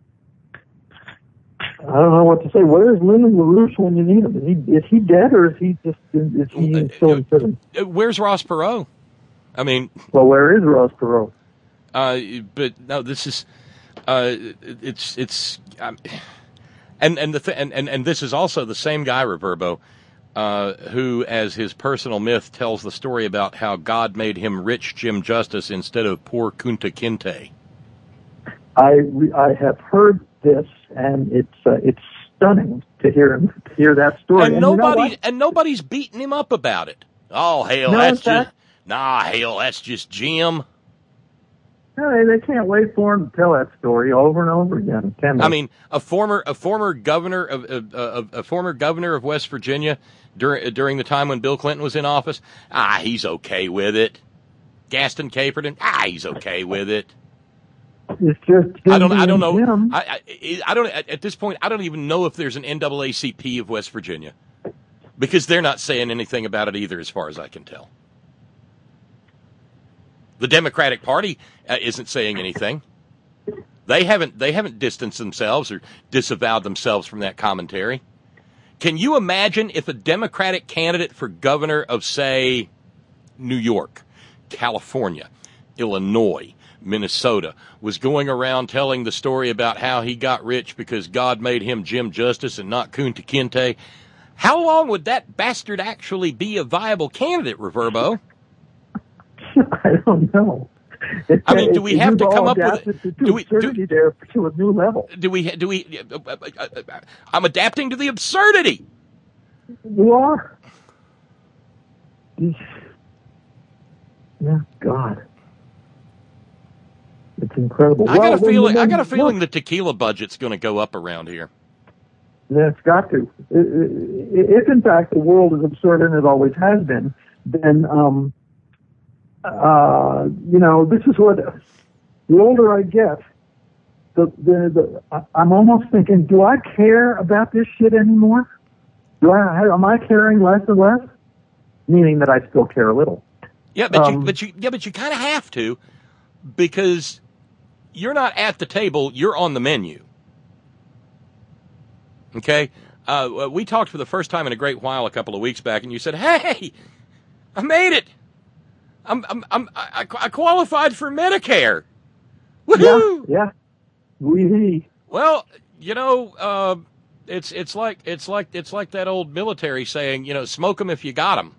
I don't know what to say. Where is Lyndon LaRouche when you need him? Is he is he dead or is he just is he still in prison? Where's Ross Perot? I mean, well, where is Ross Perot? Uh, but no, this is uh, it's it's um, and and the th- and, and and this is also the same guy, Reverbo, uh, who, as his personal myth, tells the story about how God made him rich Jim Justice instead of poor Kunta Kinte. I I have heard this, and it's uh, it's stunning to hear him to hear that story. And, and nobody you know and nobody's beating him up about it. Oh hell, No, that's in fact- just nah hell, that's just Jim. No, they, they can't wait for him to tell that story over and over again, can they? I mean, a former a former governor of, of, of a former governor of West Virginia during during the time when Bill Clinton was in office. Ah, he's okay with it. Gaston Caperton, ah, he's okay with it. It's just I don't. I don't know. him. I, I, I don't. At, at this point, I don't even know if there's an N double A C P of West Virginia, because they're not saying anything about it either, as far as I can tell. The Democratic Party uh, isn't saying anything. They haven't. They haven't distanced themselves or disavowed themselves from that commentary. Can you imagine if a Democratic candidate for governor of, say, New York, California, Illinois, Minnesota, was going around telling the story about how he got rich because God made him Jim Justice and not Kunta Kinte? How long would that bastard actually be a viable candidate, Reverbo? I don't know. It, I mean, do we have to come up with it? do we absurdity do, there to a new level? Do we? Do we? Uh, uh, uh, uh, I'm adapting to the absurdity. You are. Yeah, God, it's incredible. I well, got a feeling. then, I got a feeling look, the tequila budget's going to go up around here. Yeah, it's got to. If in fact the world is absurd, and it always has been, then um, uh, you know, this is what. The older I get, the, the the I'm almost thinking, do I care about this shit anymore? Do I am I caring less and less? Meaning that I still care a little. Yeah, but um, you but you yeah, but you kind of have to, because you're not at the table, you're on the menu. Okay, uh, we talked for the first time in a great while a couple of weeks back, and you said, "Hey, I made it. I'm I'm I'm I, I qualified for Medicare." Woohoo! Yeah, yeah. Wee-hee. Well, you know, uh, it's it's like it's like it's like that old military saying, you know, smoke 'em if you got 'em,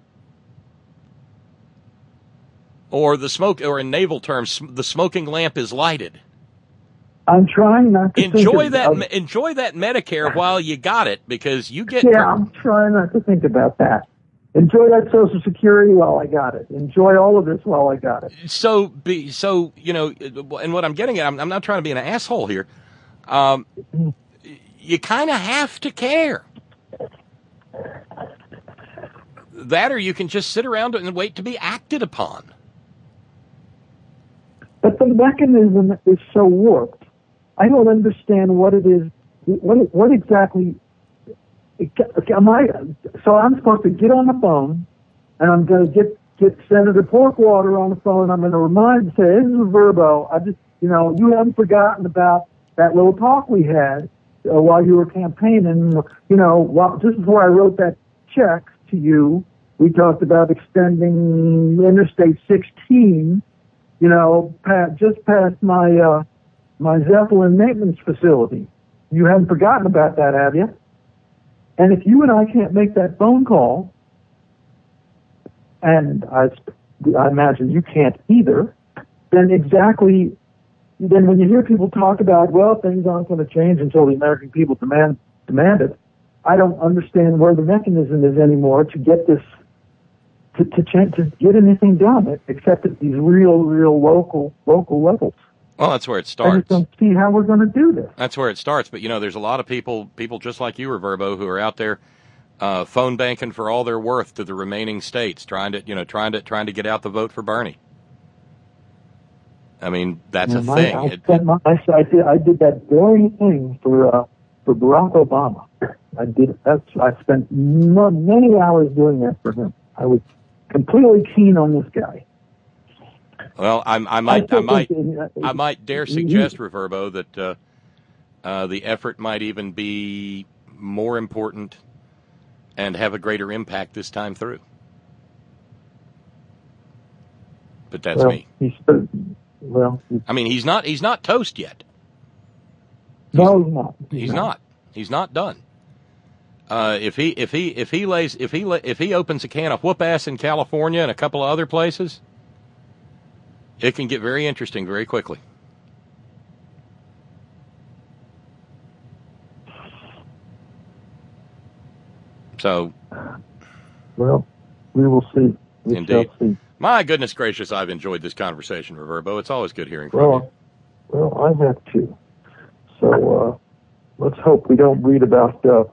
or the smoke, or in naval terms, the smoking lamp is lighted. I'm trying not to enjoy think that. Of, enjoy that Medicare while you got it, because you get. Yeah, I'm trying not to think about that. Enjoy that Social Security while I got it. Enjoy all of this while I got it. So, be so you know, and what I'm getting at, I'm, I'm not trying to be an asshole here. Um, you kind of have to care. That, or you can just sit around and wait to be acted upon. But the mechanism is so warped. I don't understand what it is. What what exactly? Am I? So I'm supposed to get on the phone, and I'm going to get get Senator Porkwater on the phone. And I'm going to remind, say, "This is Verbo. I just, you know, you haven't forgotten about that little talk we had uh, while you were campaigning. You know, while, this is where I wrote that check to you. We talked about extending Interstate sixteen. You know, pat, just past my uh, my Zeppelin maintenance facility. You haven't forgotten about that, have you? And if you and I can't make that phone call, and I, I imagine you can't either, then exactly, then when you hear people talk about, well, things aren't going to change until the American people demand demand it, I don't understand where the mechanism is anymore to get this, to to, change, to get anything done, except at these real, real local local levels. Well, that's where it I starts. just don't see how we're going to do this. That's where it starts. But, you know, there's a lot of people, people just like you, Reverbo, who are out there uh, phone banking for all they're worth to the remaining states, trying to, you know, trying to trying to get out the vote for Bernie. I mean, that's yeah, a my, thing. I, it, it, my, I, did, I did that very thing for uh, for Barack Obama. I did. That's I spent m- many hours doing that for him. I was completely keen on this guy. Well, I, I might, I, I might, it, I might dare suggest, Reverbo, that uh, uh, the effort might even be more important and have a greater impact this time through. But that's well, me. He's, well, he's, I mean, he's not, he's not toast yet. He's, no, he's not. He's, he's not. not. He's not done. Uh, if he, if he, if he lays, if he, if he opens a can of whoop ass in California and a couple of other places, it can get very interesting very quickly. So, well, we will see. We indeed. Shall see. My goodness gracious, I've enjoyed this conversation, Reverbo. It's always good hearing from well, you. Well, I have too. So, uh, let's hope we don't read about uh,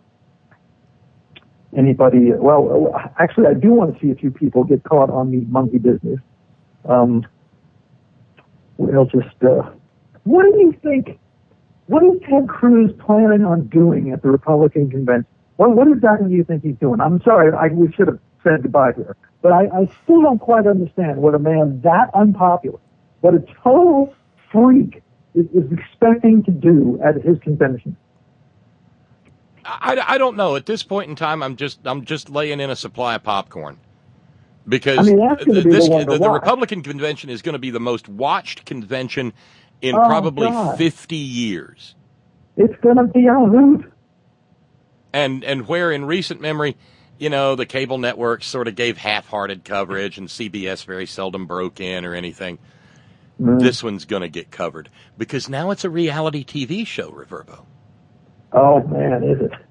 anybody. Well, actually, I do want to see a few people get caught on the monkey business. Um, we'll just, uh, what do you think, what is Ted Cruz planning on doing at the Republican convention? What, what exactly do you think he's doing? I'm sorry, I, we should have said goodbye here. But I, I still don't quite understand what a man that unpopular, what a total freak is, is expecting to do at his convention. I, I don't know. At this point in time, I'm just I'm just laying in a supply of popcorn. Because I mean, that's gonna be this, the, one the, to the watch. Republican convention is going to be the most watched convention in Oh, probably God. fifty years. It's going to be a hoot. And and where in recent memory, you know, the cable networks sort of gave half-hearted coverage and C B S very seldom broke in or anything. Mm. This one's going to get covered because now it's a reality T V show, Reverbo. Oh, man, is it?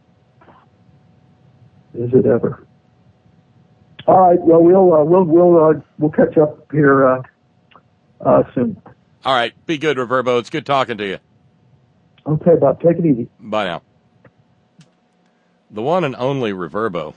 Is it ever? All right, well, we'll uh, we'll we'll uh, we'll catch up here uh, uh, soon. All right, be good, Reverbo. It's good talking to you. Okay, Bob, take it easy. Bye now. The one and only Reverbo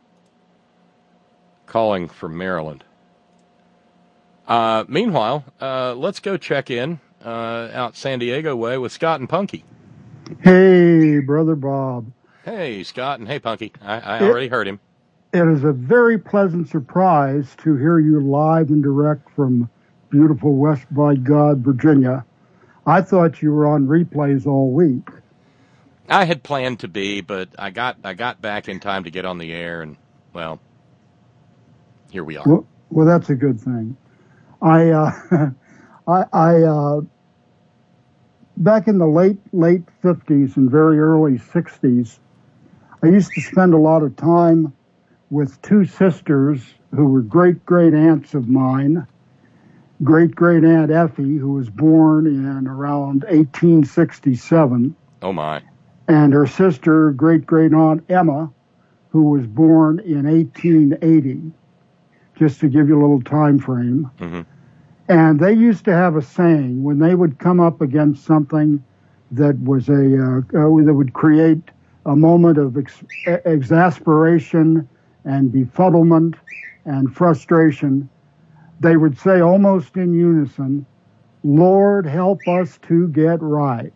calling from Maryland. Uh, meanwhile, uh, let's go check in uh, out San Diego way with Scott and Punky. Hey, Brother Bob. Hey, Scott, and hey, Punky. I, I It- already heard him. It is a very pleasant surprise to hear you live and direct from beautiful West by God, Virginia. I thought you were on replays all week. I had planned to be, but I got I got back in time to get on the air, and, well, here we are. Well, well that's a good thing. I, uh, I, I uh, back in the late, late fifties and very early sixties, I used to spend a lot of time with two sisters who were great-great aunts of mine. Great-great-aunt Effie, who was born in around eighteen sixty-seven, Oh, my. and her sister, great-great-aunt Emma, who was born in eighteen eighty, just to give you a little time frame. Mm-hmm. And they used to have a saying when they would come up against something that was a uh, uh, that would create a moment of ex- exasperation and befuddlement and frustration, they would say almost in unison, "Lord, help us to get right."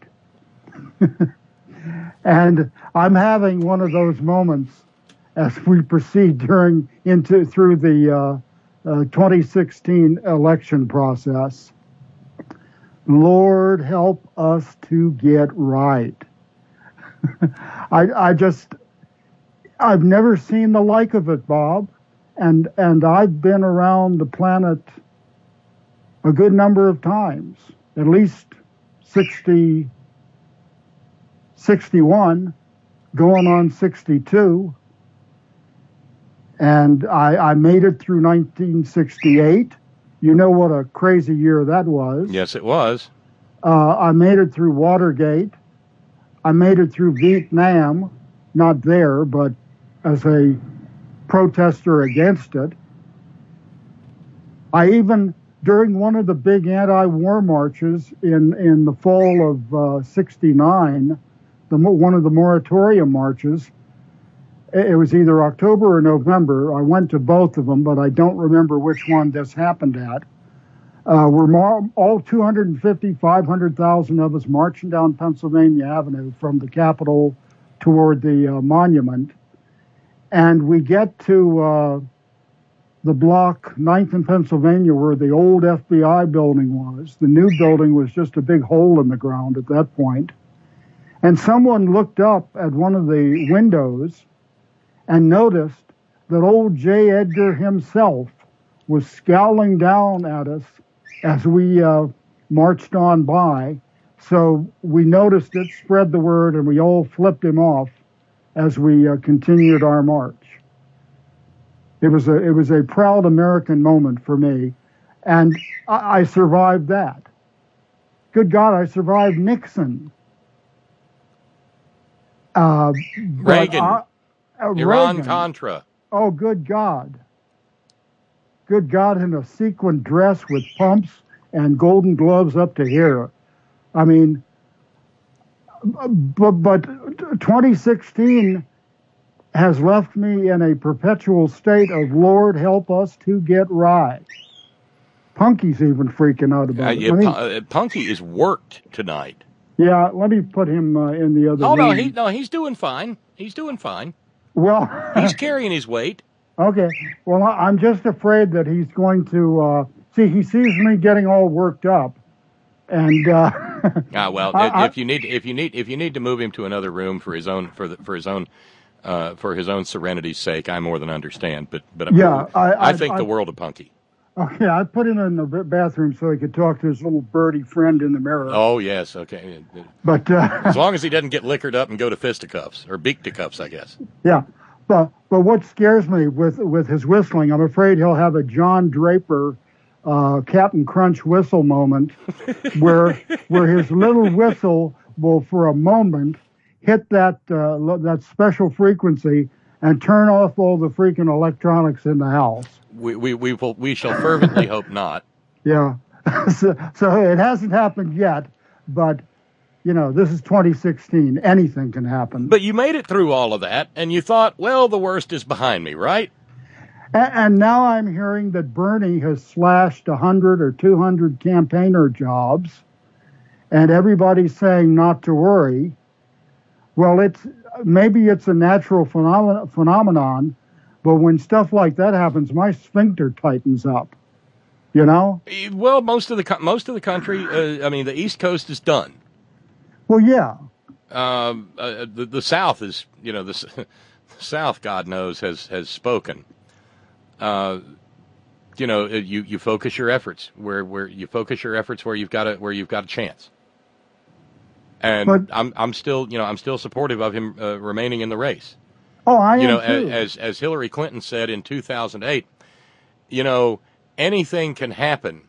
And I'm having one of those moments as we proceed during into through the uh, uh, twenty sixteen election process. Lord, help us to get right. I, I just, I've never seen the like of it, Bob. And, and I've been around the planet a good number of times, at least sixty, sixty-one, going on sixty-two. And I, I made it through nineteen sixty-eight. You know what a crazy year that was. Yes, it was. Uh, I made it through Watergate. I made it through Vietnam, not there, but as a protester against it. I even, during one of the big anti-war marches in, in the fall of uh, sixty-nine, the, one of the moratorium marches, it was either October or November. I went to both of them, but I don't remember which one this happened at. Uh, we're more, all two hundred fifty, five hundred thousand of us marching down Pennsylvania Avenue from the Capitol toward the uh, monument. And we get to uh, the block, ninth and Pennsylvania, where the old F B I building was. The new building was just a big hole in the ground at that point. And someone looked up at one of the windows and noticed that old J. Edgar himself was scowling down at us as we uh, marched on by. So we noticed it, spread the word, and we all flipped him off as we uh, continued our march. It was a it was a proud American moment for me, and I, I survived that. Good God, I survived Nixon. Uh, but Reagan. I- uh, Iran Reagan. Contra. Oh, good God. Good God, in a sequin dress with pumps and golden gloves up to here. I mean, but, but twenty sixteen has left me in a perpetual state of, Lord, help us to get right. Punky's even freaking out about Uh, it. yeah, Let me- Pu- uh, Punky is worked tonight. yeah, let me put him uh, in the other Oh room. no, he no, he's doing fine. He's doing fine. Well, He's carrying his weight. okay. Well, I- I'm just afraid that he's going to uh, see. He sees me getting all worked up, and uh, Ah, well, I- if I- if you need if you need if you need to move him to another room for his own for the, for his own uh, for his own serenity's sake, I more than understand. But but Yeah, I, I- I- think I- the world of Punky. okay, I put him in the b- bathroom so he could talk to his little birdie friend in the mirror. Oh yes, okay. But uh, As long as he doesn't get liquored up and go to fisticuffs or beak-to-cuffs, I guess. yeah, but but what scares me with with his whistling, I'm afraid he'll have a John Draper, uh, Captain Crunch whistle moment, where where his little whistle will, for a moment, hit that uh, lo- that special frequency and turn off all the freaking electronics in the house. We we we will, we shall fervently hope not. Yeah, so, so it hasn't happened yet, but you know, this is twenty sixteen. Anything can happen. But you made it through all of that, and you thought, well, the worst is behind me, right? And, and now I'm hearing that Bernie has slashed one hundred or two hundred campaigner jobs, and everybody's saying not to worry. Well, it's maybe it's a natural phenomenon, phenomenon, but when stuff like that happens, my sphincter tightens up. You know? Well, most of the co- most of the country, uh, I mean, the East Coast is done. Well, yeah. Um, uh, the the South is, you know, the, s- the South, God knows, has has spoken. Uh, you know, you you focus your efforts where where you focus your efforts where you've got a where you've got a chance. And But- I'm I'm still you know I'm still supportive of him uh, remaining in the race. Oh, I you am know, too. as as Hillary Clinton said in two thousand eight, you know, anything can happen.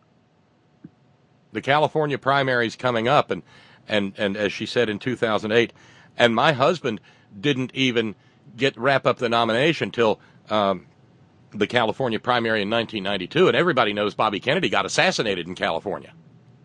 The California primary's coming up, and and and as she said in two thousand eight, and my husband didn't even get wrap up the nomination till um, the California primary in nineteen ninety-two, and everybody knows Bobby Kennedy got assassinated in California.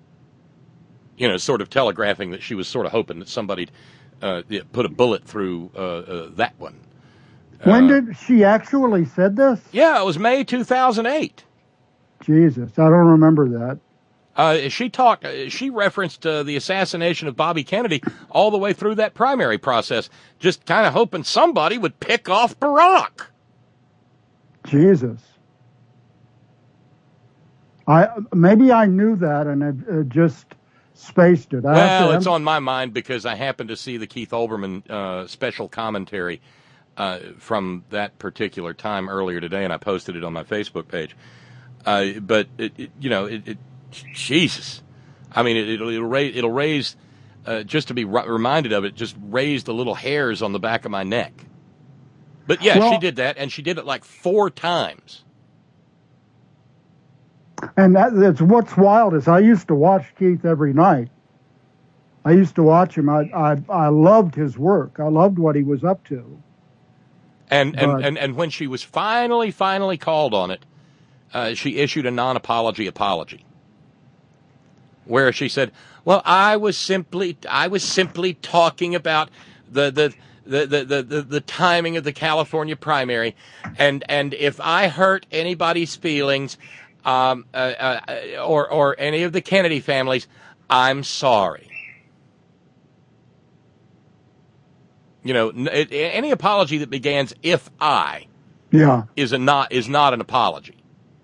You know, sort of telegraphing that she was sort of hoping that somebody'd uh, yeah, put a bullet through uh, uh, that one. When Uh, did she actually said this? Yeah, it was May two thousand eight. Jesus, I don't remember that. Uh, she talked. Uh, she referenced uh, the assassination of Bobby Kennedy all the way through that primary process, just kind of hoping somebody would pick off Barack. Jesus. I maybe I knew that and I uh, just spaced it. I have Well, to it's em- on my mind because I happened to see the Keith Olbermann uh, special commentary uh, from that particular time earlier today, and I posted it on my Facebook page. Uh, but it, it, you know, it, it, Jesus, I mean, it, it'll it'll raise it'll raise uh, just to be r- reminded of it, just raise the little hairs on the back of my neck. But yeah, Well- she did that, and she did it like four times. And that, that's what's wild is I used to watch Keith every night. I used to watch him. I I, I loved his work. I loved what he was up to. And and, But- and and when she was finally finally called on it, uh, she issued a non-apology apology, where she said, "Well, I was simply I was simply talking about the the." The, the, the, the, the timing of the California primary, and, and if I hurt anybody's feelings, um, uh, uh, or or any of the Kennedy families, I'm sorry." You know, n- it, any apology that begins "if I" Yeah. is a not is not an apology.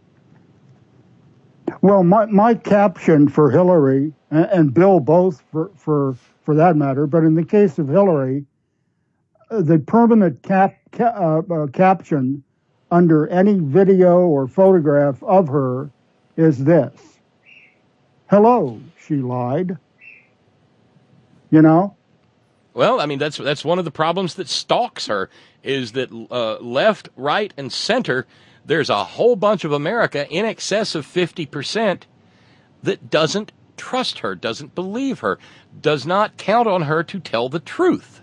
Well, my my caption for Hillary and, and Bill both for for for that matter, but in the case of Hillary, uh, the permanent cap ca- uh, uh, caption under any video or photograph of her is this: "Hello, she lied." You know. Well, I mean that's that's one of the problems that stalks her is that uh, left, right, and center. There's a whole bunch of America, in excess of fifty percent, that doesn't trust her, doesn't believe her, does not count on her to tell the truth.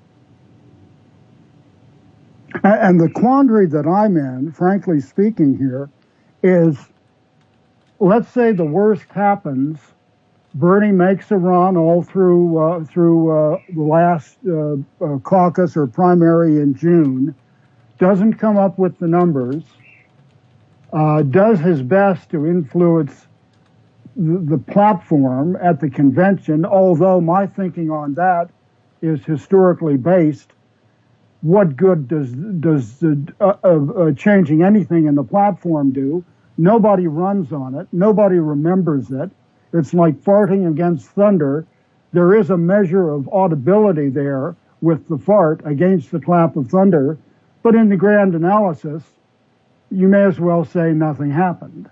A- And the quandary that I'm in, frankly speaking here, is let's say the worst happens. Bernie makes a run all through uh, through uh, the last uh, uh, caucus or primary in June, doesn't come up with the numbers. uh, does his best to influence the, the platform at the convention, although my thinking on that is historically based. What good does does uh, uh, uh, changing anything in the platform do? Nobody runs on it. Nobody remembers it. It's like farting against thunder. There is a measure of audibility there with the fart against the clap of thunder, but in the grand analysis, you may as well say nothing happened.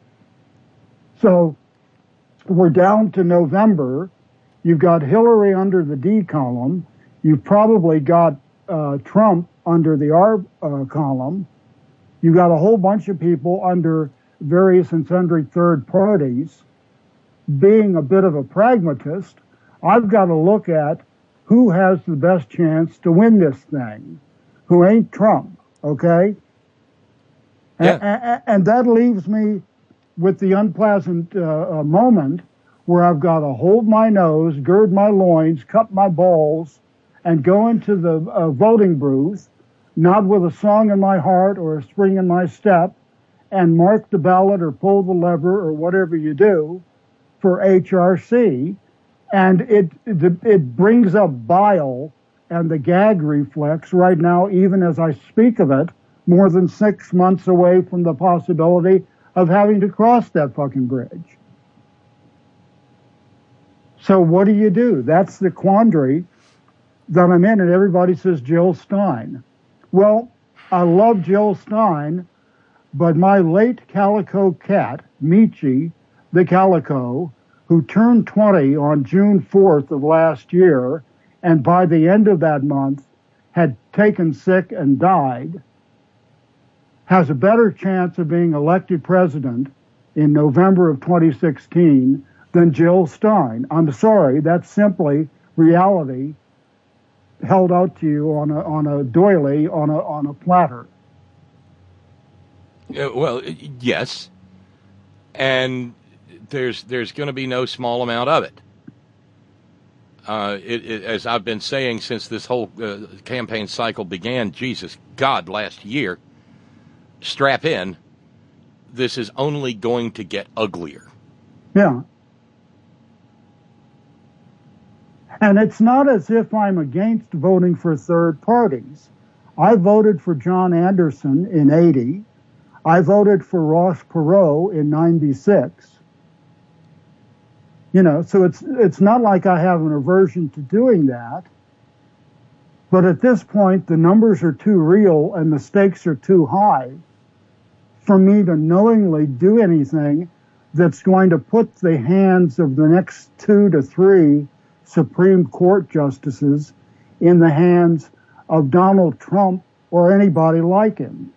So we're down to November. You've got Hillary under the D column. You've probably got uh, Trump under the R uh, column. You've got a whole bunch of people under various and sundry third parties. Being a bit of a pragmatist, I've got to look at who has the best chance to win this thing, who ain't Trump, okay? Yeah. And, and that leaves me with the unpleasant uh, moment where I've got to hold my nose, gird my loins, cut my balls, and go into the uh, voting booth, not with a song in my heart or a spring in my step, and mark the ballot or pull the lever or whatever you do for H R C. And it, it, it brings up bile and the gag reflex right now, even as I speak of it, more than six months away from the possibility of having to cross that fucking bridge. So what do you do? That's the quandary that I'm in, and everybody says Jill Stein. Well, I love Jill Stein, but my late calico cat, Michi, the calico, who turned twenty on June fourth of last year, and by the end of that month had taken sick and died, has a better chance of being elected president in November of twenty sixteen than Jill Stein. I'm sorry, that's simply reality held out to you on a on a doily on a on a platter. Uh, well, yes, and there's there's going to be no small amount of it. Uh, it, it. As I've been saying since this whole uh, campaign cycle began, Jesus God, last year, strap in. This is only going to get uglier. Yeah. And it's not as if I'm against voting for third parties. I voted for John Anderson in eighty. I voted for Ross Perot in ninety-six. You know, so it's it's not like I have an aversion to doing that. But at this point, the numbers are too real and the stakes are too high for me to knowingly do anything that's going to put the hands of the next two to three Supreme Court justices in the hands of Donald Trump or anybody like him.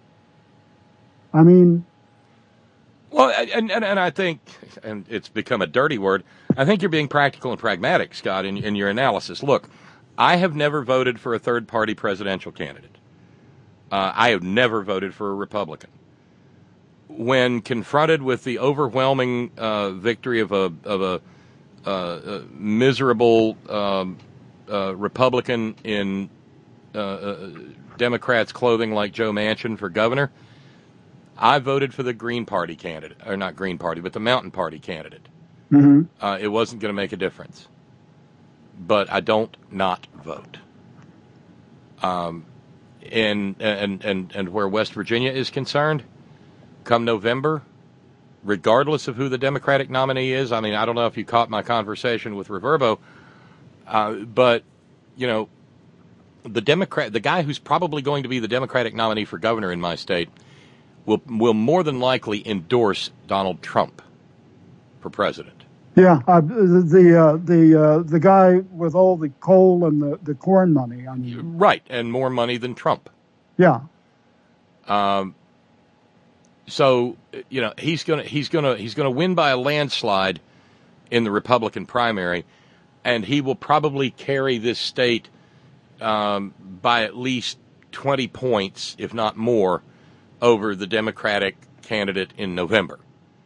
I mean... Well, and, and, and I think, and it's become a dirty word, I think you're being practical and pragmatic, Scott, in, in your analysis. Look, I have never voted for a third-party presidential candidate. Uh, I have never voted for a Republican. When confronted with the overwhelming uh, victory of a of a Uh, uh, miserable um, uh, Republican in uh, uh, Democrats' clothing like Joe Manchin for governor, I voted for the Green Party candidate, or not Green Party, but the Mountain Party candidate. Mm-hmm. Uh, it wasn't going to make a difference. But I don't not vote. Um, and, and, and, and where West Virginia is concerned, come November, regardless of who the Democratic nominee is. I mean, I don't know if you caught my conversation with Reverbo, uh, but, you know, the Democrat, the guy who's probably going to be the Democratic nominee for governor in my state will will more than likely endorse Donald Trump for president. Yeah, uh, the the uh, the, uh, the guy with all the coal and the, the corn money. I mean, right, and more money than Trump. Yeah. Um. So, you know, he's gonna he's gonna he's gonna win by a landslide in the Republican primary, and he will probably carry this state um, by at least twenty points, if not more, over the Democratic candidate in November.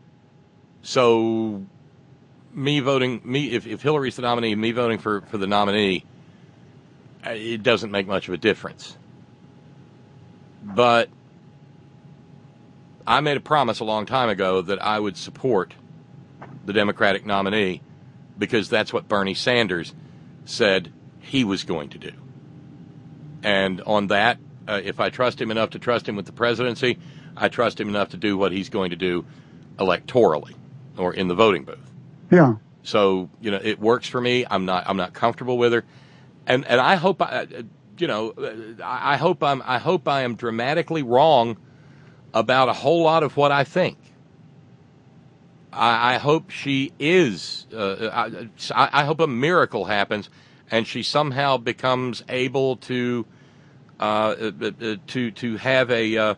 So, me voting me if, if Hillary's the nominee, me voting for, for the nominee, it doesn't make much of a difference. But I made a promise a long time ago that I would support the Democratic nominee because that's what Bernie Sanders said he was going to do. And on that, uh, if I trust him enough to trust him with the presidency, I trust him enough to do what he's going to do electorally or in the voting booth. Yeah. So, you know, it works for me. I'm not I'm not comfortable with her. And and I hope I you know, I hope I'm I hope I am dramatically wrong about a whole lot of what I think. I, I hope she is. Uh, I, I hope a miracle happens, and she somehow becomes able to uh, to to have a uh,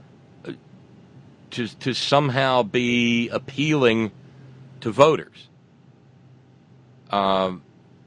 to to somehow be appealing to voters. Um.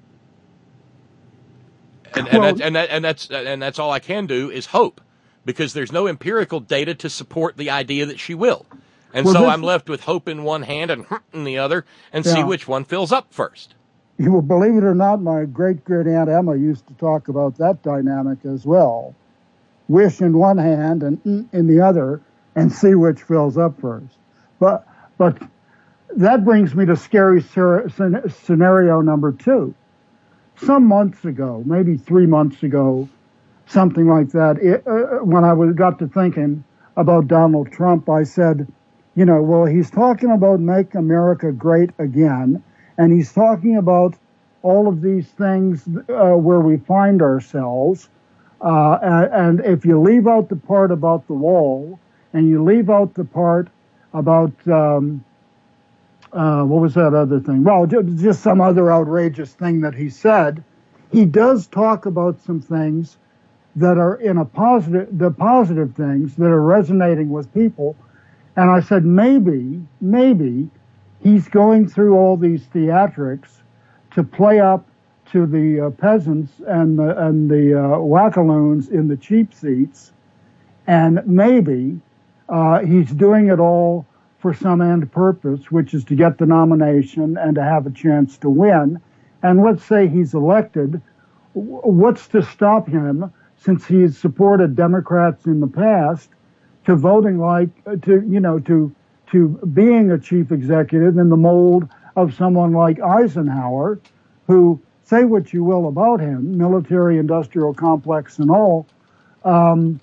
And, and, that's, and, that, and that's and that's all I can do is hope, because there's no empirical data to support the idea that she will. And well, so this, I'm left with hope in one hand and hurt in the other, and yeah. see which one fills up first. You will believe it or not, my great-great-aunt Emma used to talk about that dynamic as well. Wish in one hand and in the other, and see which fills up first. But but that brings me to scary scenario number two. Some months ago, maybe three months ago, something like that, it, uh, when I was, got to thinking about Donald Trump, I said, you know, well, he's talking about make America great again, and he's talking about all of these things uh, where we find ourselves, uh, and, and if you leave out the part about the wall, and you leave out the part about... Um, Uh, what was that other thing? Well, just some other outrageous thing that he said. He does talk about some things that are in a positive, the positive things that are resonating with people. And I said, maybe, maybe he's going through all these theatrics to play up to the uh, peasants and the, and the uh, wackaloons in the cheap seats. And maybe uh, he's doing it all for some end purpose, which is to get the nomination and to have a chance to win. And let's say he's elected, what's to stop him, since he's supported Democrats in the past, to voting like, to, you know, to, to being a chief executive in the mold of someone like Eisenhower, who, say what you will about him, military industrial complex and all, um,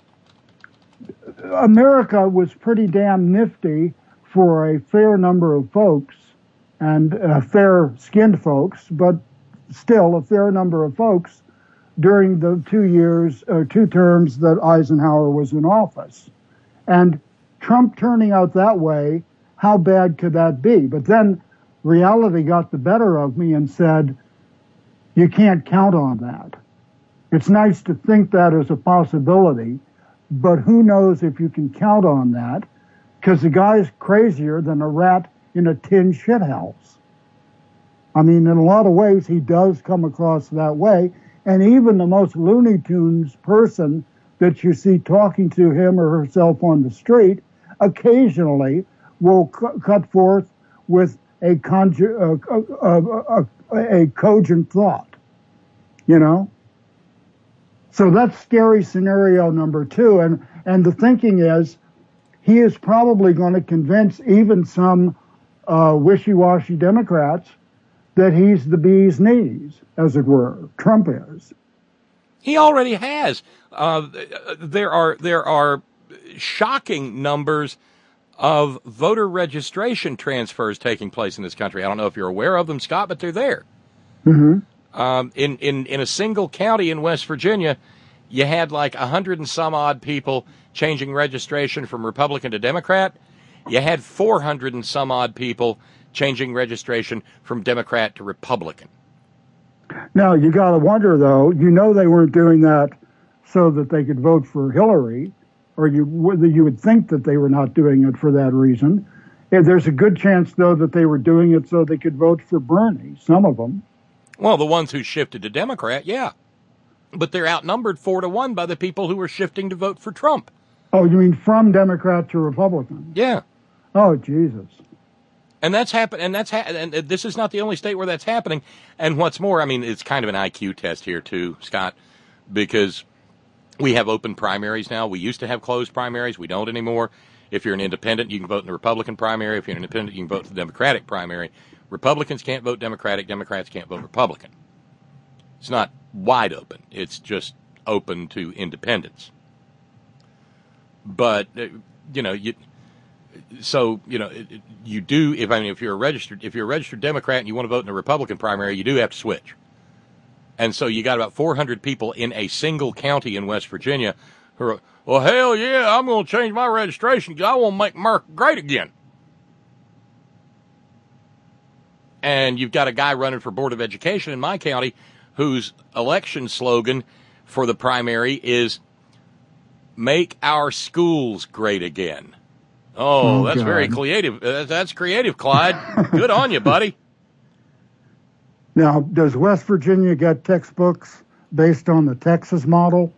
America was pretty damn nifty for a fair number of folks, and uh, fair-skinned folks, but still a fair number of folks during the two years, or two terms that Eisenhower was in office. And Trump turning out that way, how bad could that be? But then reality got the better of me and said, you can't count on that. It's nice to think that as a possibility, but who knows if you can count on that, because the guy's crazier than a rat in a tin shithouse. I mean, in a lot of ways, he does come across that way. And even the most Looney Tunes person that you see talking to him or herself on the street occasionally will c- cut forth with a, conju- uh, uh, uh, a cogent thought, you know? So that's scary scenario number two. And, and the thinking is, he is probably going to convince even some uh, wishy-washy Democrats that he's the bee's knees, as it were. Trump is. He already has. Uh, there are there are shocking numbers of voter registration transfers taking place in this country. I don't know if you're aware of them, Scott, but they're there. Mm-hmm. Um, in, in, in a single county in West Virginia, you had like a hundred and some odd people changing registration from Republican to Democrat. You had four hundred and some odd people changing registration from Democrat to Republican. Now, you got to wonder, though, you know they weren't doing that so that they could vote for Hillary, or you, you would think that they were not doing it for that reason. There's a good chance, though, that they were doing it so they could vote for Bernie, some of them. Well, the ones who shifted to Democrat, yeah. But they're outnumbered four to one by the people who were shifting to vote for Trump. Oh, you mean from Democrat to Republican? Yeah. Oh, Jesus. And that's happen. And that's ha- and this is not the only state where that's happening. And what's more, I mean, it's kind of an I Q test here too, Scott, because we have open primaries now. We used to have closed primaries. We don't anymore. If you're an independent, you can vote in the Republican primary. If you're an independent, you can vote in the Democratic primary. Republicans can't vote Democratic. Democrats can't vote Republican. It's not wide open. It's just open to independents. But, uh, you know, you, so, you know, it, it, you do, if I mean, if you're a registered, if you're a registered Democrat and you want to vote in the Republican primary, you do have to switch. And so you got about four hundred people in a single county in West Virginia who are, well, hell yeah, I'm going to change my registration because I want to make America great again. And you've got a guy running for Board of Education in my county whose election slogan for the primary is "Make our schools great again." Oh, oh that's God. very creative. That's creative, Clyde. Good on you, buddy. Now, does West Virginia get textbooks based on the Texas model?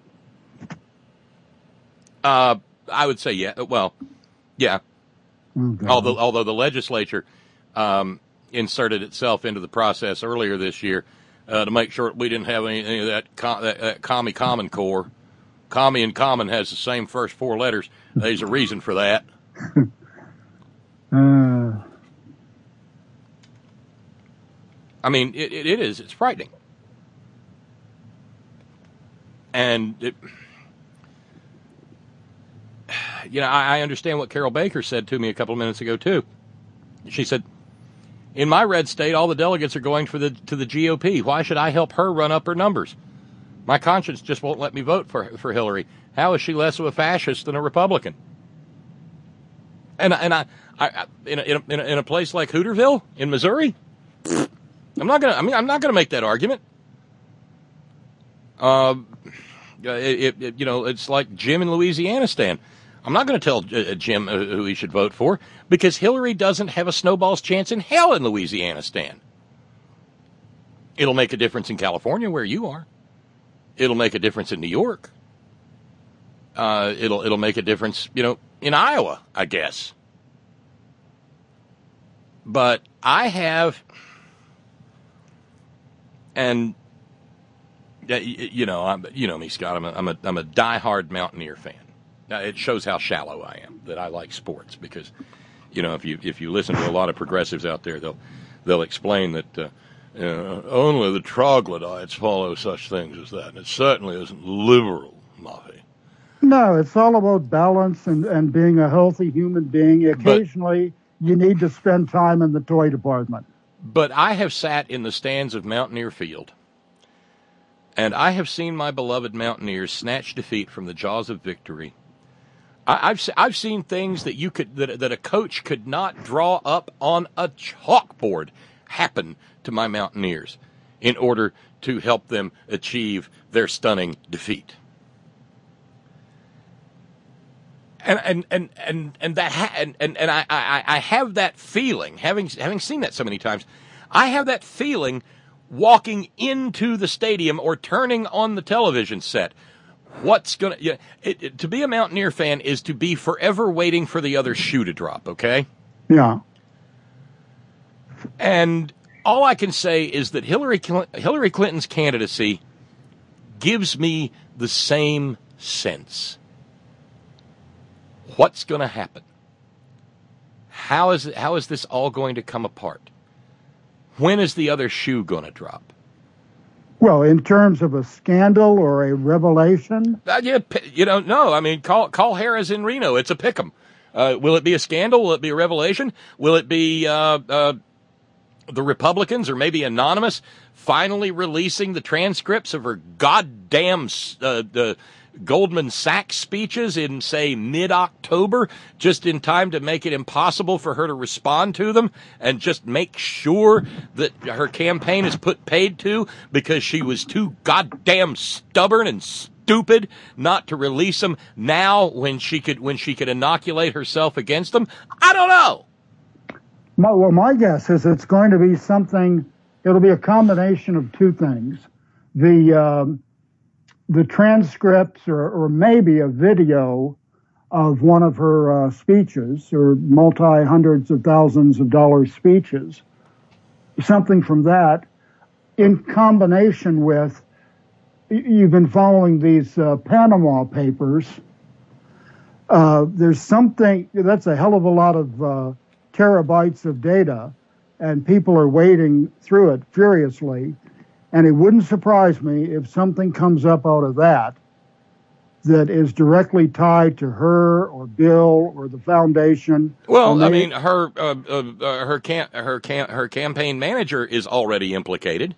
Uh, I would say yeah. Well, yeah. Oh, although, although the legislature um, inserted itself into the process earlier this year uh, to make sure we didn't have any, any of that, com- that, that commie common core. Commie and common has the same first four letters. There's a reason for that. uh. I mean, it, it, it is. It's frightening. And, it, you know, I, I understand what Carol Baker said to me a couple of minutes ago, too. She said, in my red state, all the delegates are going for the to the G O P. Why should I help her run up her numbers? My conscience just won't let me vote for for Hillary. How is she less of a fascist than a Republican? And, and I, I in, a, in, a, in a place like Hooterville in Missouri, I'm not gonna. I mean, I'm not gonna make that argument. Uh, it, it, you know, it's like Jim in Louisianistan. I'm not going to tell uh, Jim who he should vote for because Hillary doesn't have a snowball's chance in hell in Louisianistan. It'll make a difference in California where you are. It'll make a difference in New York. Uh, it'll it'll make a difference, you know, in Iowa, I guess. But I have. And, you know, I'm, you know me, Scott, I'm a, I'm a, I'm a diehard Mountaineer fan. Now, it shows how shallow I am, that I like sports, because, you know, if you if you listen to a lot of progressives out there, they'll they'll explain that uh, uh, only the troglodytes follow such things as that, and it certainly isn't liberal, Muffy. No, it's all about balance and, and being a healthy human being. Occasionally, but, you need to spend time in the toy department. But I have sat in the stands of Mountaineer Field, and I have seen my beloved Mountaineers snatch defeat from the jaws of victory. I, I've I've seen things that you could that that a coach could not draw up on a chalkboard happen to my Mountaineers in order to help them achieve their stunning defeat. And and and and and that ha- and and, and I, I I have that feeling, having having seen that so many times, I have that feeling walking into the stadium or turning on the television set. What's gonna you know, it, it, to be a Mountaineer fan is to be forever waiting for the other shoe to drop. Okay. Yeah. And all I can say is that Hillary Hillary Clinton's candidacy gives me the same sense. What's going to happen? How is it, how is this all going to come apart? When is the other shoe going to drop? Well, in terms of a scandal or a revelation? Uh, yeah, you don't know. I mean, call call Harris in Reno. It's a pick'em. Uh, will it be a scandal? Will it be a revelation? Will it be uh, uh, the Republicans or maybe Anonymous finally releasing the transcripts of her goddamn uh, the Goldman Sachs speeches in, say, mid-October, just in time to make it impossible for her to respond to them and just make sure that her campaign is put paid to because she was too goddamn stubborn and stupid not to release them now when she could when she could inoculate herself against them? I don't know. My, well, my guess is it's going to be something, it'll be a combination of two things. The... Um, the transcripts or, or maybe a video of one of her uh, speeches or multi-hundreds of thousands of dollars speeches, something from that in combination with, you've been following these uh, Panama Papers. Uh, uh, there's something, that's a hell of a lot of uh, terabytes of data, and people are wading through it furiously. And it wouldn't surprise me if something comes up out of that that is directly tied to her or Bill or the foundation. Well, they, I mean, her uh, uh, uh, her can her can her campaign manager is already implicated.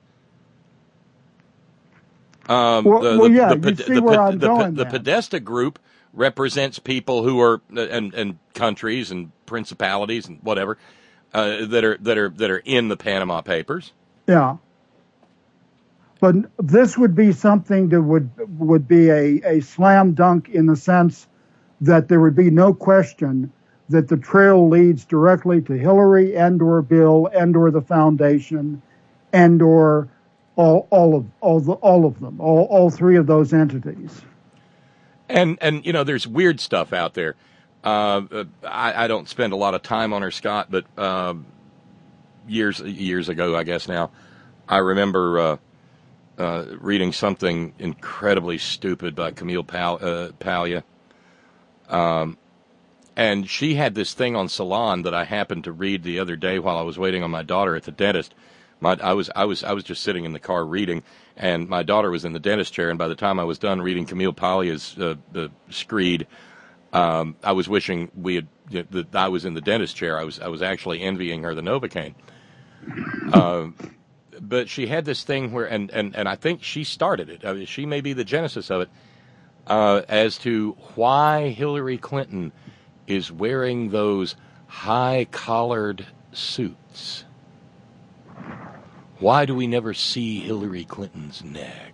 Um, well, the, well, the, yeah, the, you the, see the, where the, I'm the, going the then. Podesta group represents people who are and and countries and principalities and whatever uh, that are that are that are in the Panama Papers. Yeah. But this would be something that would would be a, a slam dunk in the sense that there would be no question that the trail leads directly to Hillary and or Bill and or the foundation and or all all of all the, all of them, all all three of those entities. And and you know, there's weird stuff out there. Uh, I, I don't spend a lot of time on her, Scott, but uh, years years ago, I guess now, I remember. Uh, Uh, reading something incredibly stupid by Camille Pal- uh, Paglia. Um, and she had this thing on Salon that I happened to read the other day while I was waiting on my daughter at the dentist. My, I was, I was, I was just sitting in the car reading, and my daughter was in the dentist chair. And by the time I was done reading Camille Paglia's uh, the Screed, um, I was wishing we had you know, that I was in the dentist chair. I was, I was actually envying her the Novocaine. Um. Uh, But she had this thing where, and, and, and I think she started it. I mean, she may be the genesis of it, uh, as to why Hillary Clinton is wearing those high-collared suits. Why do we never see Hillary Clinton's neck?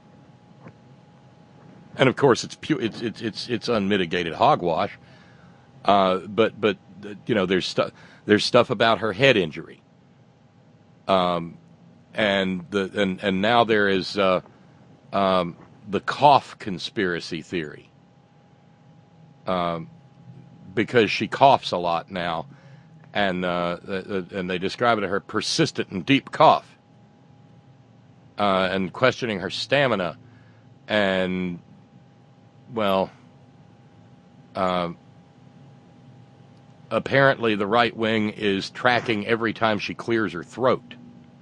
And of course, it's pure, it's it's it's, it's unmitigated hogwash. Uh, but but you know, there's stuff there's stuff about her head injury. Um. And the and, and now there is uh, um, the cough conspiracy theory, um, because she coughs a lot now, and uh, and they describe it as her persistent and deep cough, uh, and questioning her stamina, and well, uh, apparently the right wing is tracking every time she clears her throat.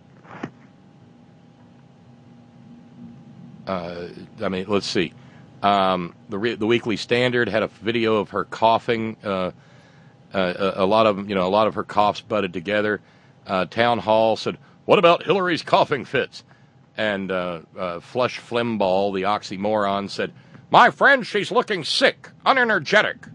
Uh, I mean, let's see. Um, the re- the Weekly Standard had a video of her coughing. Uh, uh, a, a lot of you know, a lot of her coughs butted together. Uh, Town Hall said, "What about Hillary's coughing fits?" And uh, uh, Flush Flimball, the oxymoron, said, "My friend, she's looking sick, unenergetic."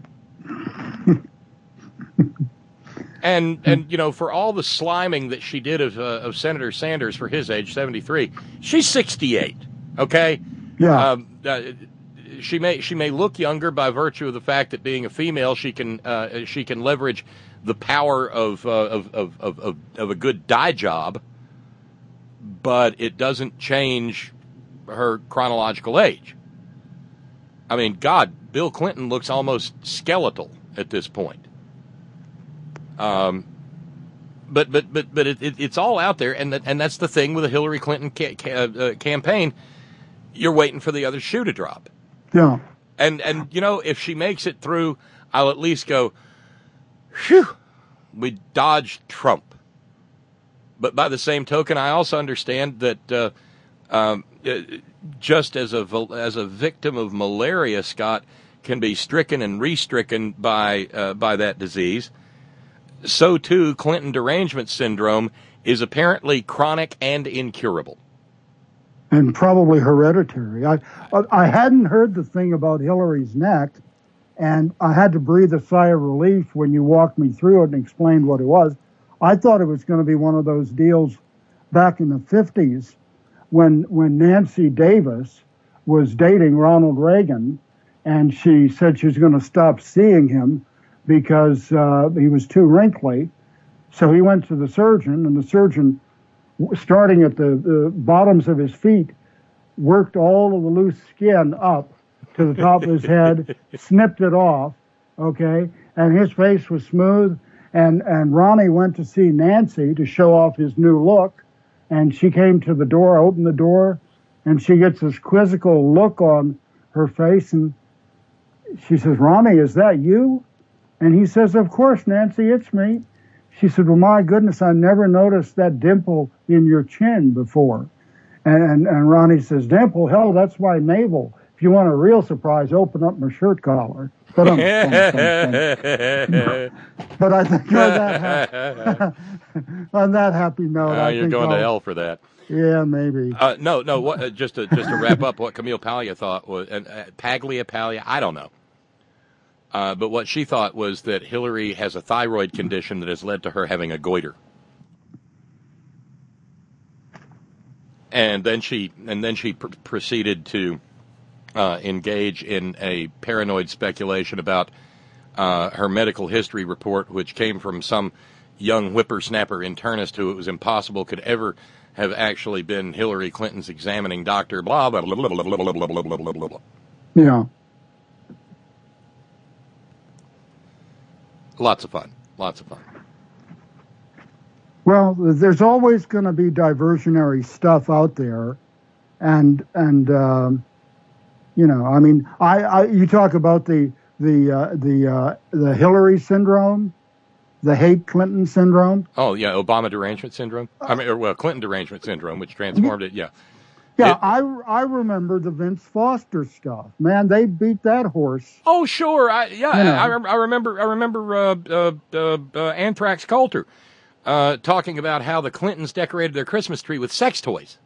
and and you know, for all the sliming that she did of uh, of Senator Sanders for his age, seventy-three, she's sixty-eight. Okay. Yeah. Um, uh, she may she may look younger by virtue of the fact that being a female, she can uh, she can leverage the power of, uh, of, of of of of a good dye job, but it doesn't change her chronological age. I mean, God, Bill Clinton looks almost skeletal at this point. Um. But but but but it, it, it's all out there, and that, and that's the thing with the Hillary Clinton ca- ca- uh, campaign. You're waiting for the other shoe to drop. Yeah. And, and you know, if she makes it through, I'll at least go, phew, we dodged Trump. But by the same token, I also understand that uh, um, just as a, as a victim of malaria, Scott can be stricken and restricken by, uh, by that disease, so too Clinton derangement syndrome is apparently chronic and incurable. And probably hereditary. I I hadn't heard the thing about Hillary's neck, and I had to breathe a sigh of relief when you walked me through it and explained what it was. I thought it was going to be one of those deals back in the fifties when when Nancy Davis was dating Ronald Reagan, and she said she was going to stop seeing him because uh, he was too wrinkly. So he went to the surgeon, and the surgeon, starting at the, the bottoms of his feet, worked all of the loose skin up to the top of his head, snipped it off, okay, and his face was smooth, and, and Ronnie went to see Nancy to show off his new look, and she came to the door, opened the door, and she gets this quizzical look on her face, and she says, Ronnie, is that you? And he says, of course, Nancy, it's me. She said, well, my goodness, I never noticed that dimple in your chin before. And, and, and Ronnie says, dimple, hell, that's my navel. If you want a real surprise, open up my shirt collar. But, I'm, but I think on that, ha- on that happy note, uh, I you're think going I'll, to hell for that. Yeah, maybe. Uh, no, no. What, uh, just to just to wrap up, what Camille Paglia thought was, and uh, Paglia, Paglia, I don't know. Uh, but what she thought was that Hillary has a thyroid condition that has led to her having a goiter. And then she and then she pr- proceeded to uh, engage in a paranoid speculation about uh, her medical history report, which came from some young whippersnapper internist who it was impossible could ever have actually been Hillary Clinton's examining doctor. Blah blah blah blah blah blah blah blah blah blah blah. Yeah. Lots of fun. Lots of fun. Well, there's always going to be diversionary stuff out there, and and um, you know, I mean, I, I you talk about the the uh, the uh, the Hillary syndrome, the hate Clinton syndrome. Oh yeah, Obama derangement syndrome. I mean, or, well, Clinton derangement syndrome, which transformed it. Yeah. Yeah, It- I I remember the Vince Foster stuff. Man, they beat that horse. Oh sure, I yeah, You know. I, rem- I remember. I remember uh, uh, uh, uh, Anthrax Coulter uh, talking about how the Clintons decorated their Christmas tree with sex toys.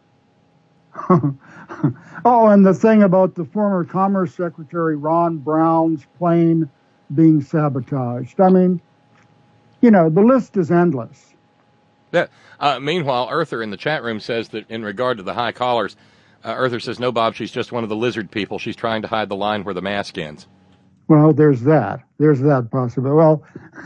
Oh, and the thing about the former Commerce Secretary Ron Brown's plane being sabotaged. I mean, you know, the list is endless. Yeah. Uh, meanwhile, Earther in the chat room says that in regard to the high collars, uh, Earther says, no, Bob, she's just one of the lizard people. She's trying to hide the line where the mask ends. Well, there's that. There's that possibility. Well,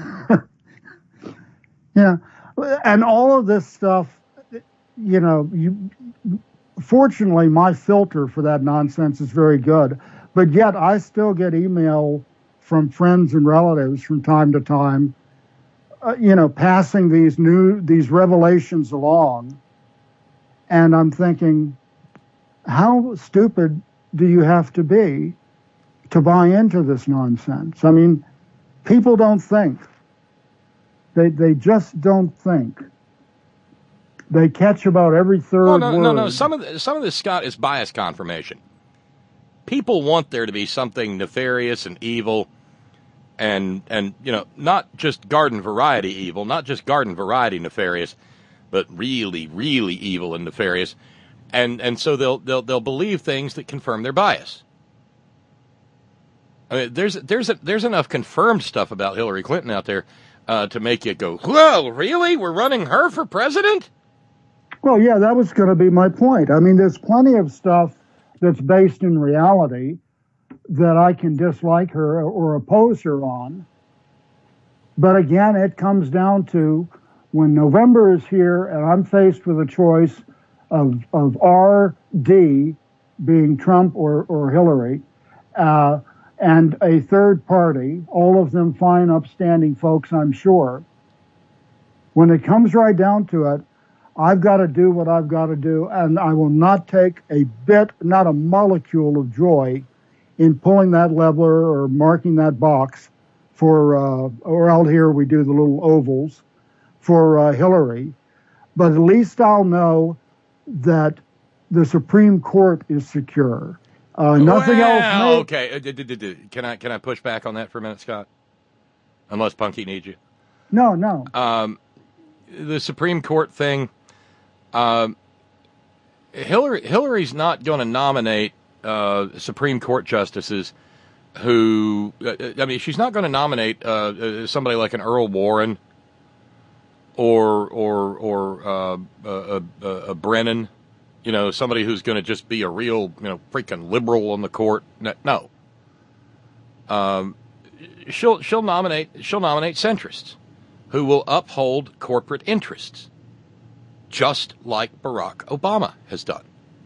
yeah, and all of this stuff, you know, you. Fortunately, my filter for that nonsense is very good, but yet I still get email from friends and relatives from time to time, uh, you know, passing these new these revelations along, and I'm thinking, how stupid do you have to be to buy into this nonsense? I mean, people don't think. They they just don't think. They catch about every third No, no, word. no, no. Some of the, some of this, Scott, is bias confirmation. People want there to be something nefarious and evil, and and you know, not just garden variety evil, not just garden variety nefarious, but really, really evil and nefarious, and and so they'll they'll they'll believe things that confirm their bias. I mean, there's there's a, there's enough confirmed stuff about Hillary Clinton out there uh, to make you go, whoa, really? We're running her for president? Well, yeah, that was going to be my point. I mean, there's plenty of stuff that's based in reality that I can dislike her or oppose her on. But again, it comes down to when November is here and I'm faced with a choice of of R D being Trump or, or Hillary, uh, and a third party, all of them fine, upstanding folks, I'm sure. When it comes right down to it, I've got to do what I've got to do, and I will not take a bit, not a molecule of joy in pulling that lever or marking that box for, uh, or out here we do the little ovals, for uh, Hillary. But at least I'll know that the Supreme Court is secure. Uh, nothing well, else. May- okay. Uh, d- d- d- d- Can I can I push back on that for a minute, Scott? Unless Punky needs you. No, no. Um, the Supreme Court thing. Um, Hillary Hillary's not going to nominate uh, Supreme Court justices who. Uh, I mean, she's not going to nominate uh, somebody like an Earl Warren or or or uh, a, a, a Brennan. You know, somebody who's going to just be a real, you know, freaking liberal on the court. No. Um, she'll she'll nominate she'll nominate centrists who will uphold corporate interests, just like Barack Obama has done.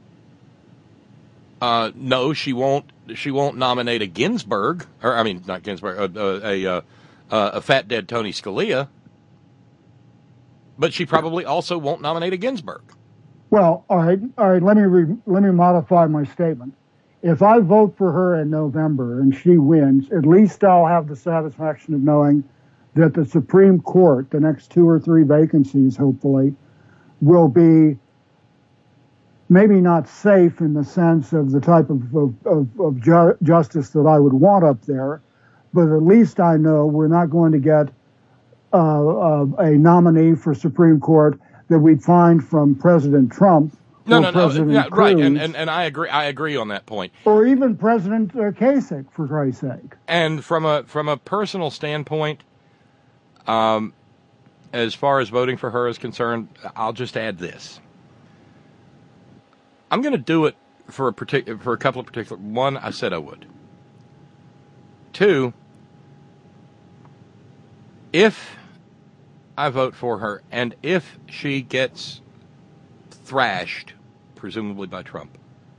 Uh, no, she won't. She won't nominate a Ginsburg, or I mean, not Ginsburg, uh, a uh, uh, a fat dead Tony Scalia. But she probably also won't nominate a Ginsburg. Well, all right, all right. Let me re- let me modify my statement. if I vote for her in November and she wins, at least I'll have the satisfaction of knowing that the Supreme Court, the next two or three vacancies, hopefully, will be maybe not safe in the sense of the type of, of, of, of ju- justice that I would want up there, but at least I know we're not going to get uh, uh, a nominee for Supreme Court that we'd find from President Trump. No, or no, no, President yeah, right, and, Cruz, and and I agree. I agree on that point. or even President uh, Kasich, for Christ's sake. And from a from a personal standpoint, um, as far as voting for her is concerned, I'll just add this: I'm going to do it for a particular for a couple of particular. One, I said I would. Two, if I vote for her, and if she gets thrashed, presumably by Trump,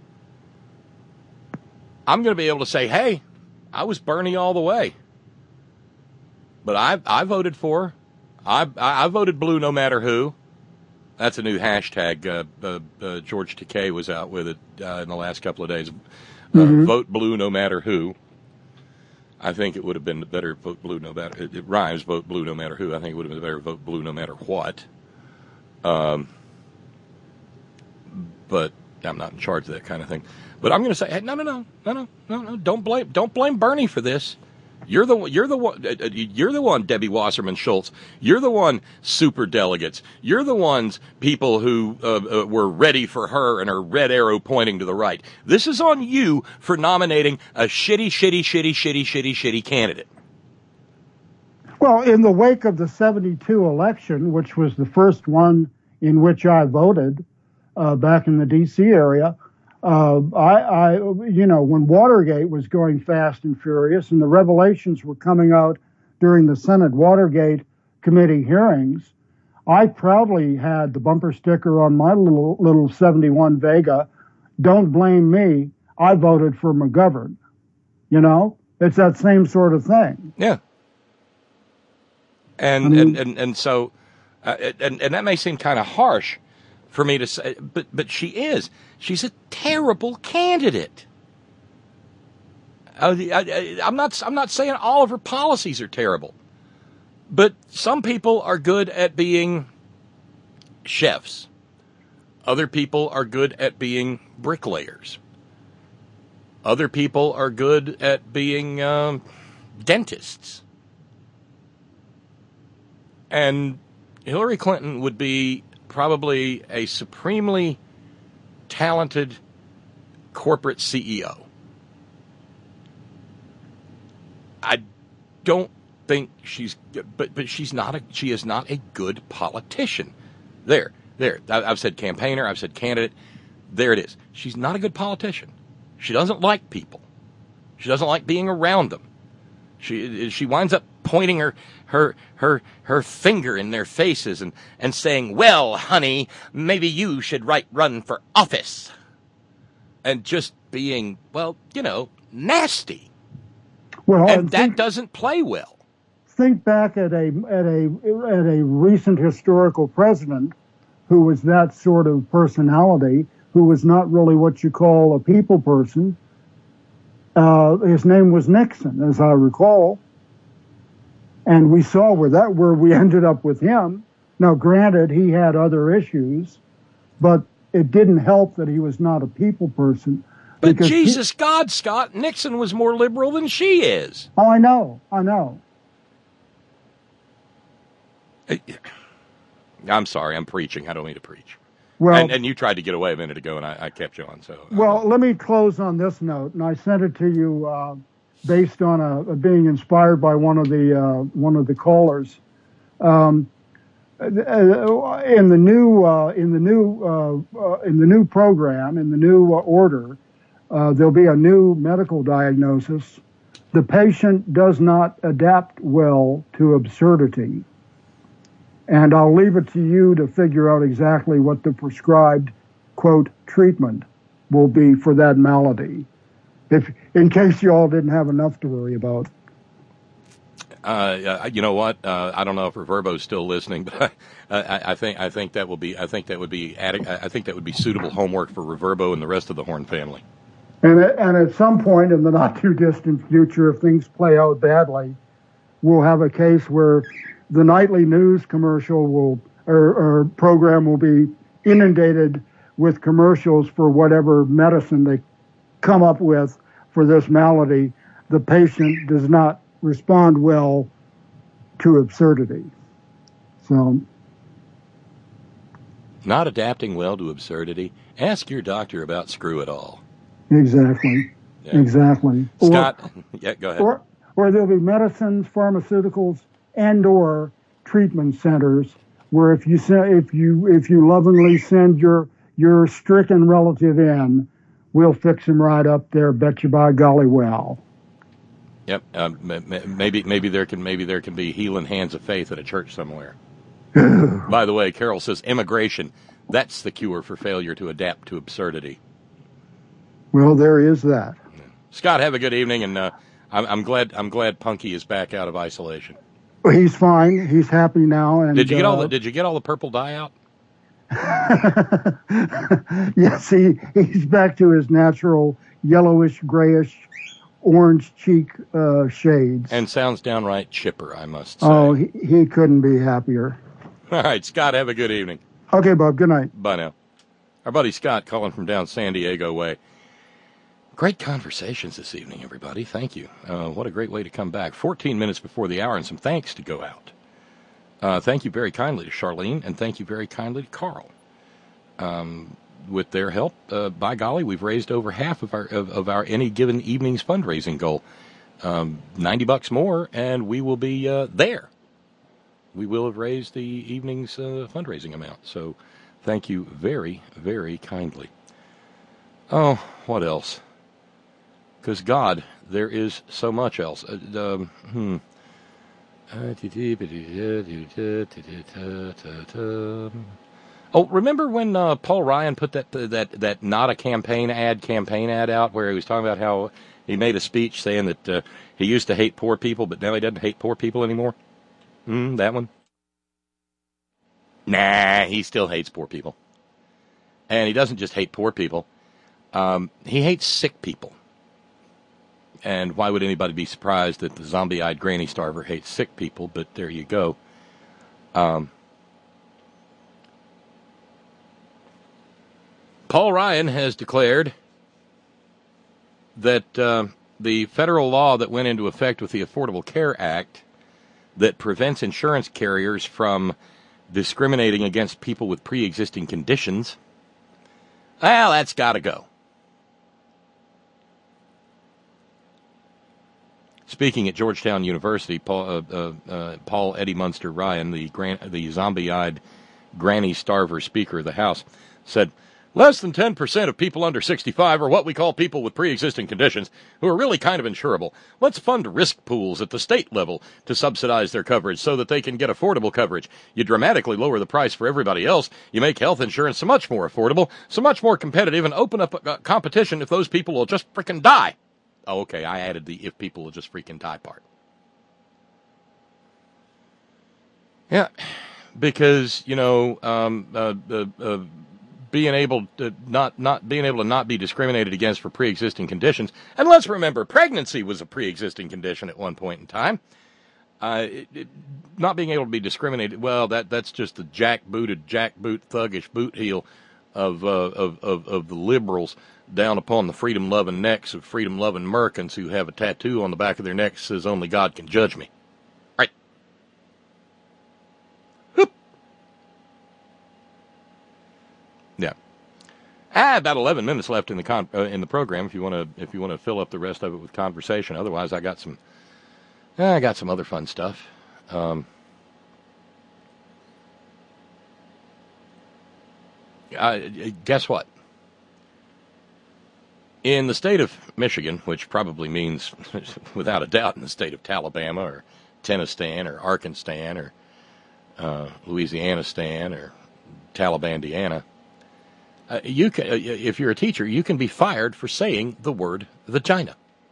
I'm going to be able to say, hey, I was Bernie all the way. But I I voted for her. I, I voted blue no matter who. That's a new hashtag. Uh, uh, uh, George Takei was out with it uh, in the last couple of days. Uh, Mm-hmm. Vote blue no matter who. I think it would have been better vote blue no matter. It, it rhymes, vote blue no matter who. I think it would have been better vote blue no matter what. Um, but I'm not in charge of that kind of thing. But I'm going to say, hey, no, no, no, no, no, no, no. Don't blame, don't blame Bernie for this. You're the you're the one you're the one Debbie Wasserman Schultz. You're the one super delegates. You're the ones people who uh, uh, were ready for her and her red arrow pointing to the right. This is on you for nominating a shitty, shitty, shitty, shitty, shitty, shitty candidate. Well, in the wake of the seventy-two election, which was the first one in which I voted uh, back in the D C area, uh, I, I, you know, when Watergate was going fast and furious and the revelations were coming out during the Senate Watergate committee hearings, I proudly had the bumper sticker on my little, little seventy-one Vega, "Don't blame me, I voted for McGovern." You know, it's that same sort of thing. Yeah. And, I mean, and, and, and so, uh, and, and that may seem kind of harsh for me to say, but, but she is. She's a terrible candidate. Uh, I, I, I'm not, I'm not saying all of her policies are terrible, but some people are good at being chefs. Other people are good at being bricklayers. Other people are good at being um, dentists. And Hillary Clinton would be probably a supremely talented corporate C E O. I don't think she's, but but she's not a, she is not a good politician. There, there. I've said campaigner. I've said candidate. There it is. She's not a good politician. She doesn't like people. She doesn't like being around them. She she winds up pointing her her her her finger in their faces and, and saying, "Well, honey, maybe you should right run for office," and just being, well, you know, nasty. Well, and and that think, doesn't play well. Think back at a at a at a recent historical president who was that sort of personality, who was not really what you call a people person. Uh, his name was Nixon, as I recall, and we saw where that where we ended up with him. Now, granted, he had other issues, but it didn't help that he was not a people person. But Jesus he, God, Scott, Nixon was more liberal than she is. Oh, I know, I know. I'm sorry, I'm preaching. I don't mean to preach. Well, and, and you tried to get away a minute ago, and I, I kept you on. So, well, let me close on this note, and I sent it to you uh, based on a, a being inspired by one of the uh, one of the callers. Um, in the new uh, in the new uh, uh, in the new program, in the new uh, order, uh, there'll be a new medical diagnosis. The patient does not adapt well to absurdity. And I'll leave it to you to figure out exactly what the prescribed, quote, treatment will be for that malady, if in case you all didn't have enough to worry about. Uh, you know what? Uh, I don't know if Reverbo's still listening, but I, I, I think I think that will be I think that would be adding, I think that would be suitable homework for Reverbo and the rest of the Horn family. And at, and at some point in the not too distant future, if things play out badly, we'll have a case where the nightly news commercial will or, or program will be inundated with commercials for whatever medicine they come up with for this malady. The patient does not respond well to absurdity. So, not adapting well to absurdity. Ask your doctor about Screw It All. Exactly. Yeah. Exactly. Scott, or, yeah, go ahead. Or, or there'll be medicines, pharmaceuticals, and/or treatment centers where if you if you if you lovingly send your your stricken relative in, we'll fix him right up there. Bet you by golly, well. Yep. Uh, maybe maybe there can maybe there can be healing hands of faith at a church somewhere. By the way, Carol says immigration. That's the cure for failure to adapt to absurdity. Well, there is that. Scott, have a good evening, and uh, I'm, I'm glad I'm glad Punky is back out of isolation. He's fine. He's happy now. And did you get uh, all the Did you get all the purple dye out? Yes, he he's back to his natural yellowish, grayish, orange cheek uh, shades. And sounds downright chipper, I must say. Oh, he, he couldn't be happier. All right, Scott, have a good evening. Okay, Bob. Good night. Bye now. Our buddy Scott calling from down San Diego way. Great conversations this evening, everybody. Thank you. Uh, what a great way to come back. fourteen minutes before the hour and some thanks to go out. Uh, thank you very kindly to Charlene, and thank you very kindly to Carl. Um, with their help, uh, by golly, we've raised over half of our of, of our any given evening's fundraising goal. Um, ninety bucks more, and we will be uh, there. We will have raised the evening's uh, fundraising amount. So thank you very, very kindly. Oh, what else? Because, God, there is so much else. Uh, um, hmm. Oh, remember when uh, Paul Ryan put that that that not a campaign ad campaign ad out where he was talking about how he made a speech saying that uh, he used to hate poor people, but now he doesn't hate poor people anymore? Hmm, that one? Nah, he still hates poor people. And he doesn't just hate poor people. Um, he hates sick people. And why would anybody be surprised that the zombie-eyed granny starver hates sick people? But there you go. Um, Paul Ryan has declared that uh, the federal law that went into effect with the Affordable Care Act that prevents insurance carriers from discriminating against people with pre-existing conditions, well, that's got to go. Speaking at Georgetown University, Paul, uh, uh, uh, Paul Eddie Munster Ryan, the, gran- the zombie-eyed granny starver Speaker of the House, said, less than ten percent of people under sixty-five are what we call people with pre-existing conditions who are really kind of insurable. Let's fund risk pools at the state level to subsidize their coverage so that they can get affordable coverage. You dramatically lower the price for everybody else. You make health insurance so much more affordable, so much more competitive, and open up a competition if those people will just frickin' die. Oh, okay, I added the if people will just freaking die part. Yeah, because, you know, um, uh, uh, uh, being able to not, not being able to not be discriminated against for pre-existing conditions. And let's remember, pregnancy was a pre-existing condition at one point in time. Uh, it, it, not being able to be discriminated, well, that that's just the jackbooted, jackboot, thuggish boot heel of, uh, of, of, of the liberals down upon the freedom-loving necks of freedom-loving Americans who have a tattoo on the back of their neck that says, only God can judge me. Right. Whoop. Yeah. Ah, about eleven minutes left in the con- uh, in the program. If you want to, if you want to fill up the rest of it with conversation. Otherwise, I got some, uh, I got some other fun stuff. Um, uh, guess what? In the state of Michigan, which probably means, without a doubt, in the state of Alabama or Tennessee or Arkansas or uh, Louisianistan or Talibandiana, uh, you can, uh, if you're a teacher, you can be fired for saying the word vagina.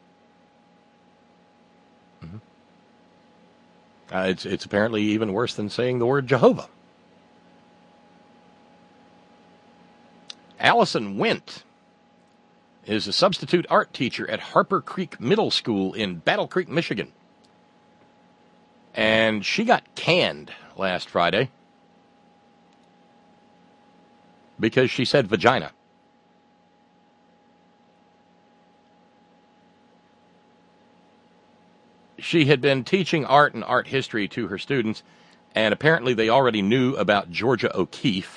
Mm-hmm. Uh, it's it's apparently even worse than saying the word Jehovah. Allison Wendt is a substitute art teacher at Harper Creek Middle School in Battle Creek, Michigan. And she got canned last Friday because she said vagina. She had been teaching art and art history to her students, and apparently they already knew about Georgia O'Keeffe.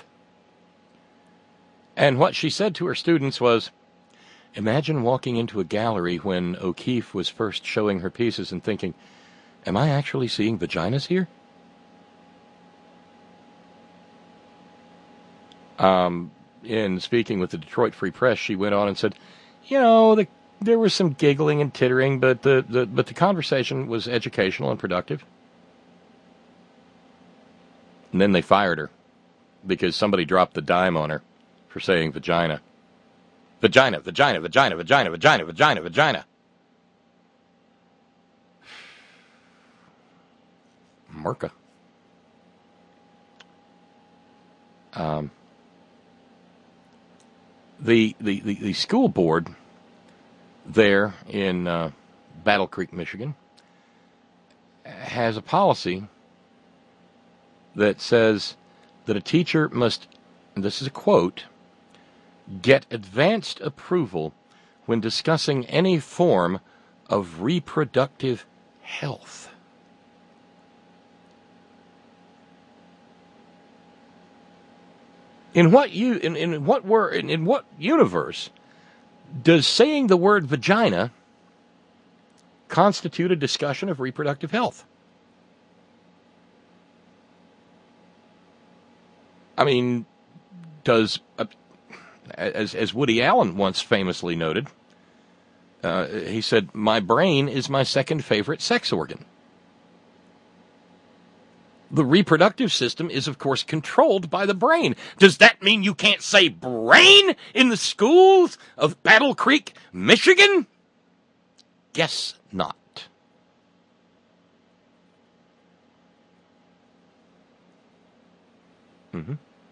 And what she said to her students was, imagine walking into a gallery when O'Keeffe was first showing her pieces and thinking, am I actually seeing vaginas here? Um, in speaking with the Detroit Free Press, she went on and said, you know, the, there was some giggling and tittering, but the, the but the conversation was educational and productive. And then they fired her because somebody dropped the dime on her for saying vagina. Vagina, vagina, vagina, vagina, vagina, vagina, vagina. Merca. Um, the, the, the, the school board there in uh, Battle Creek, Michigan, has a policy that says that a teacher must, and this is a quote, get advanced approval when discussing any form of reproductive health. In what you in, in what word in, in what universe does saying the word vagina constitute a discussion of reproductive health? I mean, does uh, as as Woody Allen once famously noted, uh, he said, "My brain is my second favorite sex organ." The reproductive system is, of course, controlled by the brain. Does that mean you can't say brain in the schools of Battle Creek, Michigan? Guess not. Mm-hmm.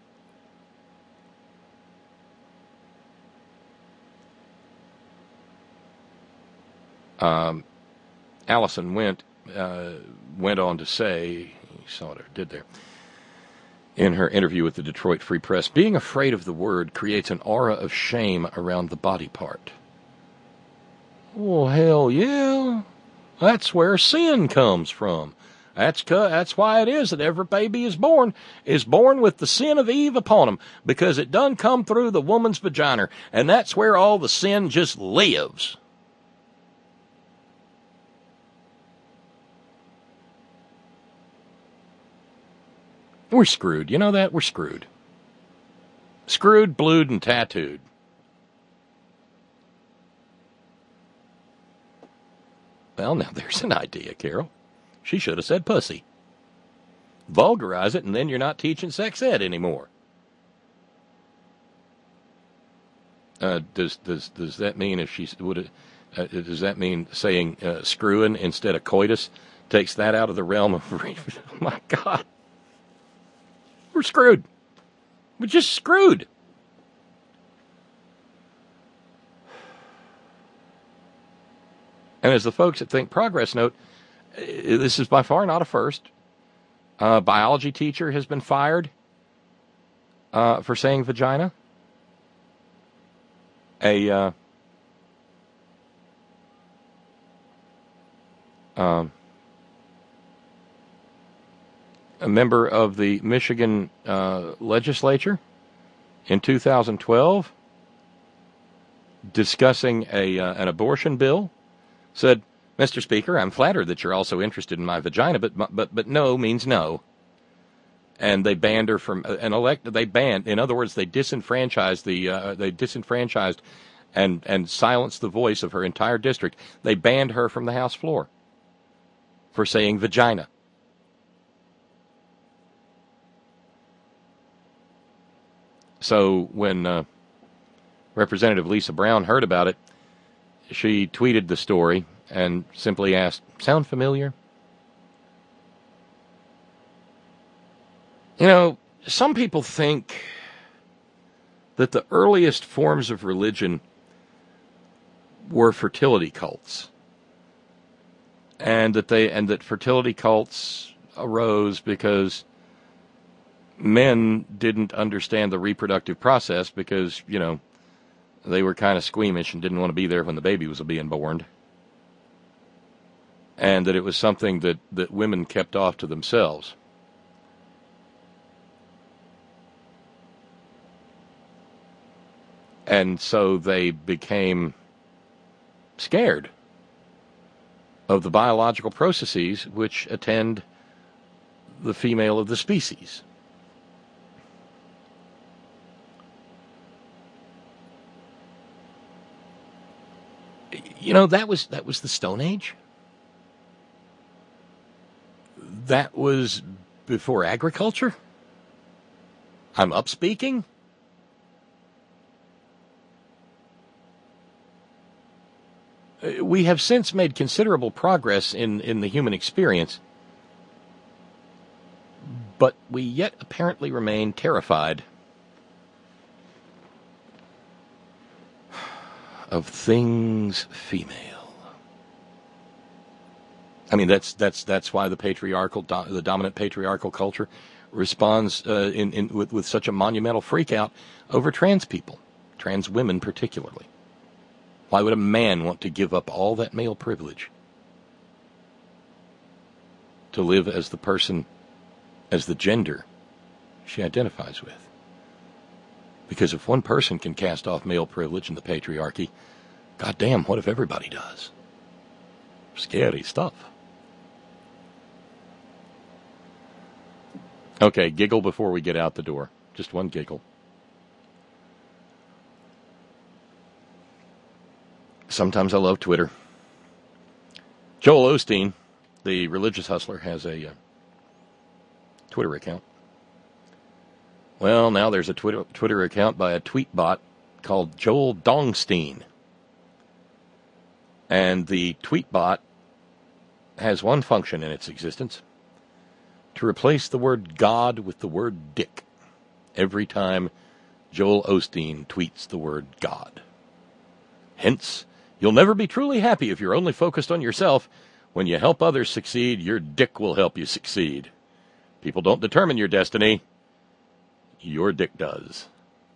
Um, Allison went uh, went on to say, you saw what I did there, in her interview with the Detroit Free Press, being afraid of the word creates an aura of shame around the body part. Well, hell yeah. That's where sin comes from. That's that's why it is that every baby is born, is born with the sin of Eve upon him, because it done come through the woman's vagina, and that's where all the sin just lives. We're screwed. You know that? We're screwed. Screwed, blued, and tattooed. Well, now there's an idea, Carol. She should have said pussy. Vulgarize it, and then you're not teaching sex ed anymore. Uh, does does does that mean if she would have, uh, does that mean saying uh, screwing instead of coitus takes that out of the realm of? Oh my God. We're screwed. We're just screwed. And as the folks at Think Progress note, this is by far not a first. A biology teacher has been fired uh, for saying vagina. A uh, um, a member of the Michigan uh, legislature in two thousand twelve, discussing a uh, an abortion bill, said, "Mister Speaker, I'm flattered that you're also interested in my vagina, but but but no means no." And they banned her from an elect. They banned, in other words, they disenfranchised the uh, they disenfranchised and and silenced the voice of her entire district. They banned her from the House floor for saying vagina. So when uh, Representative Lisa Brown heard about it, she tweeted the story and simply asked, "Sound familiar?" You know, some people think that the earliest forms of religion were fertility cults. And that they and that fertility cults arose because men didn't understand the reproductive process because, you know, they were kind of squeamish and didn't want to be there when the baby was being born. And that it was something that, that women kept off to themselves. And so they became scared of the biological processes which attend the female of the species. You know, that was that was the Stone Age. That was before agriculture. I'm upspeaking. We have since made considerable progress in, in the human experience, but we yet apparently remain terrified of things female. I mean, that's that's that's why the patriarchal, the dominant patriarchal culture responds uh, in, in with, with such a monumental freakout over trans people, trans women particularly. Why would a man want to give up all that male privilege to live as the person, as the gender she identifies with? Because if one person can cast off male privilege in the patriarchy, goddamn, what if everybody does? Scary stuff. Okay, giggle before we get out the door. Just one giggle. Sometimes I love Twitter. Joel Osteen, the religious hustler, has a uh, Twitter account. Well, now there's a Twitter, Twitter account by a tweet bot called Joel Dongstein. And the tweet bot has one function in its existence: to replace the word God with the word dick every time Joel Osteen tweets the word God. Hence, you'll never be truly happy if you're only focused on yourself. When you help others succeed, your dick will help you succeed. People don't determine your destiny. Your dick does.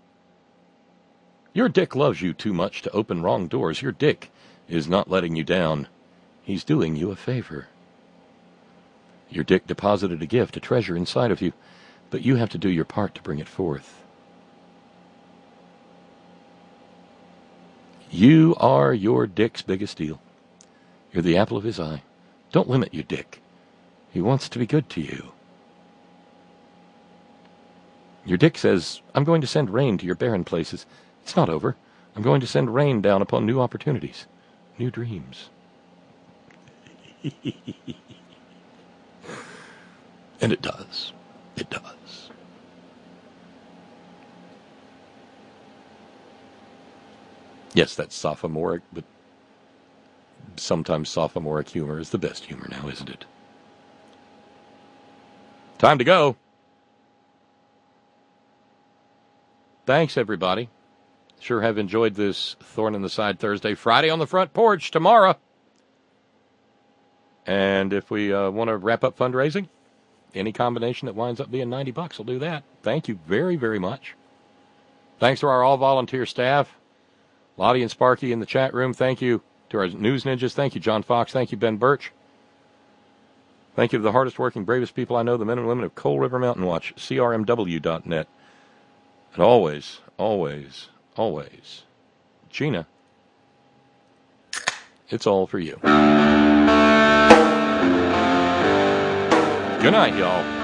Your dick loves you too much to open wrong doors. Your dick is not letting you down. He's doing you a favor. Your dick deposited a gift, a treasure inside of you, but you have to do your part to bring it forth. You are your dick's biggest deal. You're the apple of his eye. Don't limit your dick. He wants to be good to you. Your dick says, I'm going to send rain to your barren places. It's not over. I'm going to send rain down upon new opportunities, new dreams. And it does. It does. Yes, that's sophomoric, but sometimes sophomoric humor is the best humor now, isn't it? Time to go. Thanks, everybody. Sure have enjoyed this Thorn in the Side Thursday. Friday on the front porch tomorrow. And if we uh, want to wrap up fundraising, any combination that winds up being ninety bucks will do that. Thank you very, very much. Thanks to our all-volunteer staff. Lottie and Sparky in the chat room, thank you. To our news ninjas, thank you, John Fox. Thank you, Ben Birch. Thank you to the hardest working, bravest people I know, the men and women of Coal River Mountain Watch, C R M W dot net. And always, always, always, Gina, it's all for you. Good night, y'all.